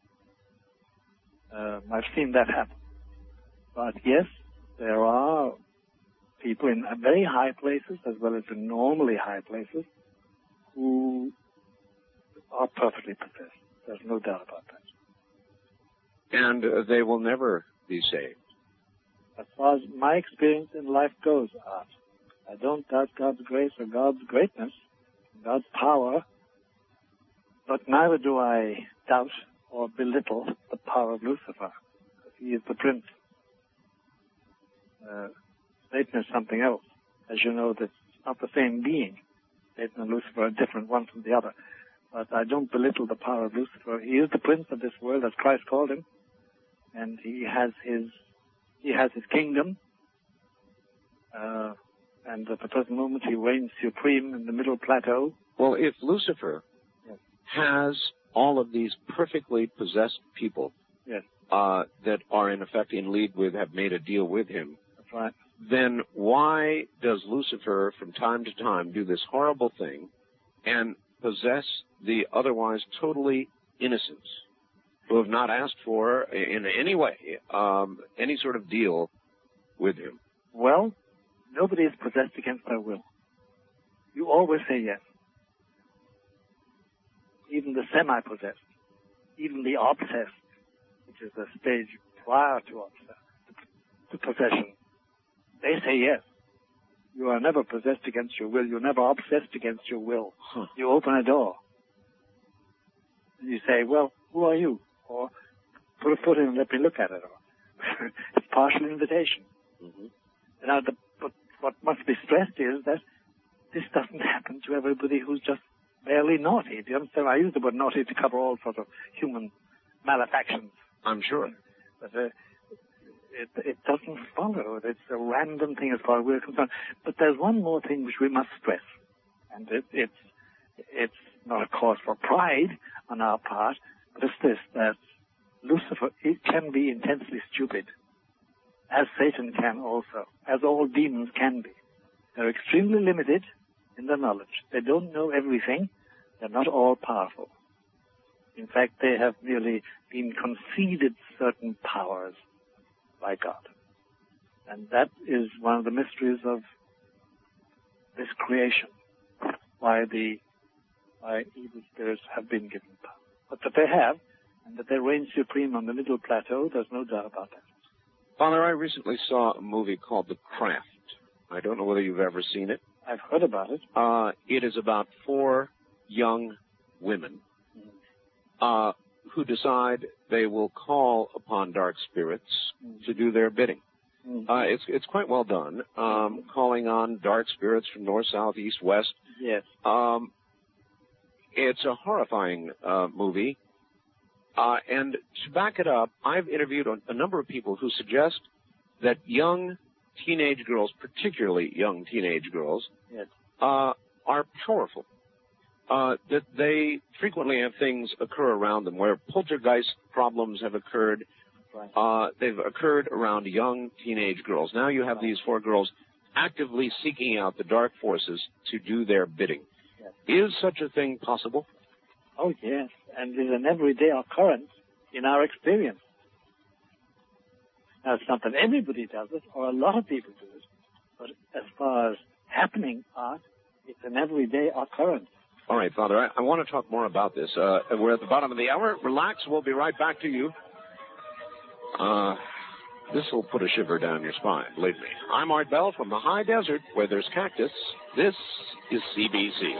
Um, I've seen that happen. But yes, there are people in very high places as well as in normally high places who are perfectly possessed. There's no doubt about that. And uh, they will never be saved. As far as my experience in life goes, Art, I don't doubt God's grace or God's greatness, God's power, but neither do I doubt or belittle the power of Lucifer. He is the prince. Uh, Satan is something else. As you know, that's not the same being. Satan and Lucifer are different one from the other. But I don't belittle the power of Lucifer. He is the prince of this world, as Christ called him. And he has his, he has his kingdom. Uh, and at the present moment he reigns supreme in the middle plateau. Well, if Lucifer Yes. has all of these perfectly possessed people Yes. uh, that are in effect in league with, have made a deal with him, That's right. then why does Lucifer from time to time do this horrible thing and possess the otherwise totally innocents who have not asked for, in any way, um, any sort of deal with him? Well, nobody is possessed against their will. You always say yes. Even the semi-possessed, even the obsessed, which is the stage prior to obsessed, to possession, they say yes. You are never possessed against your will. You're never obsessed against your will. Huh. You open a door. And you say, well, who are you? Or put a foot in and let me look at it. Or it's partial invitation. Mm-hmm. Now, the, but what must be stressed is that this doesn't happen to everybody who's just barely naughty. Do you understand? I use the word naughty to cover all sorts of human malefactions. I'm sure. But uh, it, it doesn't follow. It's a random thing as far as we're concerned. But there's one more thing which we must stress. And it, it's, it's not a cause for pride on our part, but it's this, that Lucifer, it can be intensely stupid, as Satan can also, as all demons can be. They're extremely limited in their knowledge. They don't know everything. They're not all powerful. In fact, they have merely been conceded certain powers by God. And that is one of the mysteries of this creation, why the why evil spirits have been given power. But that they have, and that they reign supreme on the middle plateau, there's no doubt about that. Father, I recently saw a movie called The Craft. I don't know whether you've ever seen it. I've heard about it. Uh, it is about four young women uh, who decide they will call upon dark spirits mm. to do their bidding. Mm. Uh, it's it's quite well done, um, calling on dark spirits from north, south, east, west. Yes. Um, it's a horrifying uh, movie. Uh, and to back it up, I've interviewed a number of people who suggest that young teenage girls, particularly young teenage girls, yes. uh, are powerful. Uh, that they frequently have things occur around them where poltergeist problems have occurred. Right. Uh, they've occurred around young teenage girls. Now you have right. these four girls actively seeking out the dark forces to do their bidding. Yes. Is such a thing possible? Oh, yes, and it's an everyday occurrence in our experience. Now, it's not that everybody does it, or a lot of people do it, but as far as happening art, it's an everyday occurrence. All right, Father, I, I want to talk more about this. Uh, we're at the bottom of the hour. Relax. We'll be right back to you. Uh, this will put a shiver down your spine, believe me. I'm Art Bell from the high desert where there's cactus. This is C B C.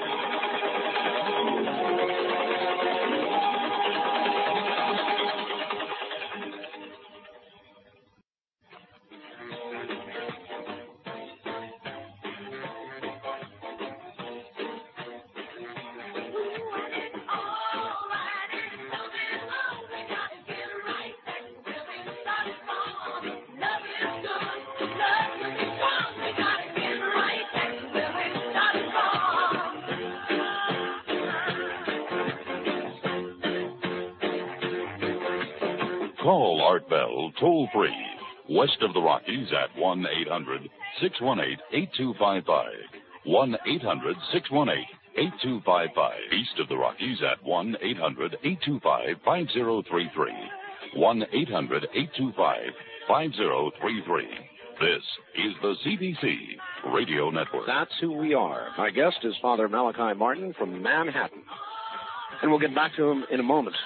Call Art Bell toll-free, west of the Rockies at one eight hundred six one eight eight two five five, one eight hundred six one eight eight two five five, east of the Rockies at one eight hundred eight two five five zero three three, one eight hundred eight two five five zero three three. This is the C B C Radio Network. That's who we are. My guest is Father Malachi Martin from Manhattan. And we'll get back to him in a moment.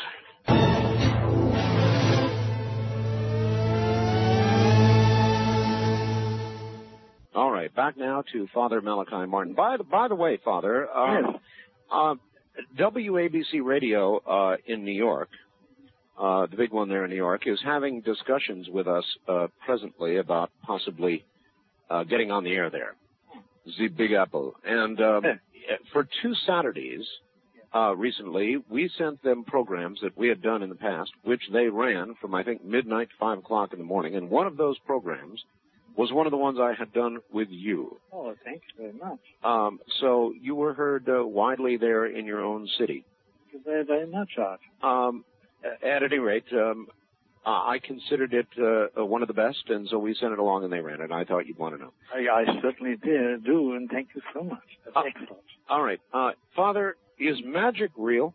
All right, back now to Father Malachi Martin. By the, by the way, Father, uh, Yes. uh, W A B C Radio uh, in New York, uh, the big one there in New York, is having discussions with us uh, presently about possibly uh, getting on the air there, the Big Apple. And um, for two Saturdays uh, recently, we sent them programs that we had done in the past, which they ran from, I think, midnight to five o'clock in the morning. And one of those programs was one of the ones I had done with you. Oh, thank you very much. Um, so you were heard uh, widely there in your own city. Thank you very, very much, Art. Um, at any rate, um, uh, I considered it uh, one of the best, and so we sent it along and they ran it. I thought you'd want to know. I, I certainly did, do, and thank you so much. That's uh, excellent. All right. Uh, Father, is magic real?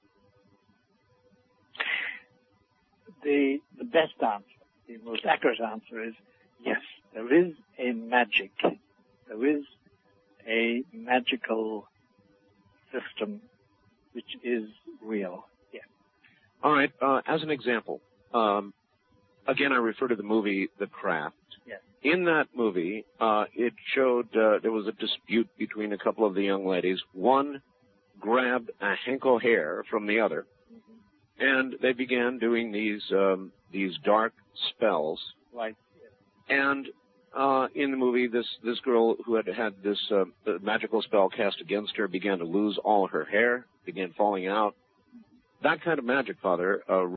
The, the best answer, the most accurate answer is yes. There is a magic. There is a magical system which is real. Yeah. All right. Uh, as an example, um, again, I refer to the movie The Craft. Yes. In that movie, uh, it showed uh, there was a dispute between a couple of the young ladies. One grabbed a hank of hair from the other, mm-hmm. and they began doing these um, these dark spells. Right. And uh, in the movie, this, this girl who had had this uh, magical spell cast against her began to lose all her hair, began falling out. That kind of magic, Father, uh,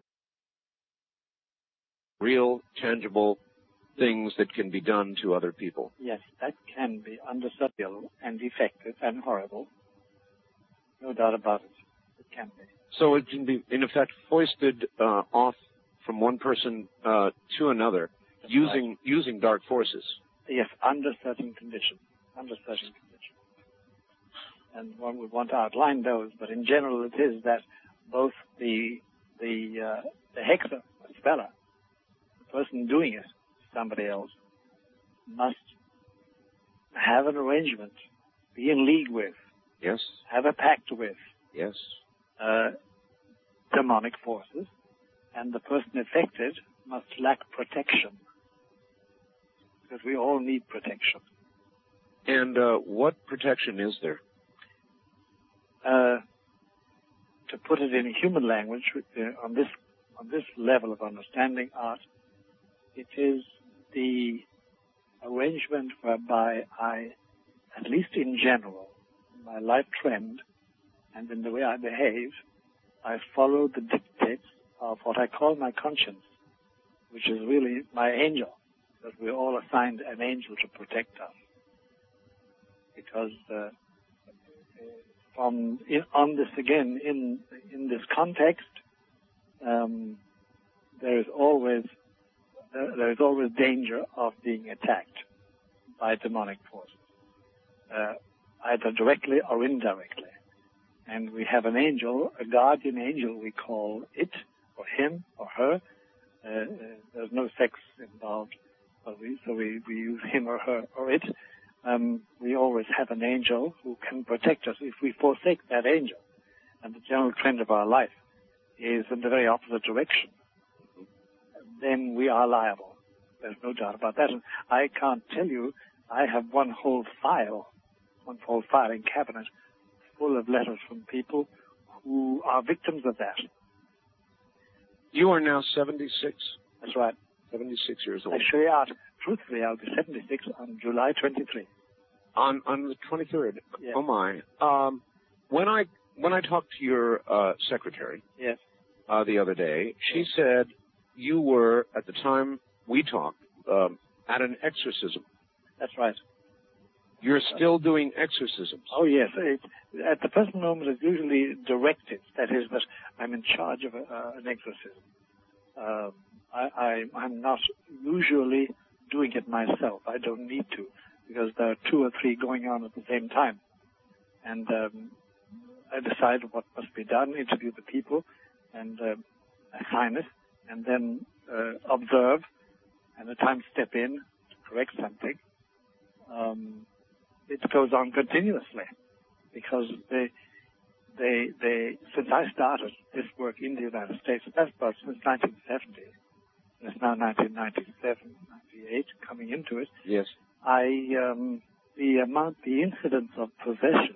real, tangible things that can be done to other people. Yes, that can be undesirable and effective and horrible. No doubt about it. It can be. So it can be, in effect, foisted uh, off from one person uh, to another. Using right. using dark forces. Yes, under certain conditions. Under certain conditions. And one would want to outline those, but in general it is that both the the uh, the hexer, the speller, the person doing it, somebody else, must have an arrangement, be in league with, yes, have a pact with, yes, uh, demonic forces, and the person affected must lack protection. Because we all need protection. And uh, what protection is there? Uh, to put it in human language, uh, on this on this level of understanding art, it is the arrangement whereby I, at least in general, in my life trend and in the way I behave, I follow the dictates of what I call my conscience, which is really my angel. That we're all assigned an angel to protect us. Because uh, from in, on this again, in in this context, um, there is always there, there is always danger of being attacked by demonic forces, uh, either directly or indirectly. And we have an angel, a guardian angel, we call it, or him, or her. Uh, uh, there's no sex involved, so we, so we, we use him or her or it. Um, we always have an angel who can protect us if we forsake that angel. And the general trend of our life is in the very opposite direction. Then we are liable. There's no doubt about that. And I can't tell you, I have one whole file, one whole filing cabinet full of letters from people who are victims of that. You are now seventy-six? That's right. seventy-six years old. Actually, uh, truthfully, I'll be seventy-six on July twenty-third. On on the twenty-third? Yes. Oh, my. Um, when I when I talked to your uh, secretary yes. uh, the other day, she said you were, at the time we talked, um, at an exorcism. That's right. You're still doing exorcisms? Oh, yes. It, at the present moment, it's usually directed. That is, that I'm in charge of a, uh, an exorcism. Uh, I, I, I'm not usually doing it myself. I don't need to, because there are two or three going on at the same time. And um, I decide what must be done, interview the people, and uh, assign it, and then uh, observe, and at times step in to correct something. Um, it goes on continuously, because they, they, they, since I started this work in the United States, that's about since nineteen seventy, and it's now nineteen ninety-seven, ninety-eight, coming into it. Yes. I, um, the amount, the incidence of possession,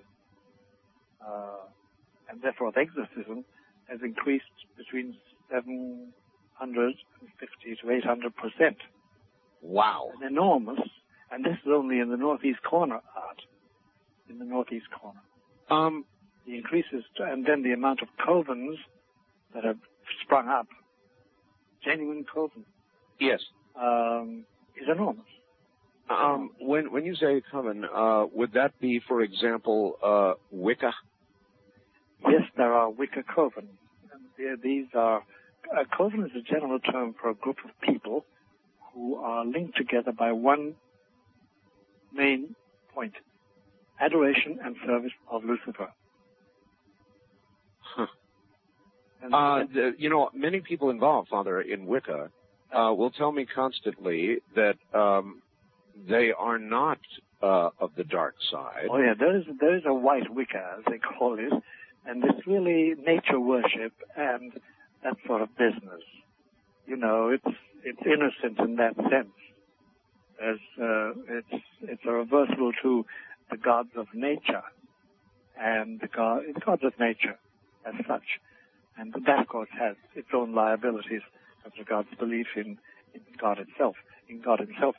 uh, and therefore of exorcism, has increased between seven hundred fifty to eight hundred percent. Wow. An enormous. And this is only in the northeast corner, Art. In the northeast corner. Um, the increases, to, and then the amount of covens that have sprung up, genuine covens. Yes. Um, is enormous. Um, when when you say coven, uh, would that be, for example, uh, Wicca? Yes, there are Wicca covens. And these are a coven is a general term for a group of people who are linked together by one main point: adoration and service of Lucifer. Huh. Uh, the, you know, many people involved, Father, in Wicca uh, will tell me constantly that um, they are not uh, of the dark side. Oh yeah, there is there is a white Wicca, as they call it, and it's really nature worship and that sort of business. You know, it's it's innocent in that sense. As uh, it's it's a reversal to the gods of nature and the, god, the gods of nature as such, and that of course has its own liabilities as regards belief in, in God itself, in God Himself.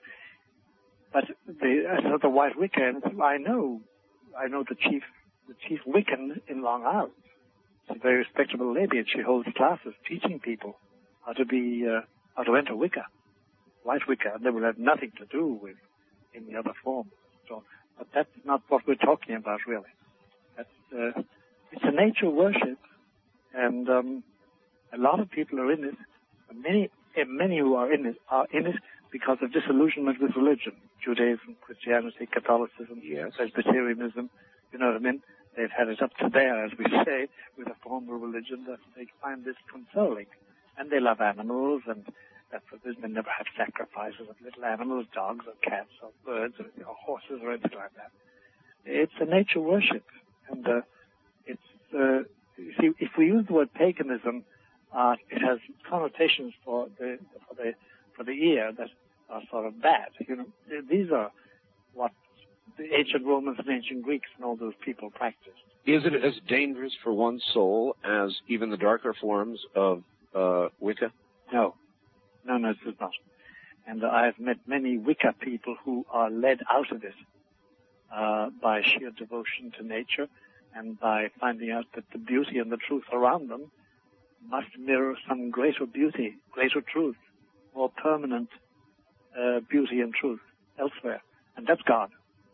But the as for the White Wicca, I know, I know the chief the chief Wiccan in Long Island. She's a very respectable lady, and she holds classes teaching people how to be uh, how to enter Wicca. White Wicca, and they will have nothing to do with any other form. So, but that's not what we're talking about, really. That's, uh, it's a nature worship, and um, a lot of people are in it. Many, uh, many who are in it are in it because of disillusionment with religion: Judaism, Christianity, Catholicism, yes. Presbyterianism. You know what I mean? They've had it up to there, as we say, with a form of religion that they find this consoling, and they love animals and. That's what they never have sacrifices of little animals, dogs or cats or birds or, or horses or anything like that. It's a nature worship, and uh, it's uh, you see, if we use the word paganism, uh, it has connotations for the for the for the ear that are sort of bad. You know, these are what the ancient Romans and ancient Greeks and all those people practiced. Is it as dangerous for one's soul as even the darker forms of uh, Wicca? No. No, no, it is not. And uh, I've met many Wicca people who are led out of it uh, by sheer devotion to nature and by finding out that the beauty and the truth around them must mirror some greater beauty, greater truth, more permanent uh, beauty and truth elsewhere. And that's God.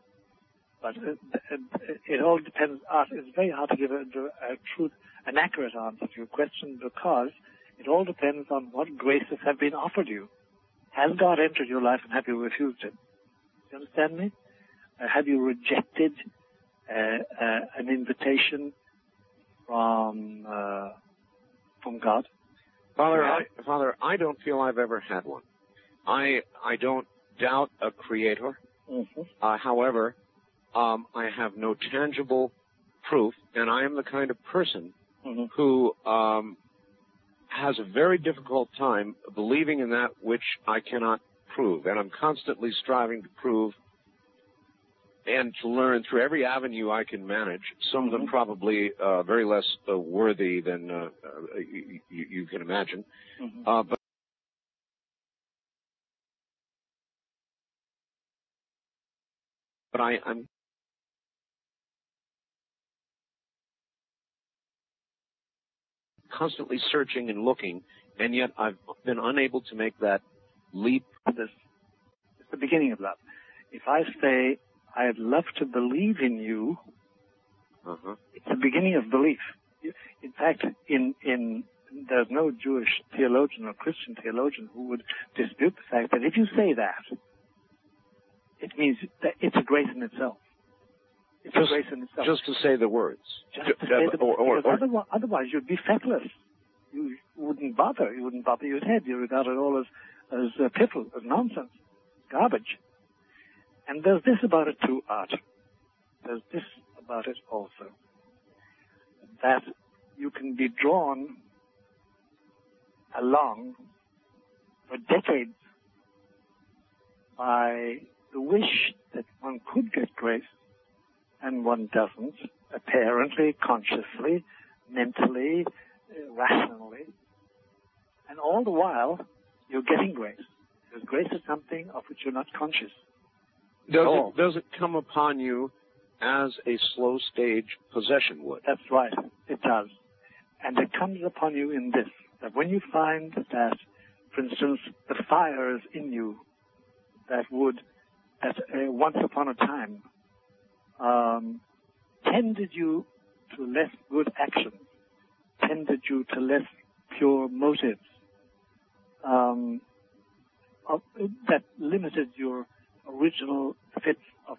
But it, it, it all depends. It's very hard to give a, a truth, an accurate answer to your question, because it all depends on what graces have been offered you. Has God entered your life and have you refused Him? Do you understand me? Uh, have you rejected uh, uh, an invitation from uh, from God? Father, I, Father, I don't feel I've ever had one. I I don't doubt a creator. Mm-hmm. Uh, however, um, I have no tangible proof, and I am the kind of person mm-hmm. who um, has a very difficult time believing in that which I cannot prove, and I'm constantly striving to prove and to learn through every avenue I can manage, some of them mm-hmm. probably uh, very less uh, worthy than uh, uh, you, you can imagine. Mm-hmm. Uh, but but I, I'm constantly searching and looking, and yet I've been unable to make that leap. This is the beginning of love. If I say, I'd love to believe in you, uh-huh. it's the beginning of belief. In fact, in, in there's no Jewish theologian or Christian theologian who would dispute the fact that if you say that, it means that it's a grace in itself. It's just, a grace in itself. Just to say the words. Just to say the or, or, words. or, otherwise, otherwise you'd be feckless. You wouldn't bother. You wouldn't bother your head. You regard it all as, as uh, piffle, as nonsense, garbage. And there's this about it too, Art. There's this about it also. That you can be drawn along for decades by the wish that one could get grace, and one doesn't, apparently, consciously, mentally, uh, rationally. And all the while, you're getting grace. Because grace is something of which you're not conscious. Does it, does it come upon you as a slow stage possession would? That's right. It does. And it comes upon you in this, that when you find that, for instance, the fires in you that would, that uh, once upon a time, um, tended you to less good actions, tended you to less pure motives, um, of, that limited your original fits of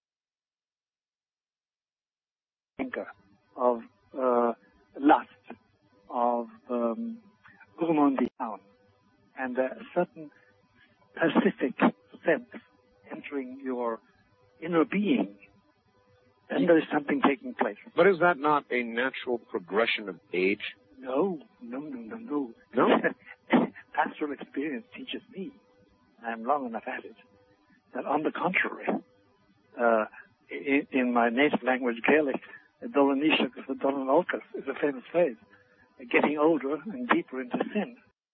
anger, of uh, lust, of um, gourmandise, and a certain pacific sense entering your inner being, then there is something taking place. But is that not a natural progression of age? No, no, no, no, no. No? Pastoral experience teaches me, I'm long enough at it, that on the contrary, uh, in, in my native language, Gaelic, Dolanishak for Dolanolkas is a famous phrase. Getting older and deeper into sin.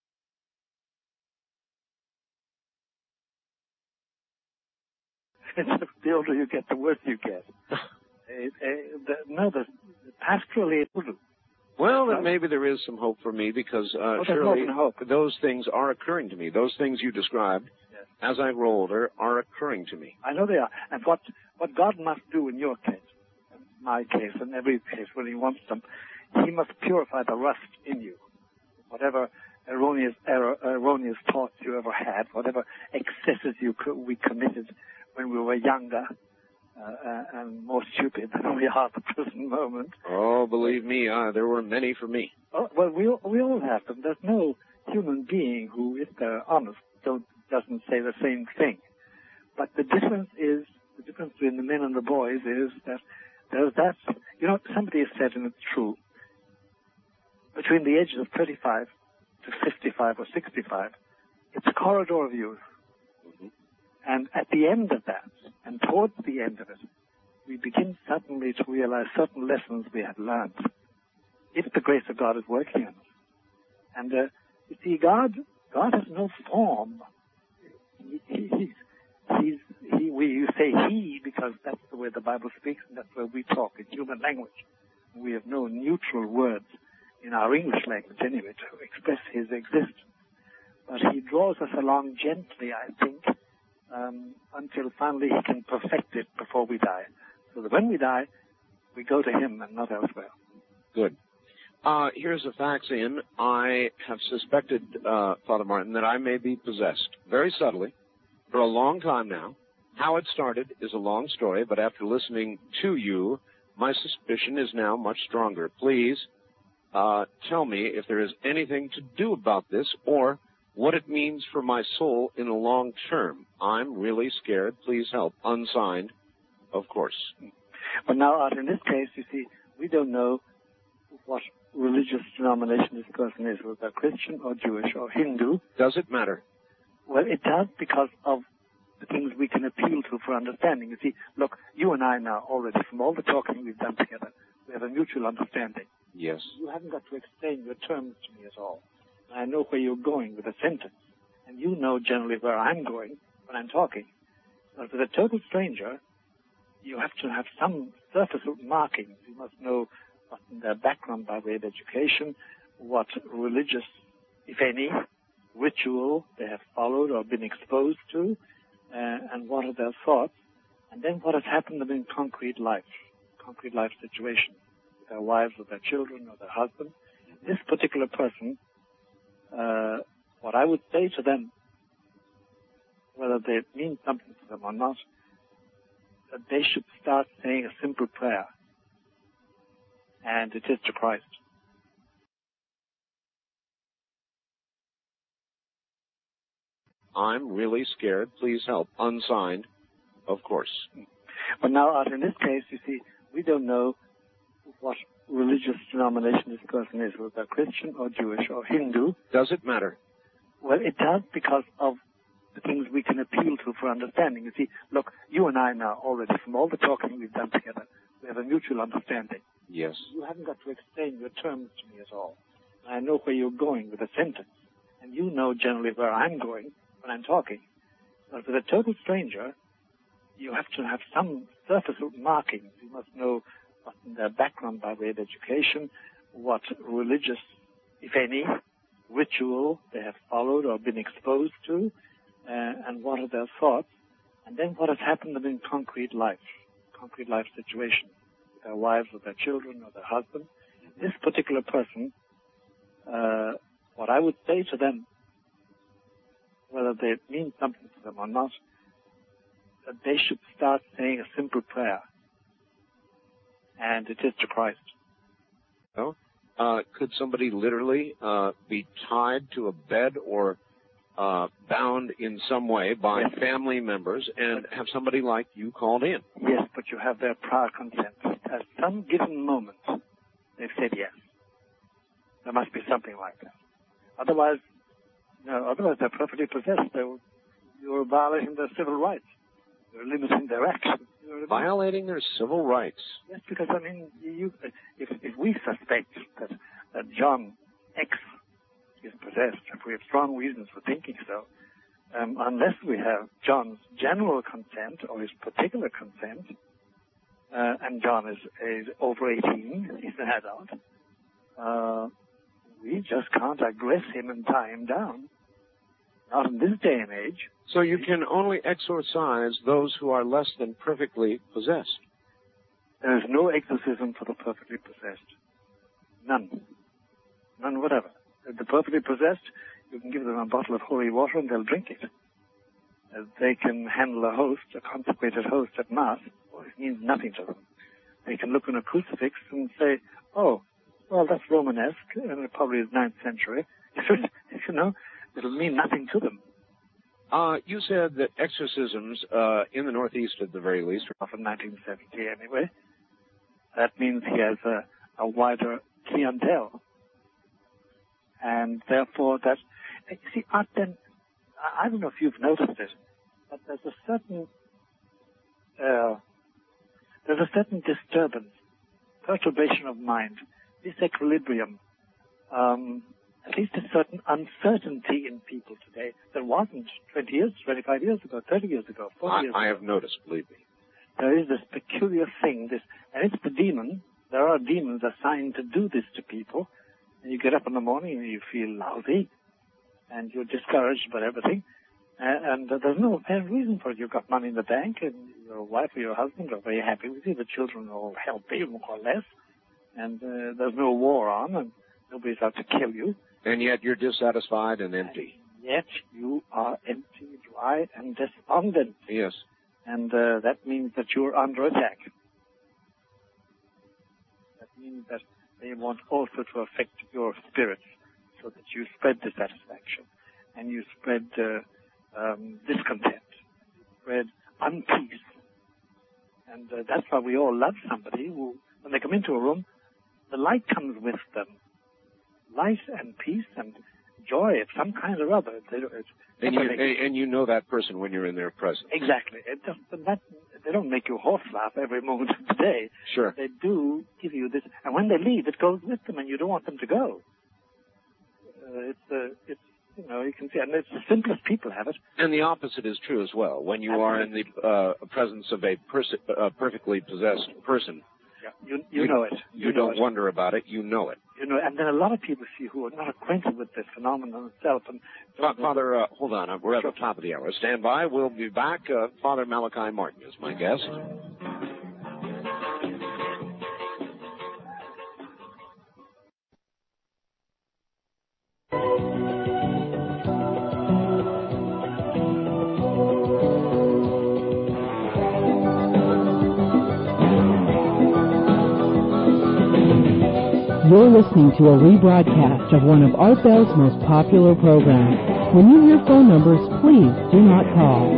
The older you get, the worse you get. uh, uh, the, no, the, the pastorally older. Well, then maybe there is some hope for me because uh, oh, surely hope. those things are occurring to me. Those things you described, yes. as I grow older, are occurring to me. I know they are. And what, what God must do in your case, in my case, in every case, when He wants them, He must purify the rust in you. Whatever erroneous error, erroneous thoughts you ever had, whatever excesses you co- we committed when we were younger uh, uh, and more stupid than we are at the present moment. Oh, believe me, uh, there were many for me. Oh, well, we we all have them. There's no human being who, if they're honest, don't doesn't say the same thing. But the difference is the difference between the men and the boys is that there's that. You know, somebody has said, and it's true. Between the ages of thirty-five to fifty-five or sixty-five, it's a corridor of youth. Mm-hmm. And at the end of that, and towards the end of it, we begin suddenly to realize certain lessons we had learned. If the grace of God is working on us. And, uh, you see, God, God has no form. He, he, he's, he's, he, we, you say he because that's the way the Bible speaks and that's the way we talk in human language. We have no neutral words in our English language anyway, to express his existence. But he draws us along gently, I think, um, until finally he can perfect it before we die. So that when we die, we go to him and not elsewhere. Good. Uh, here's a fax in. I have suspected, uh, Father Martin, that I may be possessed, very subtly, for a long time now. How it started is a long story, but after listening to you, My suspicion is now much stronger. Please uh, tell me if there is anything to do about this or what it means for my soul in the long term. I'm really scared. Please help. Unsigned, of course. But now, Art, in this case, you see, we don't know what religious denomination this person is, whether Christian or Jewish or Hindu. Does it matter? Well, it does because of the things we can appeal to for understanding. You see, look, you and I now already, from all the talking we've done together, we have a mutual understanding. Yes. You haven't got to explain your terms to me at all. I know where you're going with a sentence, and you know generally where I'm going when I'm talking. But with a total stranger, you have to have some surface markings. You must know what their background by way of education, what religious, if any, ritual they have followed or been exposed to, uh, and what are their thoughts, and then what has happened to them in concrete life, concrete life situation, with their wives or their children or their husbands. This particular person, uh, what I would say to them, whether they mean something to them or not, that they should start saying a simple prayer, and it is to Christ. I'm really scared. Please help. Unsigned, of course. But now, Art, in this case, you see, we don't know what religious denomination this person is, whether Christian or Jewish or Hindu. Does it matter? Well, it does because of the things we can appeal to for understanding. You see, look, you and I now already, from all the talking we've done together, we have a mutual understanding. Yes. You haven't got to explain your terms to me at all. I know where you're going with a sentence, and you know generally where I'm going when I'm talking. But with a total stranger, you have to have some surface markings. You must know what their background by way of education, what religious, if any, ritual they have followed or been exposed to, uh, and what are their thoughts, and then what has happened to them in concrete life, concrete life situation, with their wives or their children or their husbands. This particular person, uh, what I would say to them, whether they mean something to them or not, that they should start saying a simple prayer, and it is to Christ. Oh, uh, could somebody literally uh, be tied to a bed or uh, bound in some way by yes. family members and have somebody like you called in? Yes, but you have their prior consent. At some given moment, they've said yes. There must be something like that. Otherwise, no, otherwise they're perfectly possessed. They're, you're violating their civil rights. You're limiting their actions. You know what I mean? Violating their civil rights. Yes, because, I mean, you, if, if we suspect that, that John X is possessed, if we have strong reasons for thinking so, um, unless we have John's general consent or his particular consent, uh, and John is, is over eighteen, he's an adult, uh, we just can't aggress him and tie him down. Not in this day and age. So you can only exorcise those who are less than perfectly possessed. There is no exorcism for the perfectly possessed. None. None whatever. If they're perfectly possessed, you can give them a bottle of holy water and they'll drink it. As they can handle a host, a consecrated host at Mass, well, it means nothing to them. They can look on a crucifix and say, oh, well, that's Romanesque, and it probably is ninth century. You know, it'll mean nothing to them. Uh, you said that exorcisms, uh, in the Northeast at the very least, are from nineteen seventy anyway. That means he has a, a wider clientele. And therefore that, you see, Art, then, I don't know if you've noticed it, but there's a certain, uh, there's a certain disturbance, perturbation of mind, disequilibrium, um, at least a certain uncertainty in people today that wasn't twenty years, twenty-five years ago, thirty years ago, forty I, years ago. I have noticed, believe me. There is this peculiar thing, this, and it's the demon. There are demons assigned to do this to people. And you get up in the morning and you feel lousy, and you're discouraged about everything. And, and uh, there's no apparent reason for it. You've got money in the bank, and your wife or your husband are very happy with you. The children are all healthy, more or less. And uh, there's no war on, and nobody's out to kill you. And yet you're dissatisfied and empty. And yet you are empty, dry, and despondent. Yes. And uh, that means that you're under attack. means that they want also to affect your spirits so that you spread dissatisfaction and you spread uh, um, discontent, spread unpeace. And uh, that's why we all love somebody who, when they come into a room, the light comes with them. Light and peace and joy of some kind or other. They don't, it's, And you, and, and you know that person when you're in their presence. Exactly. It doesn't, that, they don't make you horse laugh every moment of the day. Sure. They do give you this. And when they leave, it goes with them, and you don't want them to go. Uh, it's, uh, it's, you know, you can see, and it's the simplest people have it. And the opposite is true as well. When you are in the uh, presence of a pers- uh, perfectly possessed person, yeah. you, you, you know it. You, you know don't it. wonder about it. You know it. You know, and then a lot of people see who are not acquainted with this phenomenon itself. And Father, uh, hold on. We're at the top of the hour. Stand by. We'll be back. Uh, Father Malachi Martin is my guest. You're listening to a rebroadcast of one of Art Bell's most popular programs. When you hear phone numbers, please do not call.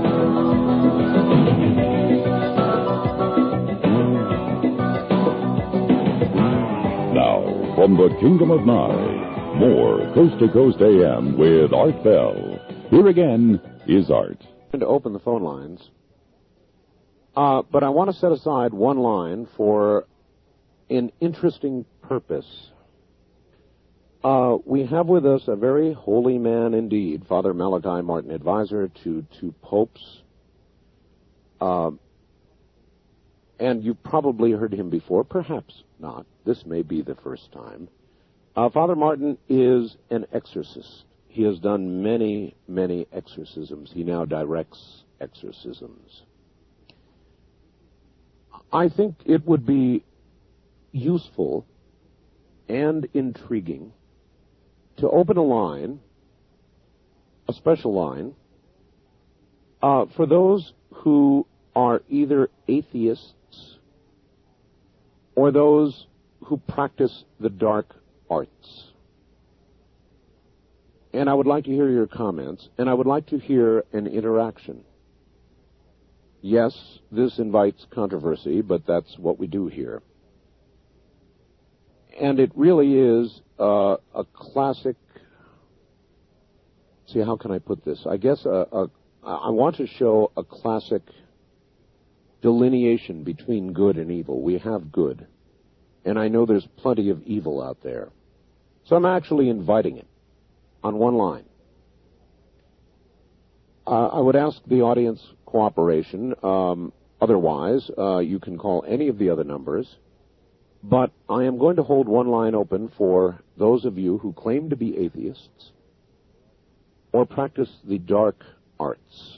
Now, from the Kingdom of Nye, more Coast to Coast A M with Art Bell. Here again is Art. I'm going to open the phone lines, uh, but I want to set aside one line for an interesting purpose. Uh, we have with us a very holy man indeed, Father Malachi Martin, advisor to two popes. Uh, and you probably heard him before, perhaps not. This may be the first time. Uh, Father Martin is an exorcist. He has done many, many exorcisms. He now directs exorcisms. I think it would be useful and intriguing to open a line, a special line, uh, for those who are either atheists or those who practice the dark arts. And I would like to hear your comments, and I would like to hear an interaction. Yes, this invites controversy, but that's what we do here. And it really is uh, a classic, see, how can I put this? I guess a, a, I want to show a classic delineation between good and evil. We have good, and I know there's plenty of evil out there. So I'm actually inviting it on one line. Uh, I would ask the audience cooperation. Um, otherwise, uh, you can call any of the other numbers. But I am going to hold one line open for those of you who claim to be atheists or practice the dark arts.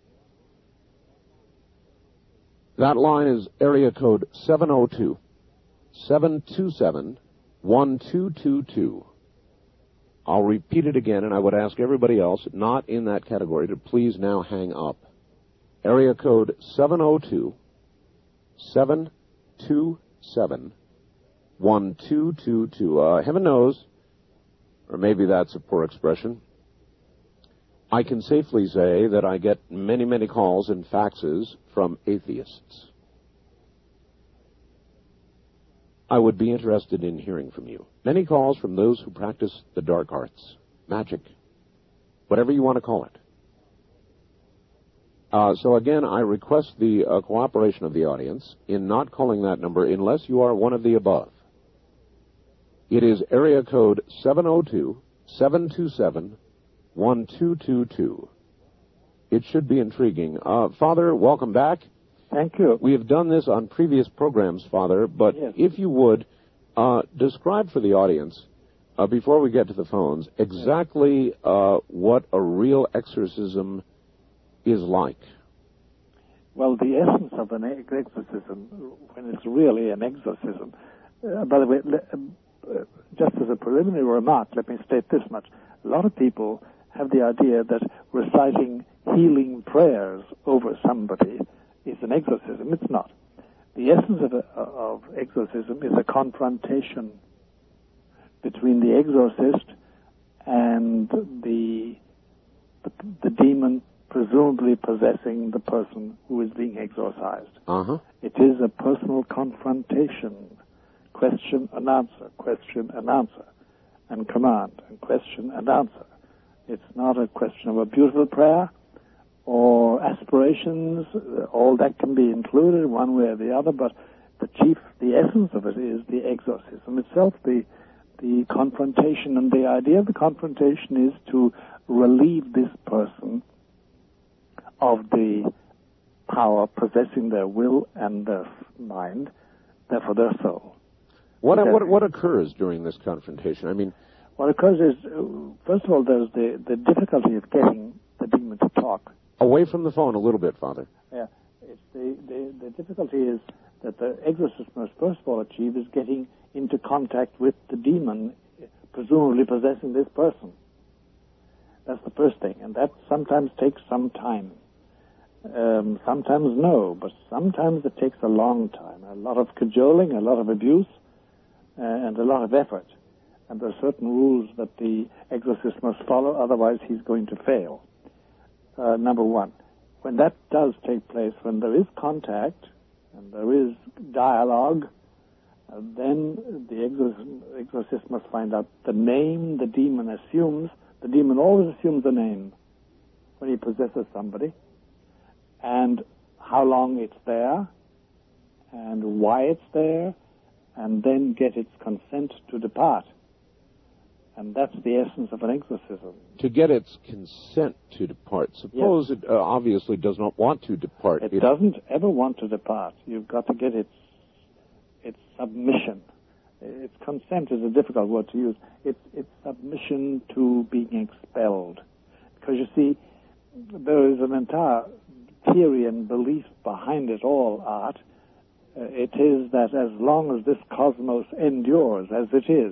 That line is area code seven oh two, seven two seven, one two two two. I'll repeat it again, and I would ask everybody else not in that category to please now hang up. Area code seven oh two, seven two seven, one two two two. Uh, heaven knows, or maybe that's a poor expression, I can safely say that I get many, many calls and faxes from atheists. I would be interested in hearing from you. Many calls from those who practice the dark arts, magic, whatever you want to call it. Uh, so again, I request the uh, cooperation of the audience in not calling that number unless you are one of the above. It is area code seven oh two, seven two seven, one two two two. It should be intriguing. Uh, Father, welcome back. Thank you. We have done this on previous programs, Father, but yes. if you would, uh, describe for the audience, uh, before we get to the phones, exactly uh, what a real exorcism is like. Well, the essence of an exorcism, when it's really an exorcism, uh, by the way, uh, just as a preliminary remark, let me state this much. A lot of people have the idea that reciting healing prayers over somebody is an exorcism. It's not. the essence of, of exorcism is a confrontation between the exorcist and the, the the demon presumably possessing the person who is being exorcised. Uh-huh. It is a personal confrontation. Question and answer, question and answer, and command, and question and answer. It's not a question of a beautiful prayer or aspirations. All that can be included one way or the other, but the chief, the essence of it is the exorcism itself, the the confrontation. And the idea of the confrontation is to relieve this person of the power possessing their will and their mind, therefore their soul. What, what, what occurs during this confrontation? I mean... What occurs is, uh, first of all, there's the, the difficulty of getting the demon to talk. Away from the phone a little bit, Father. Yeah. It's the, the, the difficulty is that the exorcist must first of all achieve is getting into contact with the demon, presumably possessing this person. That's the first thing, and that sometimes takes some time. Um, sometimes no, but sometimes it takes a long time. A lot of cajoling, a lot of abuse, uh, and a lot of effort. And there are certain rules that the exorcist must follow, otherwise he's going to fail. Uh, number one, when that does take place, when there is contact and there is dialogue, uh, then the exorcist, exorcist must find out the name the demon assumes. The demon always assumes a name when he possesses somebody, and how long it's there, and why it's there, and then get its consent to depart. And that's the essence of an exorcism. To get its consent to depart. Suppose yes. it uh, obviously does not want to depart. It, it doesn't ever want to depart. You've got to get its its submission. Its consent is a difficult word to use. It's its submission to being expelled. Because you see, there is an entire theory and belief behind it all, Art. Uh, it is that as long as this cosmos endures, as it is,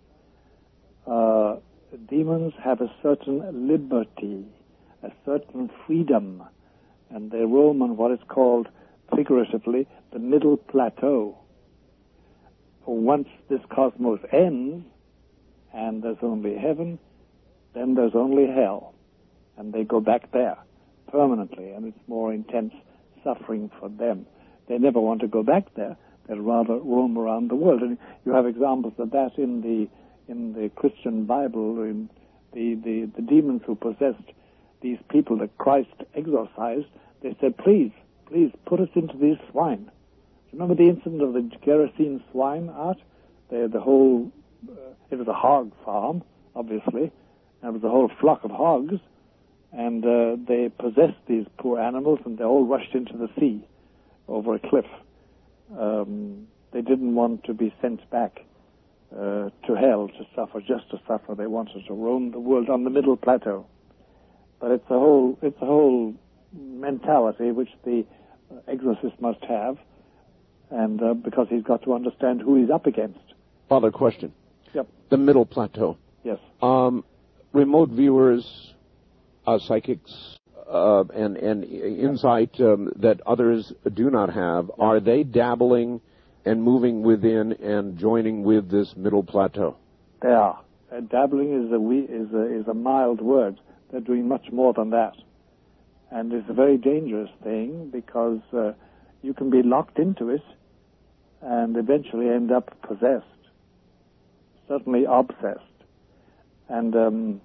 uh, demons have a certain liberty, a certain freedom, and they roam on what is called, figuratively, the middle plateau. Once this cosmos ends, and there's only heaven, then there's only hell. And they go back there permanently, and it's more intense suffering for them. They never want to go back there. They'd rather roam around the world. And you have examples of that in the in the Christian Bible, in the, the, the demons who possessed these people that Christ exorcised. They said, please, please put us into these swine. Remember the incident of the Gerasene swine, Art? The, the whole, uh, it was a hog farm, obviously. There was a whole flock of hogs, and uh, they possessed these poor animals, and they all rushed into the sea over a cliff. Um, they didn't want to be sent back uh, to hell to suffer, just to suffer. They wanted to roam the world on the middle plateau. But it's a whole, it's a whole mentality which the exorcist must have, and uh, because he's got to understand who he's up against. Father, question. Yep. The middle plateau. Yes. Um, remote viewers, uh, psychics, uh, and, and insight um, that others do not have, yeah. Are they dabbling and moving within and joining with this middle plateau? They are. Uh, dabbling is a, we, is, a, is a mild word. They're doing much more than that. And it's a very dangerous thing because uh, you can be locked into it and eventually end up possessed, certainly obsessed. And um,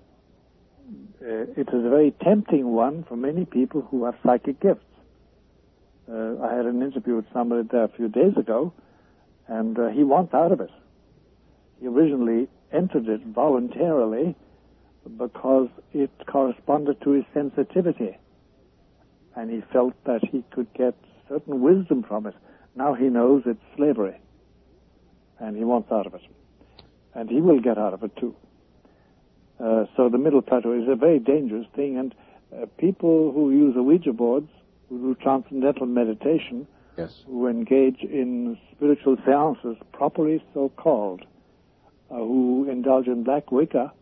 it is a very tempting one for many people who have psychic gifts. Uh, I had an interview with somebody there a few days ago, and uh, he wants out of it. He originally entered it voluntarily because it corresponded to his sensitivity, and he felt that he could get certain wisdom from it. Now he knows it's slavery, and he wants out of it. And he will get out of it, too. Uh, so the middle plateau is a very dangerous thing, and uh, people who use Ouija boards, who do transcendental meditation, yes. who engage in spiritual seances, properly so-called, uh, who indulge in Black Wicca,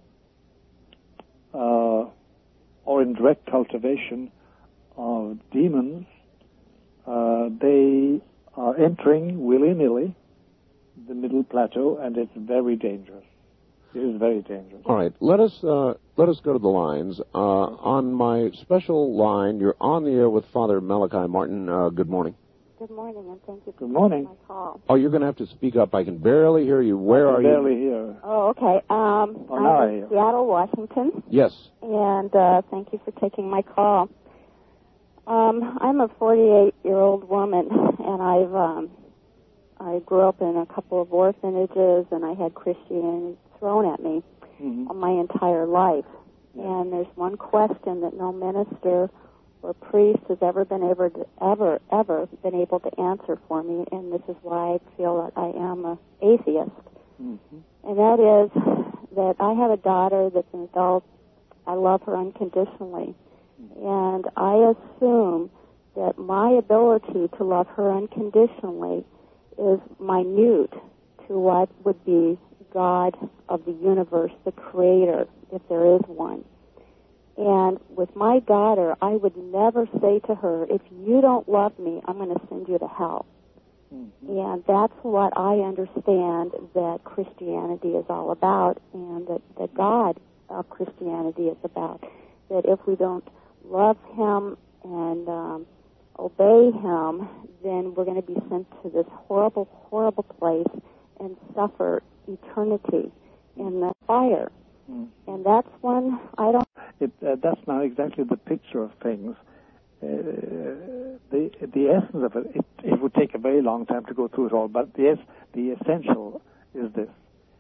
uh, or in direct cultivation of demons, uh, they are entering willy-nilly the middle plateau, and it's very dangerous. It is very dangerous. All right, let us uh, let us go to the lines. Uh, on my special line, you're on the air with Father Malachi Martin. Uh, good morning. Good morning, and thank you for Good morning. taking my call. Oh, you're going to have to speak up. I can barely hear you. Where I are can you? barely hear. Oh, okay. Um, Oh, now I I'm hear. in Seattle, Washington, Yes. and uh, thank you for taking my call. Um, I'm a forty-eight-year-old woman, and I've um, I grew up in a couple of orphanages, and I had Christianity thrown at me Mm-hmm. my entire life. And there's one question that no minister or priest has ever been able to, ever, ever been able to answer for me, and this is why I feel that I am an atheist. Mm-hmm. And that is that I have a daughter that's an adult. I love her unconditionally. And I assume that my ability to love her unconditionally is minute to what would be God of the universe, the creator, if there is one. And with my daughter, I would never say to her, if you don't love me, I'm going to send you to hell. Mm-hmm. And that's what I understand that Christianity is all about, and that the God of Christianity is about. That if we don't love him and um, obey him, then we're going to be sent to this horrible, horrible place and suffer eternity in the fire. Mm. And that's when I don't... It, uh, that's not exactly the picture of things. Uh, the the essence of it, it, it would take a very long time to go through it all, but the, the essential is this,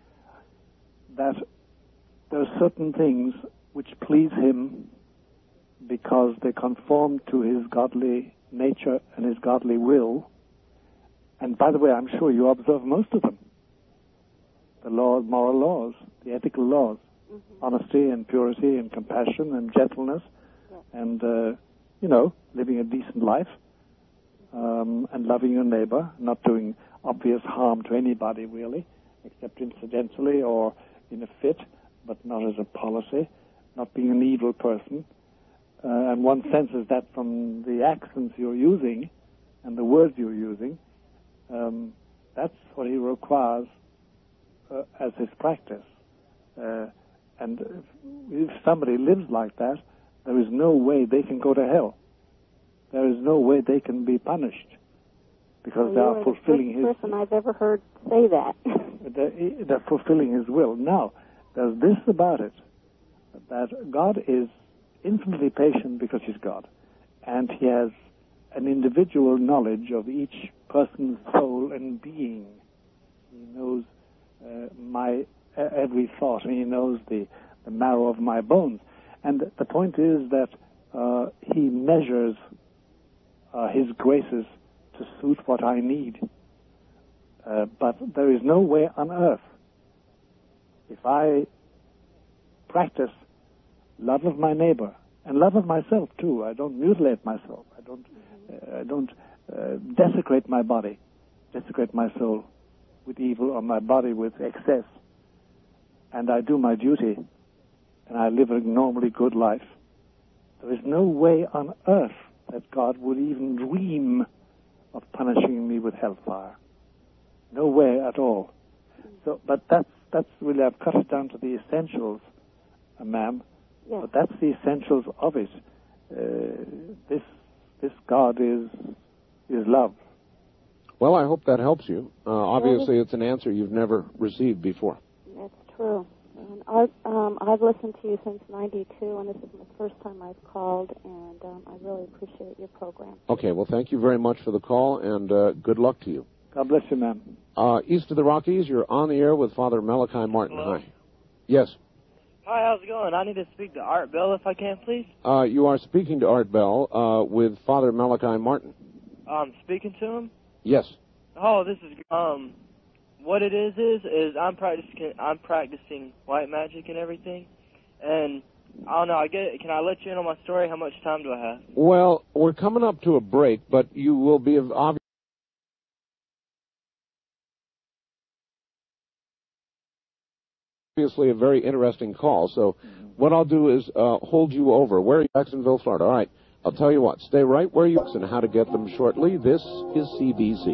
that there are certain things which please him because they conform to his godly nature and his godly will. And by the way, I'm sure you observe most of them. The laws, moral laws, the ethical laws, mm-hmm. honesty and purity and compassion and gentleness, yeah. and, uh, you know, living a decent life, um, and loving your neighbor, not doing obvious harm to anybody, really, except incidentally or in a fit, but not as a policy, not being an evil person. Uh, and one senses that from the accents you're using and the words you're using. Um, that's what he requires uh, as his practice. Uh, and if, if somebody lives like that, there is no way they can go to hell. There is no way they can be punished because well, they are fulfilling the his... person I've ever heard say that. they're, they're fulfilling his will. Now, there's this about it, that God is infinitely patient because he's God, and he has an individual knowledge of each person's soul and being. He knows uh, my uh, every thought, and he knows the, the marrow of my bones. And the point is that uh, he measures uh, his graces to suit what I need. Uh, but there is no way on earth, if I practice love of my neighbor and love of myself too, I don't mutilate myself, I don't, uh, I don't uh, desecrate my body, desecrate my soul with evil or my body with excess, and I do my duty and I live a normally good life, there is no way on earth that God would even dream of punishing me with hellfire. No way at all. So, but that's that's really, I've cut it down to the essentials, uh, ma'am. Yeah. But that's the essentials of it. Uh, this this God is is love. Well, I hope that helps you. Uh, obviously, it's an answer you've never received before. That's true. And I've, um, I've listened to you since ninety-two, and this is the first time I've called, and um, I really appreciate your program. Okay, well, thank you very much for the call, and uh, good luck to you. God bless you, ma'am. Uh, east of the Rockies, you're on the air with Father Malachi Martin. Hello? Hi. Yes. Hi, how's it going? I need to speak to Art Bell if I can, please. Uh, you are speaking to Art Bell uh, with Father Malachi Martin. Um, speaking to him? Yes. Oh, this is um, what it is is is I'm practicing I'm practicing white magic and everything, and I don't know. I get it. Can I let you in on my story? How much time do I have? Well, we're coming up to a break, but you will be of obvious. Obviously a very interesting call, so what I'll do is uh, hold you over. Where are you? Jacksonville, Florida. All right. I'll tell you what, stay right where you are and how to get them shortly. This is C B C.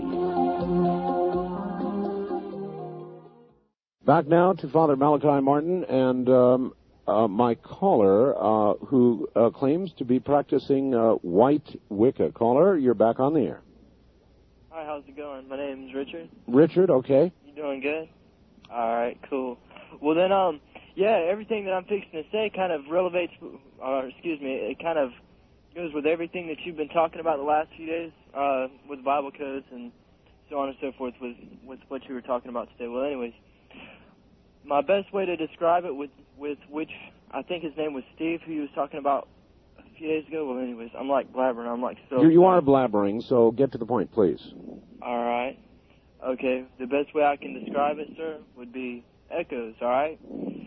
Back now to Father Malachi Martin and um, uh, my caller uh, who uh, claims to be practicing uh, white Wicca. Caller, you're back on the air. Hi, how's it going? My name's Richard. Richard, okay. You doing good? All right, cool. Well, then, um, yeah, everything that I'm fixing to say kind of relevates, or excuse me, it kind of goes with everything that you've been talking about the last few days uh, with Bible codes and so on and so forth with, with what you were talking about today. Well, anyways, my best way to describe it with, with which I think his name was Steve, who he was talking about a few days ago. Well, anyways, I'm like blabbering. I'm like so. You, you are blabbering, so get to the point, please. All right. Okay. The best way I can describe it, sir, would be echoes. All right.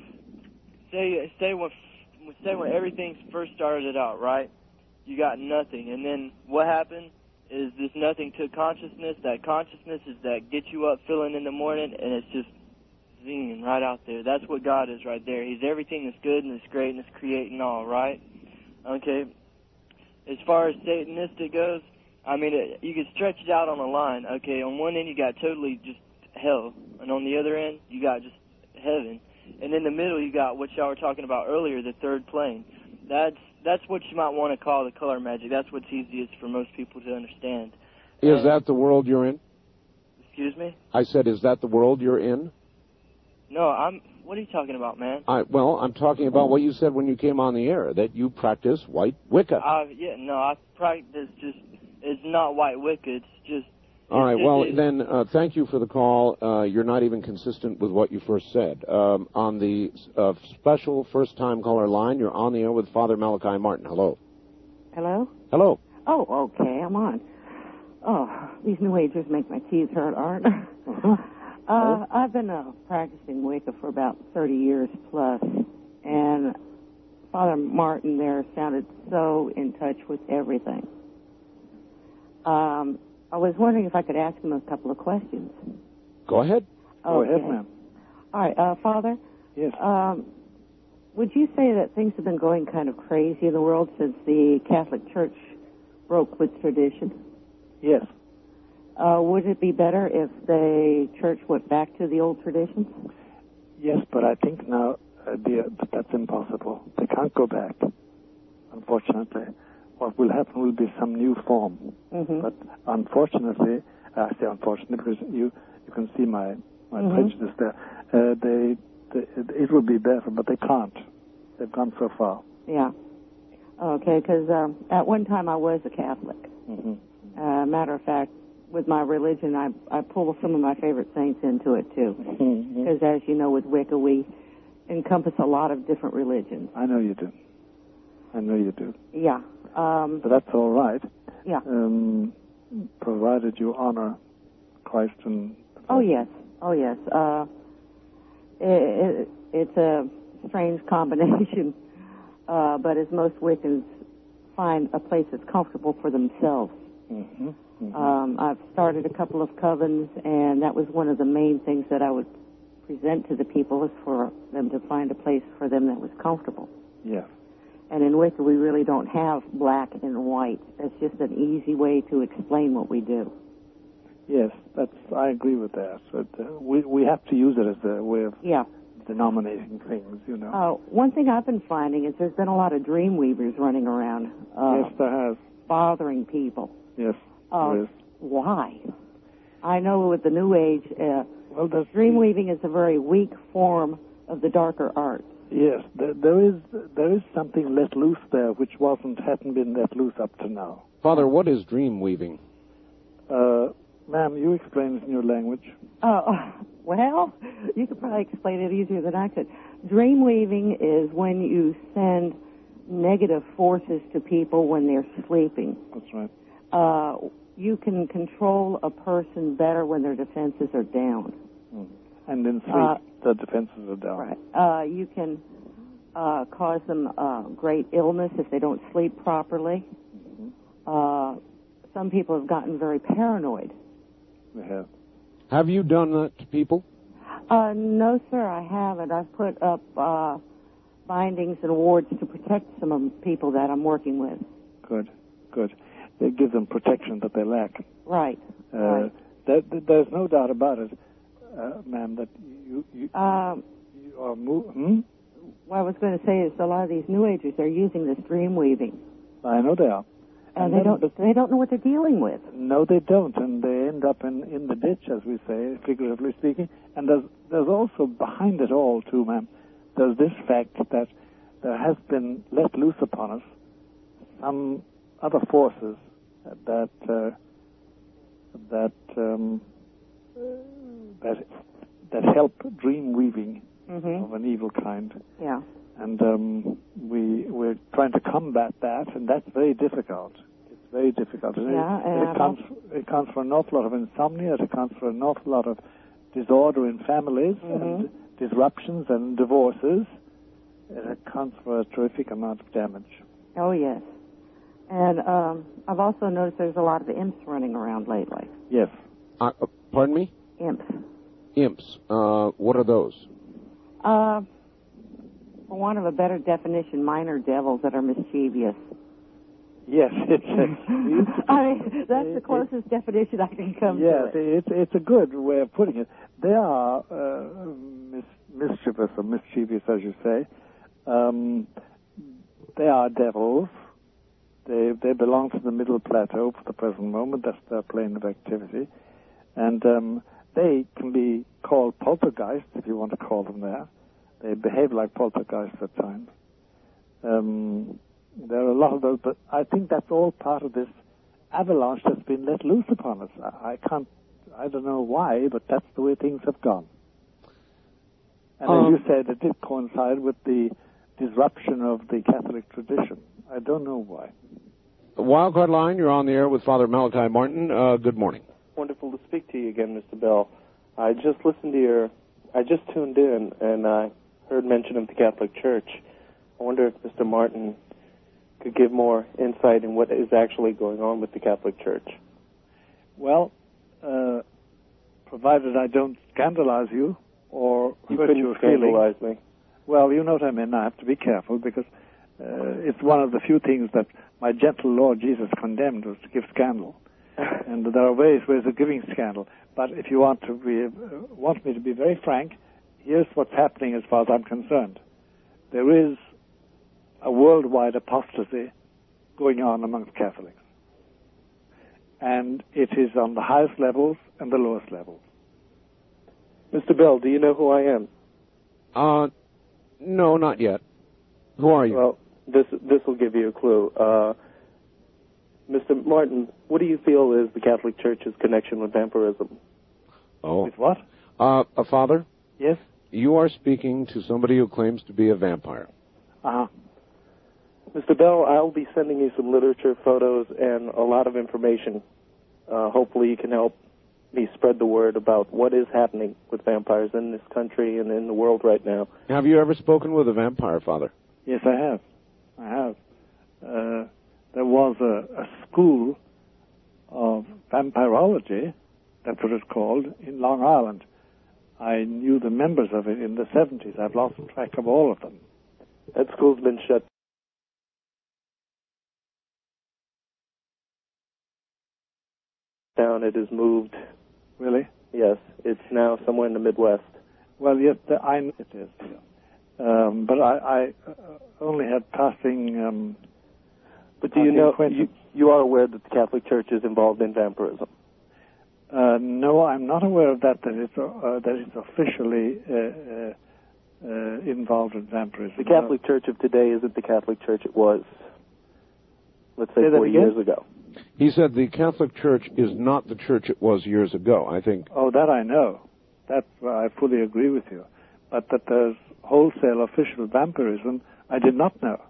Say say when say when everything first started out, right? You got nothing, and then what happened is this nothing took consciousness. That consciousness is that gets you up feeling in the morning, and it's just zinging right out there. That's what God is right there. He's everything that's good and that's great and that's creating all, right? Okay. As far as Satanistic goes, I mean, it, you could stretch it out on a line. Okay, on one end you got totally just hell, and on the other end you got just heaven, and in the middle you got what y'all were talking about earlier, the third plane. That's that's what you might want to call the color magic. That's what's easiest for most people to understand. Is that the world you're in? Excuse me? I said, is that the world you're in? No, I'm. What are you talking about, man? I, well, I'm talking about what you said when you came on the air, that you practice white Wicca. Uh, yeah, no, I practice just. It's not white Wicca. It's just. All right, just, well, it, then, uh, thank you for the call. Uh, you're not even consistent with what you first said. Um, on the uh, special first-time caller line, you're on the air with Father Malachi Martin. Hello. Hello? Hello. Oh, okay, I'm on. Oh, these New Agers make my teeth hurt, Art. uh, I've been uh, practicing Wicca for about thirty years plus, and Father Martin there sounded so in touch with everything. Um, I was wondering if I could ask him a couple of questions. Go ahead. Go ahead, ma'am. All right, uh, Father. Yes. Um, would you say that things have been going kind of crazy in the world since the Catholic Church broke with tradition? Yes. Uh, would it be better if the Church went back to the old traditions? Yes, but I think now, uh, dear, that's impossible. They can't go back, unfortunately. What will happen will be some new form. Mm-hmm. But unfortunately, I say unfortunately because you, you can see my, my Mm-hmm. prejudice there. Uh, they, they, it would be better, but they can't. They've gone so far. Yeah. Okay, because um, at one time I was a Catholic. Mm-hmm. Uh, matter of fact, with my religion, I, I pull some of my favorite saints into it, too. Because, Mm-hmm. as you know, with Wicca, we encompass a lot of different religions. I know you do. I know you do. Yeah. Um, But that's all right. Yeah. Um, provided you honor Christ and... Oh, yes. Oh, yes. Uh, it, it, it's a strange combination, uh, but as most Wiccans find a place that's comfortable for themselves. Mm-hmm. Mm-hmm. Um, I've started a couple of covens, and that was one of the main things that I would present to the people is for them to find a place for them that was comfortable. Yes. And in Wicca, we really don't have black and white. It's just an easy way to explain what we do. Yes, that's. I agree with that. But, uh, we we have to use it as a way of Yeah. denominating things, you know. Uh, one thing I've been finding is there's been a lot of dream weavers running around. Uh, yes, there has. Bothering people. Yes, Uh, there is. Why? I know with the New Age, uh, well, that's, dream weaving is a very weak form of the darker arts. Yes, there, there is there is something let loose there which wasn't hadn't been let loose up to now. Father, what is dream weaving? Uh, ma'am, you explain it in your language. Uh, well, you could probably explain it easier than I could. Dream weaving is when you send negative forces to people when they're sleeping. That's right. Uh, you can control a person better when their defenses are down. Mm. And in sleep, Uh, the defenses are down. Right. Uh, you can uh, cause them uh, great illness if they don't sleep properly. Mm-hmm. Uh, some people have gotten very paranoid. We have. Have you done that to people? Uh, no, sir, I haven't. I've put up uh, bindings and wards to protect some of the people that I'm working with. Good, good. They give them protection that they lack. Right. Uh, right. There, there's no doubt about it, uh, ma'am, that you, you, Um, you are moving. Hmm? what I was going to say is a lot of these New Agers, they're using this dream weaving. I know they are. And, and they don't they don't know what they're dealing with. No, they don't, and they end up in, in the ditch, as we say, figuratively speaking. And there's, there's also behind it all, too, ma'am, there's this fact that there has been let loose upon us some other forces that uh, that um, that that help dream weaving mm-hmm. of an evil kind. Yeah. And um, we we're trying to combat that, and that's very difficult. It's very difficult. And yeah, it, and it accounts it accounts for an awful lot of insomnia. It accounts for an awful lot of disorder in families mm-hmm. and disruptions and divorces. It accounts for a terrific amount of damage. Oh yes. And um, I've also noticed there's a lot of imps running around lately. Yes. Uh, uh, pardon me? Imps. Imps. Uh, what are those? Uh, for want of a better definition, minor devils that are mischievous. Yes, it's a, I mean, that's the closest it, definition I can come yes, to. Yes, it's it's a good way of putting it. They are uh, mis- mischievous or mischievous, as you say. Um, they are devils. They they belong to the middle plateau for the present moment. That's their plane of activity, and um, they can be called poltergeists if you want to call them there. They behave like poltergeists at times. Um, there are a lot of those, but I think that's all part of this avalanche that's been let loose upon us. I, I can't, I don't know why, but that's the way things have gone. And um, as you said, it did coincide with the disruption of the Catholic tradition. I don't know why. Wildcard Line, you're on the air with Father Malachi Martin. Uh, good morning. Wonderful to speak to you again, Mister Bell. I just listened to your, I just tuned in, and I heard mention of the Catholic Church. I wonder if Mister Martin could give more insight in what is actually going on with the Catholic Church. Well, uh, provided I don't scandalize you or you hurt couldn't your scandalize feelings. me. Well, you know what I mean. I have to be careful because uh, it's one of the few things that my gentle Lord Jesus condemned was to give scandal. And there are ways ways of giving scandal. But if you want to be, uh, want me to be very frank, here's what's happening as far as I'm concerned. There is a worldwide apostasy going on amongst Catholics. And it is on the highest levels and the lowest levels. Mister Bell, do you know who I am? Uh, no, not yet. Who are you? Well, this this will give you a clue. Uh, Mister Martin, what do you feel is the Catholic Church's connection with vampirism? Oh. With what? Uh, a father? Yes? You are speaking to somebody who claims to be a vampire. Uh-huh. Mister Bell, I'll be sending you some literature, photos, and a lot of information. Uh, hopefully you can help me spread the word about what is happening with vampires in this country and in the world right now. Have you ever spoken with a vampire, Father? Yes, I have. I have. Uh, there was a, a school of vampirology, that's what it's called, in Long Island. I knew the members of it in the seventies. I've lost track of all of them. That school's been shut down. It has moved. Really? Yes. It's now somewhere in the Midwest. Well, yes, the, I know it is. Yeah. Um, but I, I uh, only had passing. Um, but do you know you, you are aware that the Catholic Church is involved in vampirism? Uh, no, I'm not aware of that. That it's uh, that it's officially uh, uh, uh, involved in vampirism. The Catholic no. Church of today isn't the Catholic Church it was, let's say, say forty years ago. He said the Catholic Church is not the church it was years ago, I think. Oh, that I know. That uh, I fully agree with you. But that there's wholesale official vampirism, I did not know.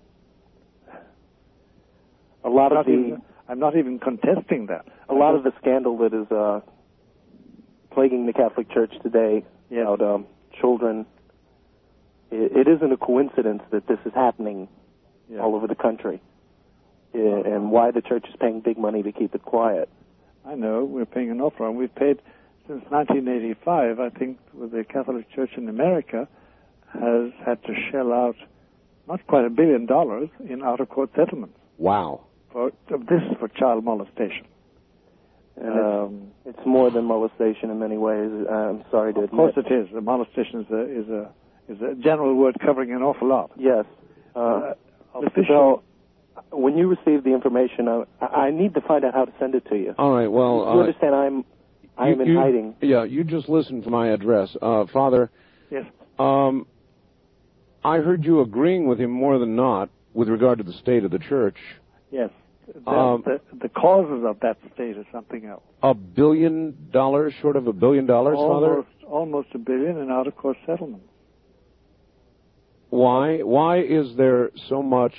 A lot I'm of the... Even, I'm not even contesting that. A lot of the scandal that is uh, plaguing the Catholic Church today yes. about um, children, it, it isn't a coincidence that this is happening yes. all over the country. And why the church is paying big money to keep it quiet. I know. We're paying an awful lot. We've paid since nineteen eighty-five, I think, with the Catholic Church in America has had to shell out not quite a billion dollars in out-of-court settlements. Wow. for this is for child molestation. And Um, it's, it's more than molestation in many ways. I'm sorry to of admit. course it is. The molestation is a is a is a general word covering an awful lot. Yes. Uh, Mister Bell, when you receive the information, uh, I, I need to find out how to send it to you. All right, well... You uh, understand I'm I'm you, in you, hiding. Yeah, you just listen to my address. Uh, Father, Yes. um, I heard you agreeing with him more than not with regard to the state of the church. Yes. The, Um, the, the causes of that state is something else. A billion dollars, short of a billion dollars, Father? Almost, almost a billion in out-of-court settlements. Why? Why is there so much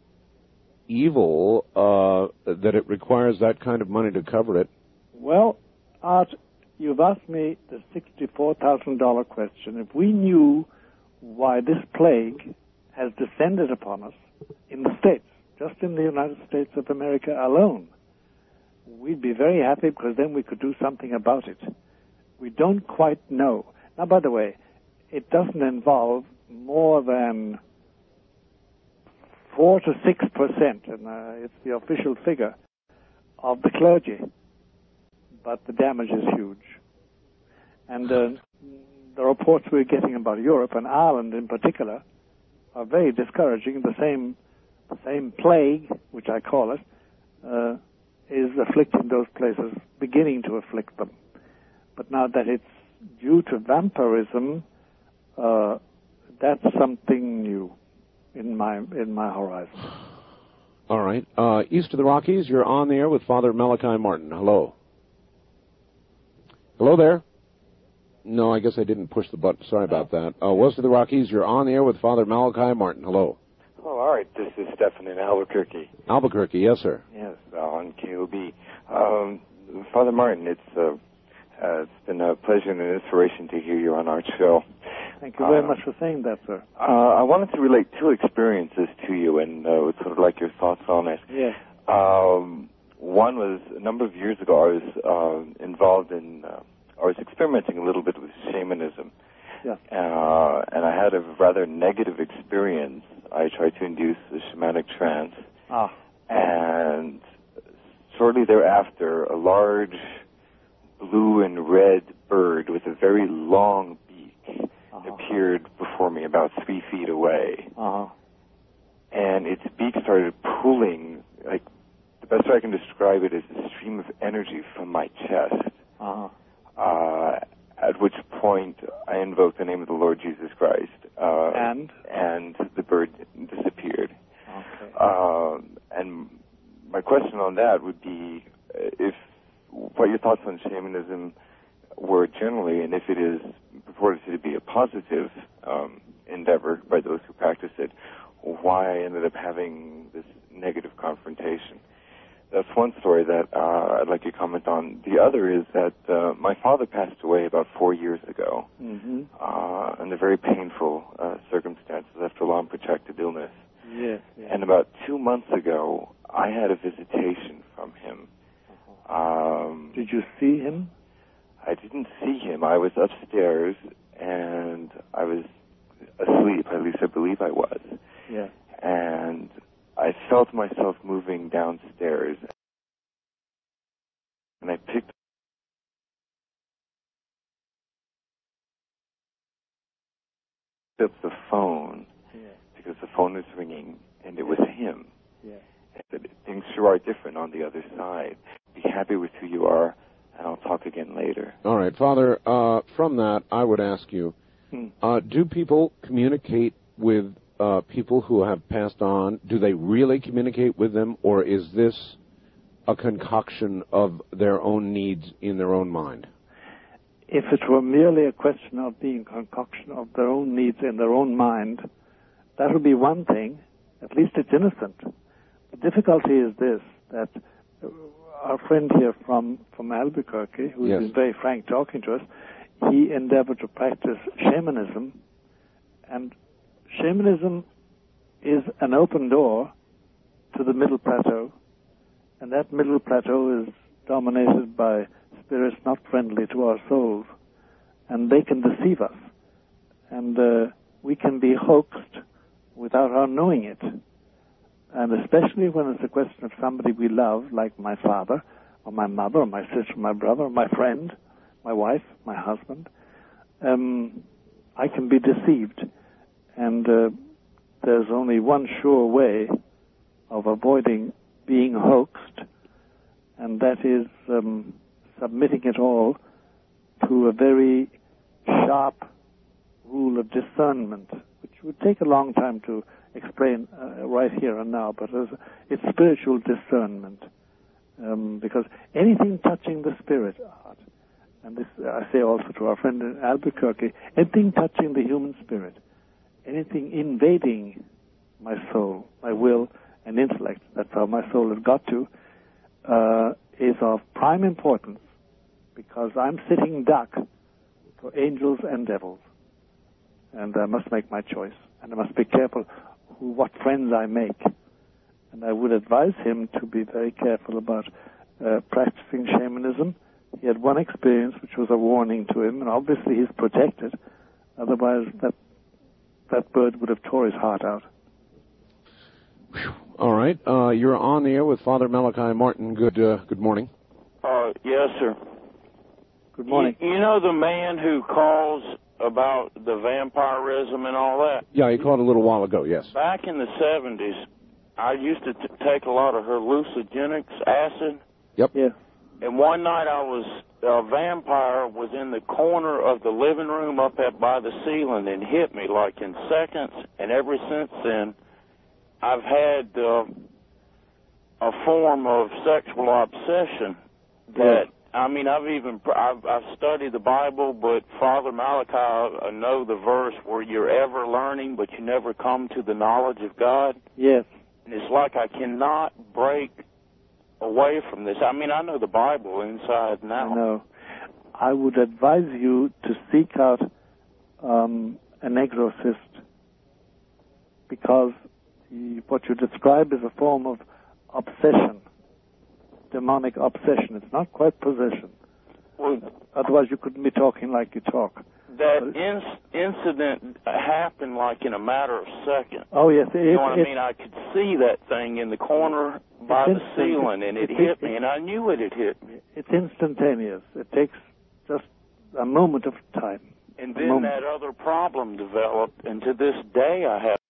evil uh, that it requires that kind of money to cover it? Well, Art, you've asked me the sixty-four thousand dollars question. If we knew why this plague has descended upon us in the States, just in the United States of America alone, we'd be very happy because then we could do something about it. We don't quite know. Now, by the way, it doesn't involve more than four to six percent, and uh, it's the official figure, of the clergy. But the damage is huge. And uh, the reports we're getting about Europe and Ireland in particular are very discouraging. The same, the same plague, which I call it, uh, is afflicting those places, beginning to afflict them. But now that it's due to vampirism, uh, that's something new in my in my horizon. All right. Uh, east of the Rockies, you're on the air with Father Malachi Martin. Hello. Hello there. No, I guess I didn't push the button. Sorry about that. Uh, west of the Rockies, you're on the air with Father Malachi Martin. Hello. Oh, all right. This is Stephen in Albuquerque. Albuquerque, yes, sir. Yes, uh, on K O B. Um, Father Martin, it's uh, uh, it's been a pleasure and an inspiration to hear you on our show. Thank you very Uh, much for saying that, sir. Uh, I wanted to relate two experiences to you and uh, would sort of like your thoughts on it. Yes. Um, one was a number of years ago. I was uh, involved in, uh, I was experimenting a little bit with shamanism. Yeah. Uh, and I had a rather negative experience. I tried to induce a shamanic trance. Ah. And shortly thereafter, a large blue and red bird with a very long beak uh-huh. appeared before me about three feet away. Uh-huh. And its beak started pulling, like, the best way I can describe it is a stream of energy from my chest. Uh-huh. Uh, at which point I invoked the name of the Lord Jesus Christ. Uh, and? And the bird disappeared. Okay. Uh, and my question on that would be if what your thoughts on shamanism were generally, and if it is purported to be a positive um, endeavor by those who practice it, why I ended up having this negative confrontation. That's one story that uh, I'd like you to comment on. The other is that uh, my father passed away about four years ago Mm-hmm. uh, under very painful uh, circumstances after long protracted illness. Yes. yes. And about two months ago, I had a visitation from him. Um, Did you see him? I didn't see him. I was upstairs, and I was asleep. At least I believe I was. Yeah. And I felt myself moving downstairs, and I picked up the phone yeah. because the phone was ringing, and it was him. Yeah. I said, things sure are different on the other side. Be happy with who you are, and I'll talk again later. All right, Father, uh, from that, I would ask you, Hmm. uh, do people communicate with uh, people who have passed on? Do they really communicate with them, or is this a concoction of their own needs in their own mind? If it were merely a question of being a concoction of their own needs in their own mind, that would be one thing. At least it's innocent. The difficulty is this, that our friend here from, from Albuquerque, who's Yes. been very frank talking to us, he endeavored to practice shamanism, and shamanism is an open door to the middle plateau, and that middle plateau is dominated by spirits not friendly to our souls, and they can deceive us, and uh, we can be hoaxed without our knowing it. And especially when it's a question of somebody we love, like my father, or my mother, or my sister, my brother, or my friend, my wife, my husband, um, I can be deceived. And uh, there's only one sure way of avoiding being hoaxed, and that is um, submitting it all to a very sharp rule of discernment, which would take a long time to explain uh, right here and now, but it's spiritual discernment. Um, because anything touching the spirit, Art, and this I say also to our friend in Albuquerque, anything touching the human spirit, anything invading my soul, my will, and intellect, that's how my soul has got to, uh, is of prime importance, because I'm sitting duck for angels and devils. And I must make my choice. And I must be careful who, what friends I make. And I would advise him to be very careful about uh, practicing shamanism. He had one experience which was a warning to him, and obviously he's protected. Otherwise, that that bird would have tore his heart out. All right. Uh, you're on the air with Father Malachi Martin. Good uh, good morning. Uh, yes, sir. Good morning. You, you know the man who calls about the vampirism and all that? Yeah, he called a little while ago, yes. Back in the seventies, I used to t- take a lot of hallucinogenics, acid. Yep. Yeah. And one night I was, a vampire was in the corner of the living room up at by the ceiling and hit me like in seconds. And ever since then, I've had uh, a form of sexual obsession that, I mean, I've even, I've, I've studied the Bible, but Father Malachi, I know the verse where you're ever learning, but you never come to the knowledge of God. Yes. And it's like I cannot break away from this. I mean, I know the Bible inside and out. I know. I would advise you to seek out um, an exorcist, because the, what you describe is a form of obsession, demonic obsession. It's not quite possession. Well, otherwise you couldn't be talking like you talk. That inc- incident happened like in a matter of seconds. Oh, yes. It, you know what it, I mean? I could see that thing in the corner by the ceiling, and it, it hit me, and I knew it had hit me. It's instantaneous. It takes just a moment of time. And then that other problem developed, and to this day I have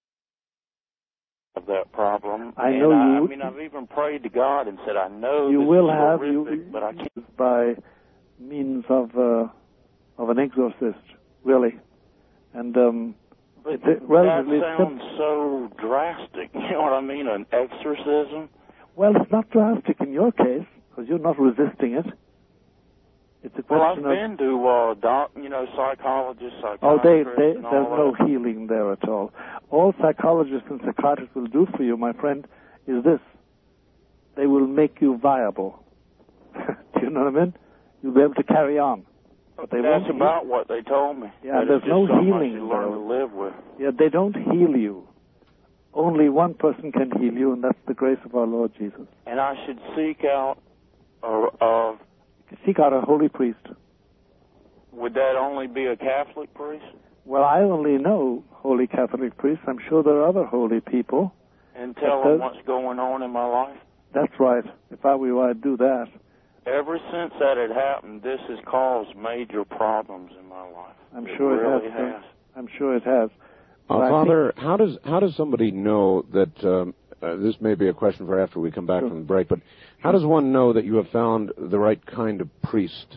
that problem. I and know I, you. I mean, I've even prayed to God and said, I know you this will is have horrific, you but I can't. By means of uh, of an exorcist, really, and um, but it's that relatively sounds so drastic. You know what I mean? An exorcism. Well, it's not drastic in your case because you're not resisting it. It's a Well, I've question of been to uh, doc, you know, psychologists, psychiatrists, oh, they, they, and there's all no that. healing there at all. All psychologists and psychiatrists will do for you, my friend, is this: they will make you viable. Do you know what I mean? You'll be able to carry on. But they That's won't about heal. what they told me. Yeah, that there's it's no just something healing, I should learn though. to live with. Yeah, they don't heal you. Only one person can heal you, and that's the grace of our Lord Jesus. And I should seek out a, a Seek out a holy priest. would that only be a Catholic priest? Well, I only know holy Catholic priests. I'm sure there are other holy people. And tell them what's going on in my life? That's right. If I were you, I'd do that. Ever since that had happened, this has caused major problems in my life. I'm it sure really it has. has. I'm sure it has. Uh, But I Father, how does how does somebody know that? Um, uh, this may be a question for after we come back Sure. from the break. But how does one know that you have found the right kind of priest?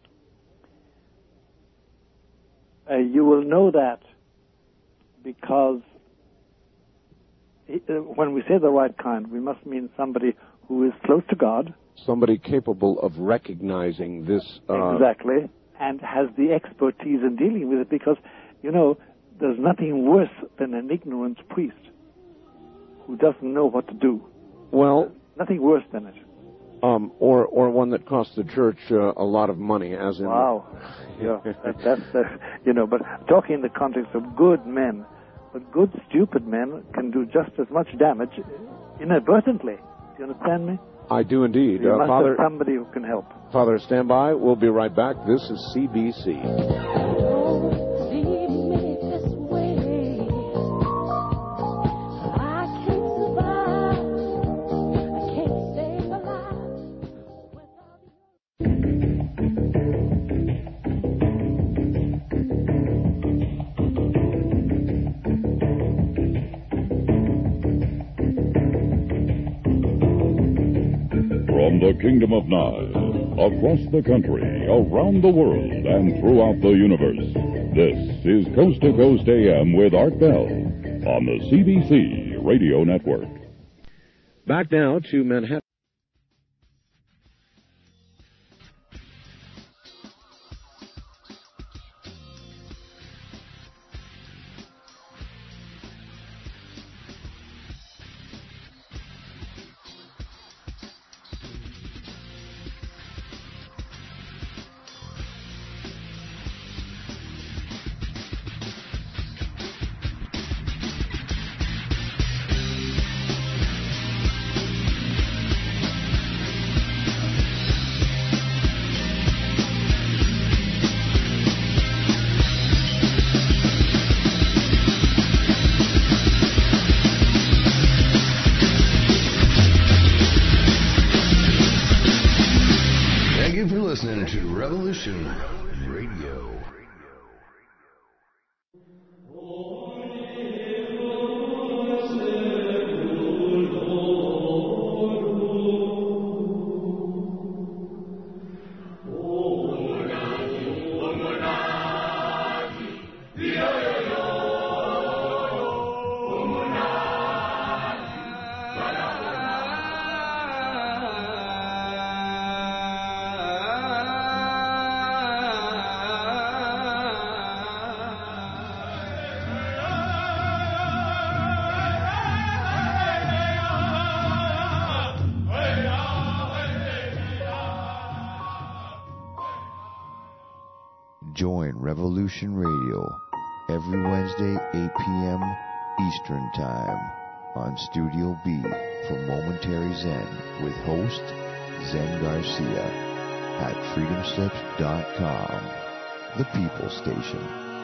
Uh, you will know that because it, uh, when we say the right kind, we must mean somebody who is close to God. Somebody capable of recognizing this. Uh, Exactly. And has the expertise in dealing with it, because, you know, there's nothing worse than an ignorant priest who doesn't know what to do. Well, nothing worse than it. Um, or or one that costs the church uh, a lot of money, as in. Wow. Yeah, that, that's the, you know, but talking in the context of good men, but good stupid men can do just as much damage inadvertently. Do you understand me? I do indeed. You Uh, must Father, have somebody who can help. Father, stand by. We'll be right back. This is C B C. I can't survive. From the Kingdom of Nile, across the country, around the world, and throughout the universe, this is Coast to Coast A M with Art Bell on the C B C Radio Network. Back now to Manhattan. Join Revolution Radio every Wednesday, eight p.m. Eastern Time on Studio B for Momentary Zen with host Zen Garcia at freedom slips dot com, the People Station.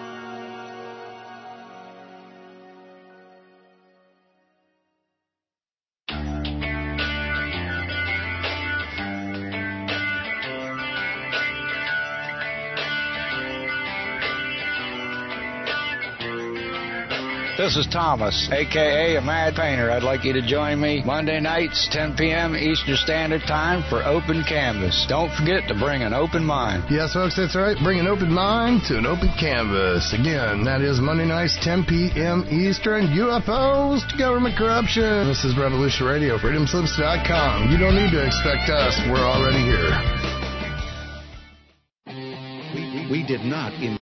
This is Thomas, a k a. a Mad Painter. I'd like you to join me Monday nights, ten p.m. Eastern Standard Time for Open Canvas. Don't forget to bring an open mind. Yes, folks, that's right. Bring an open mind to an open canvas. Again, that is Monday nights, ten p.m. Eastern. U F Os to government corruption. This is Revolution Radio, freedom slips dot com. You don't need to expect us. We're already here. We, we did not... In-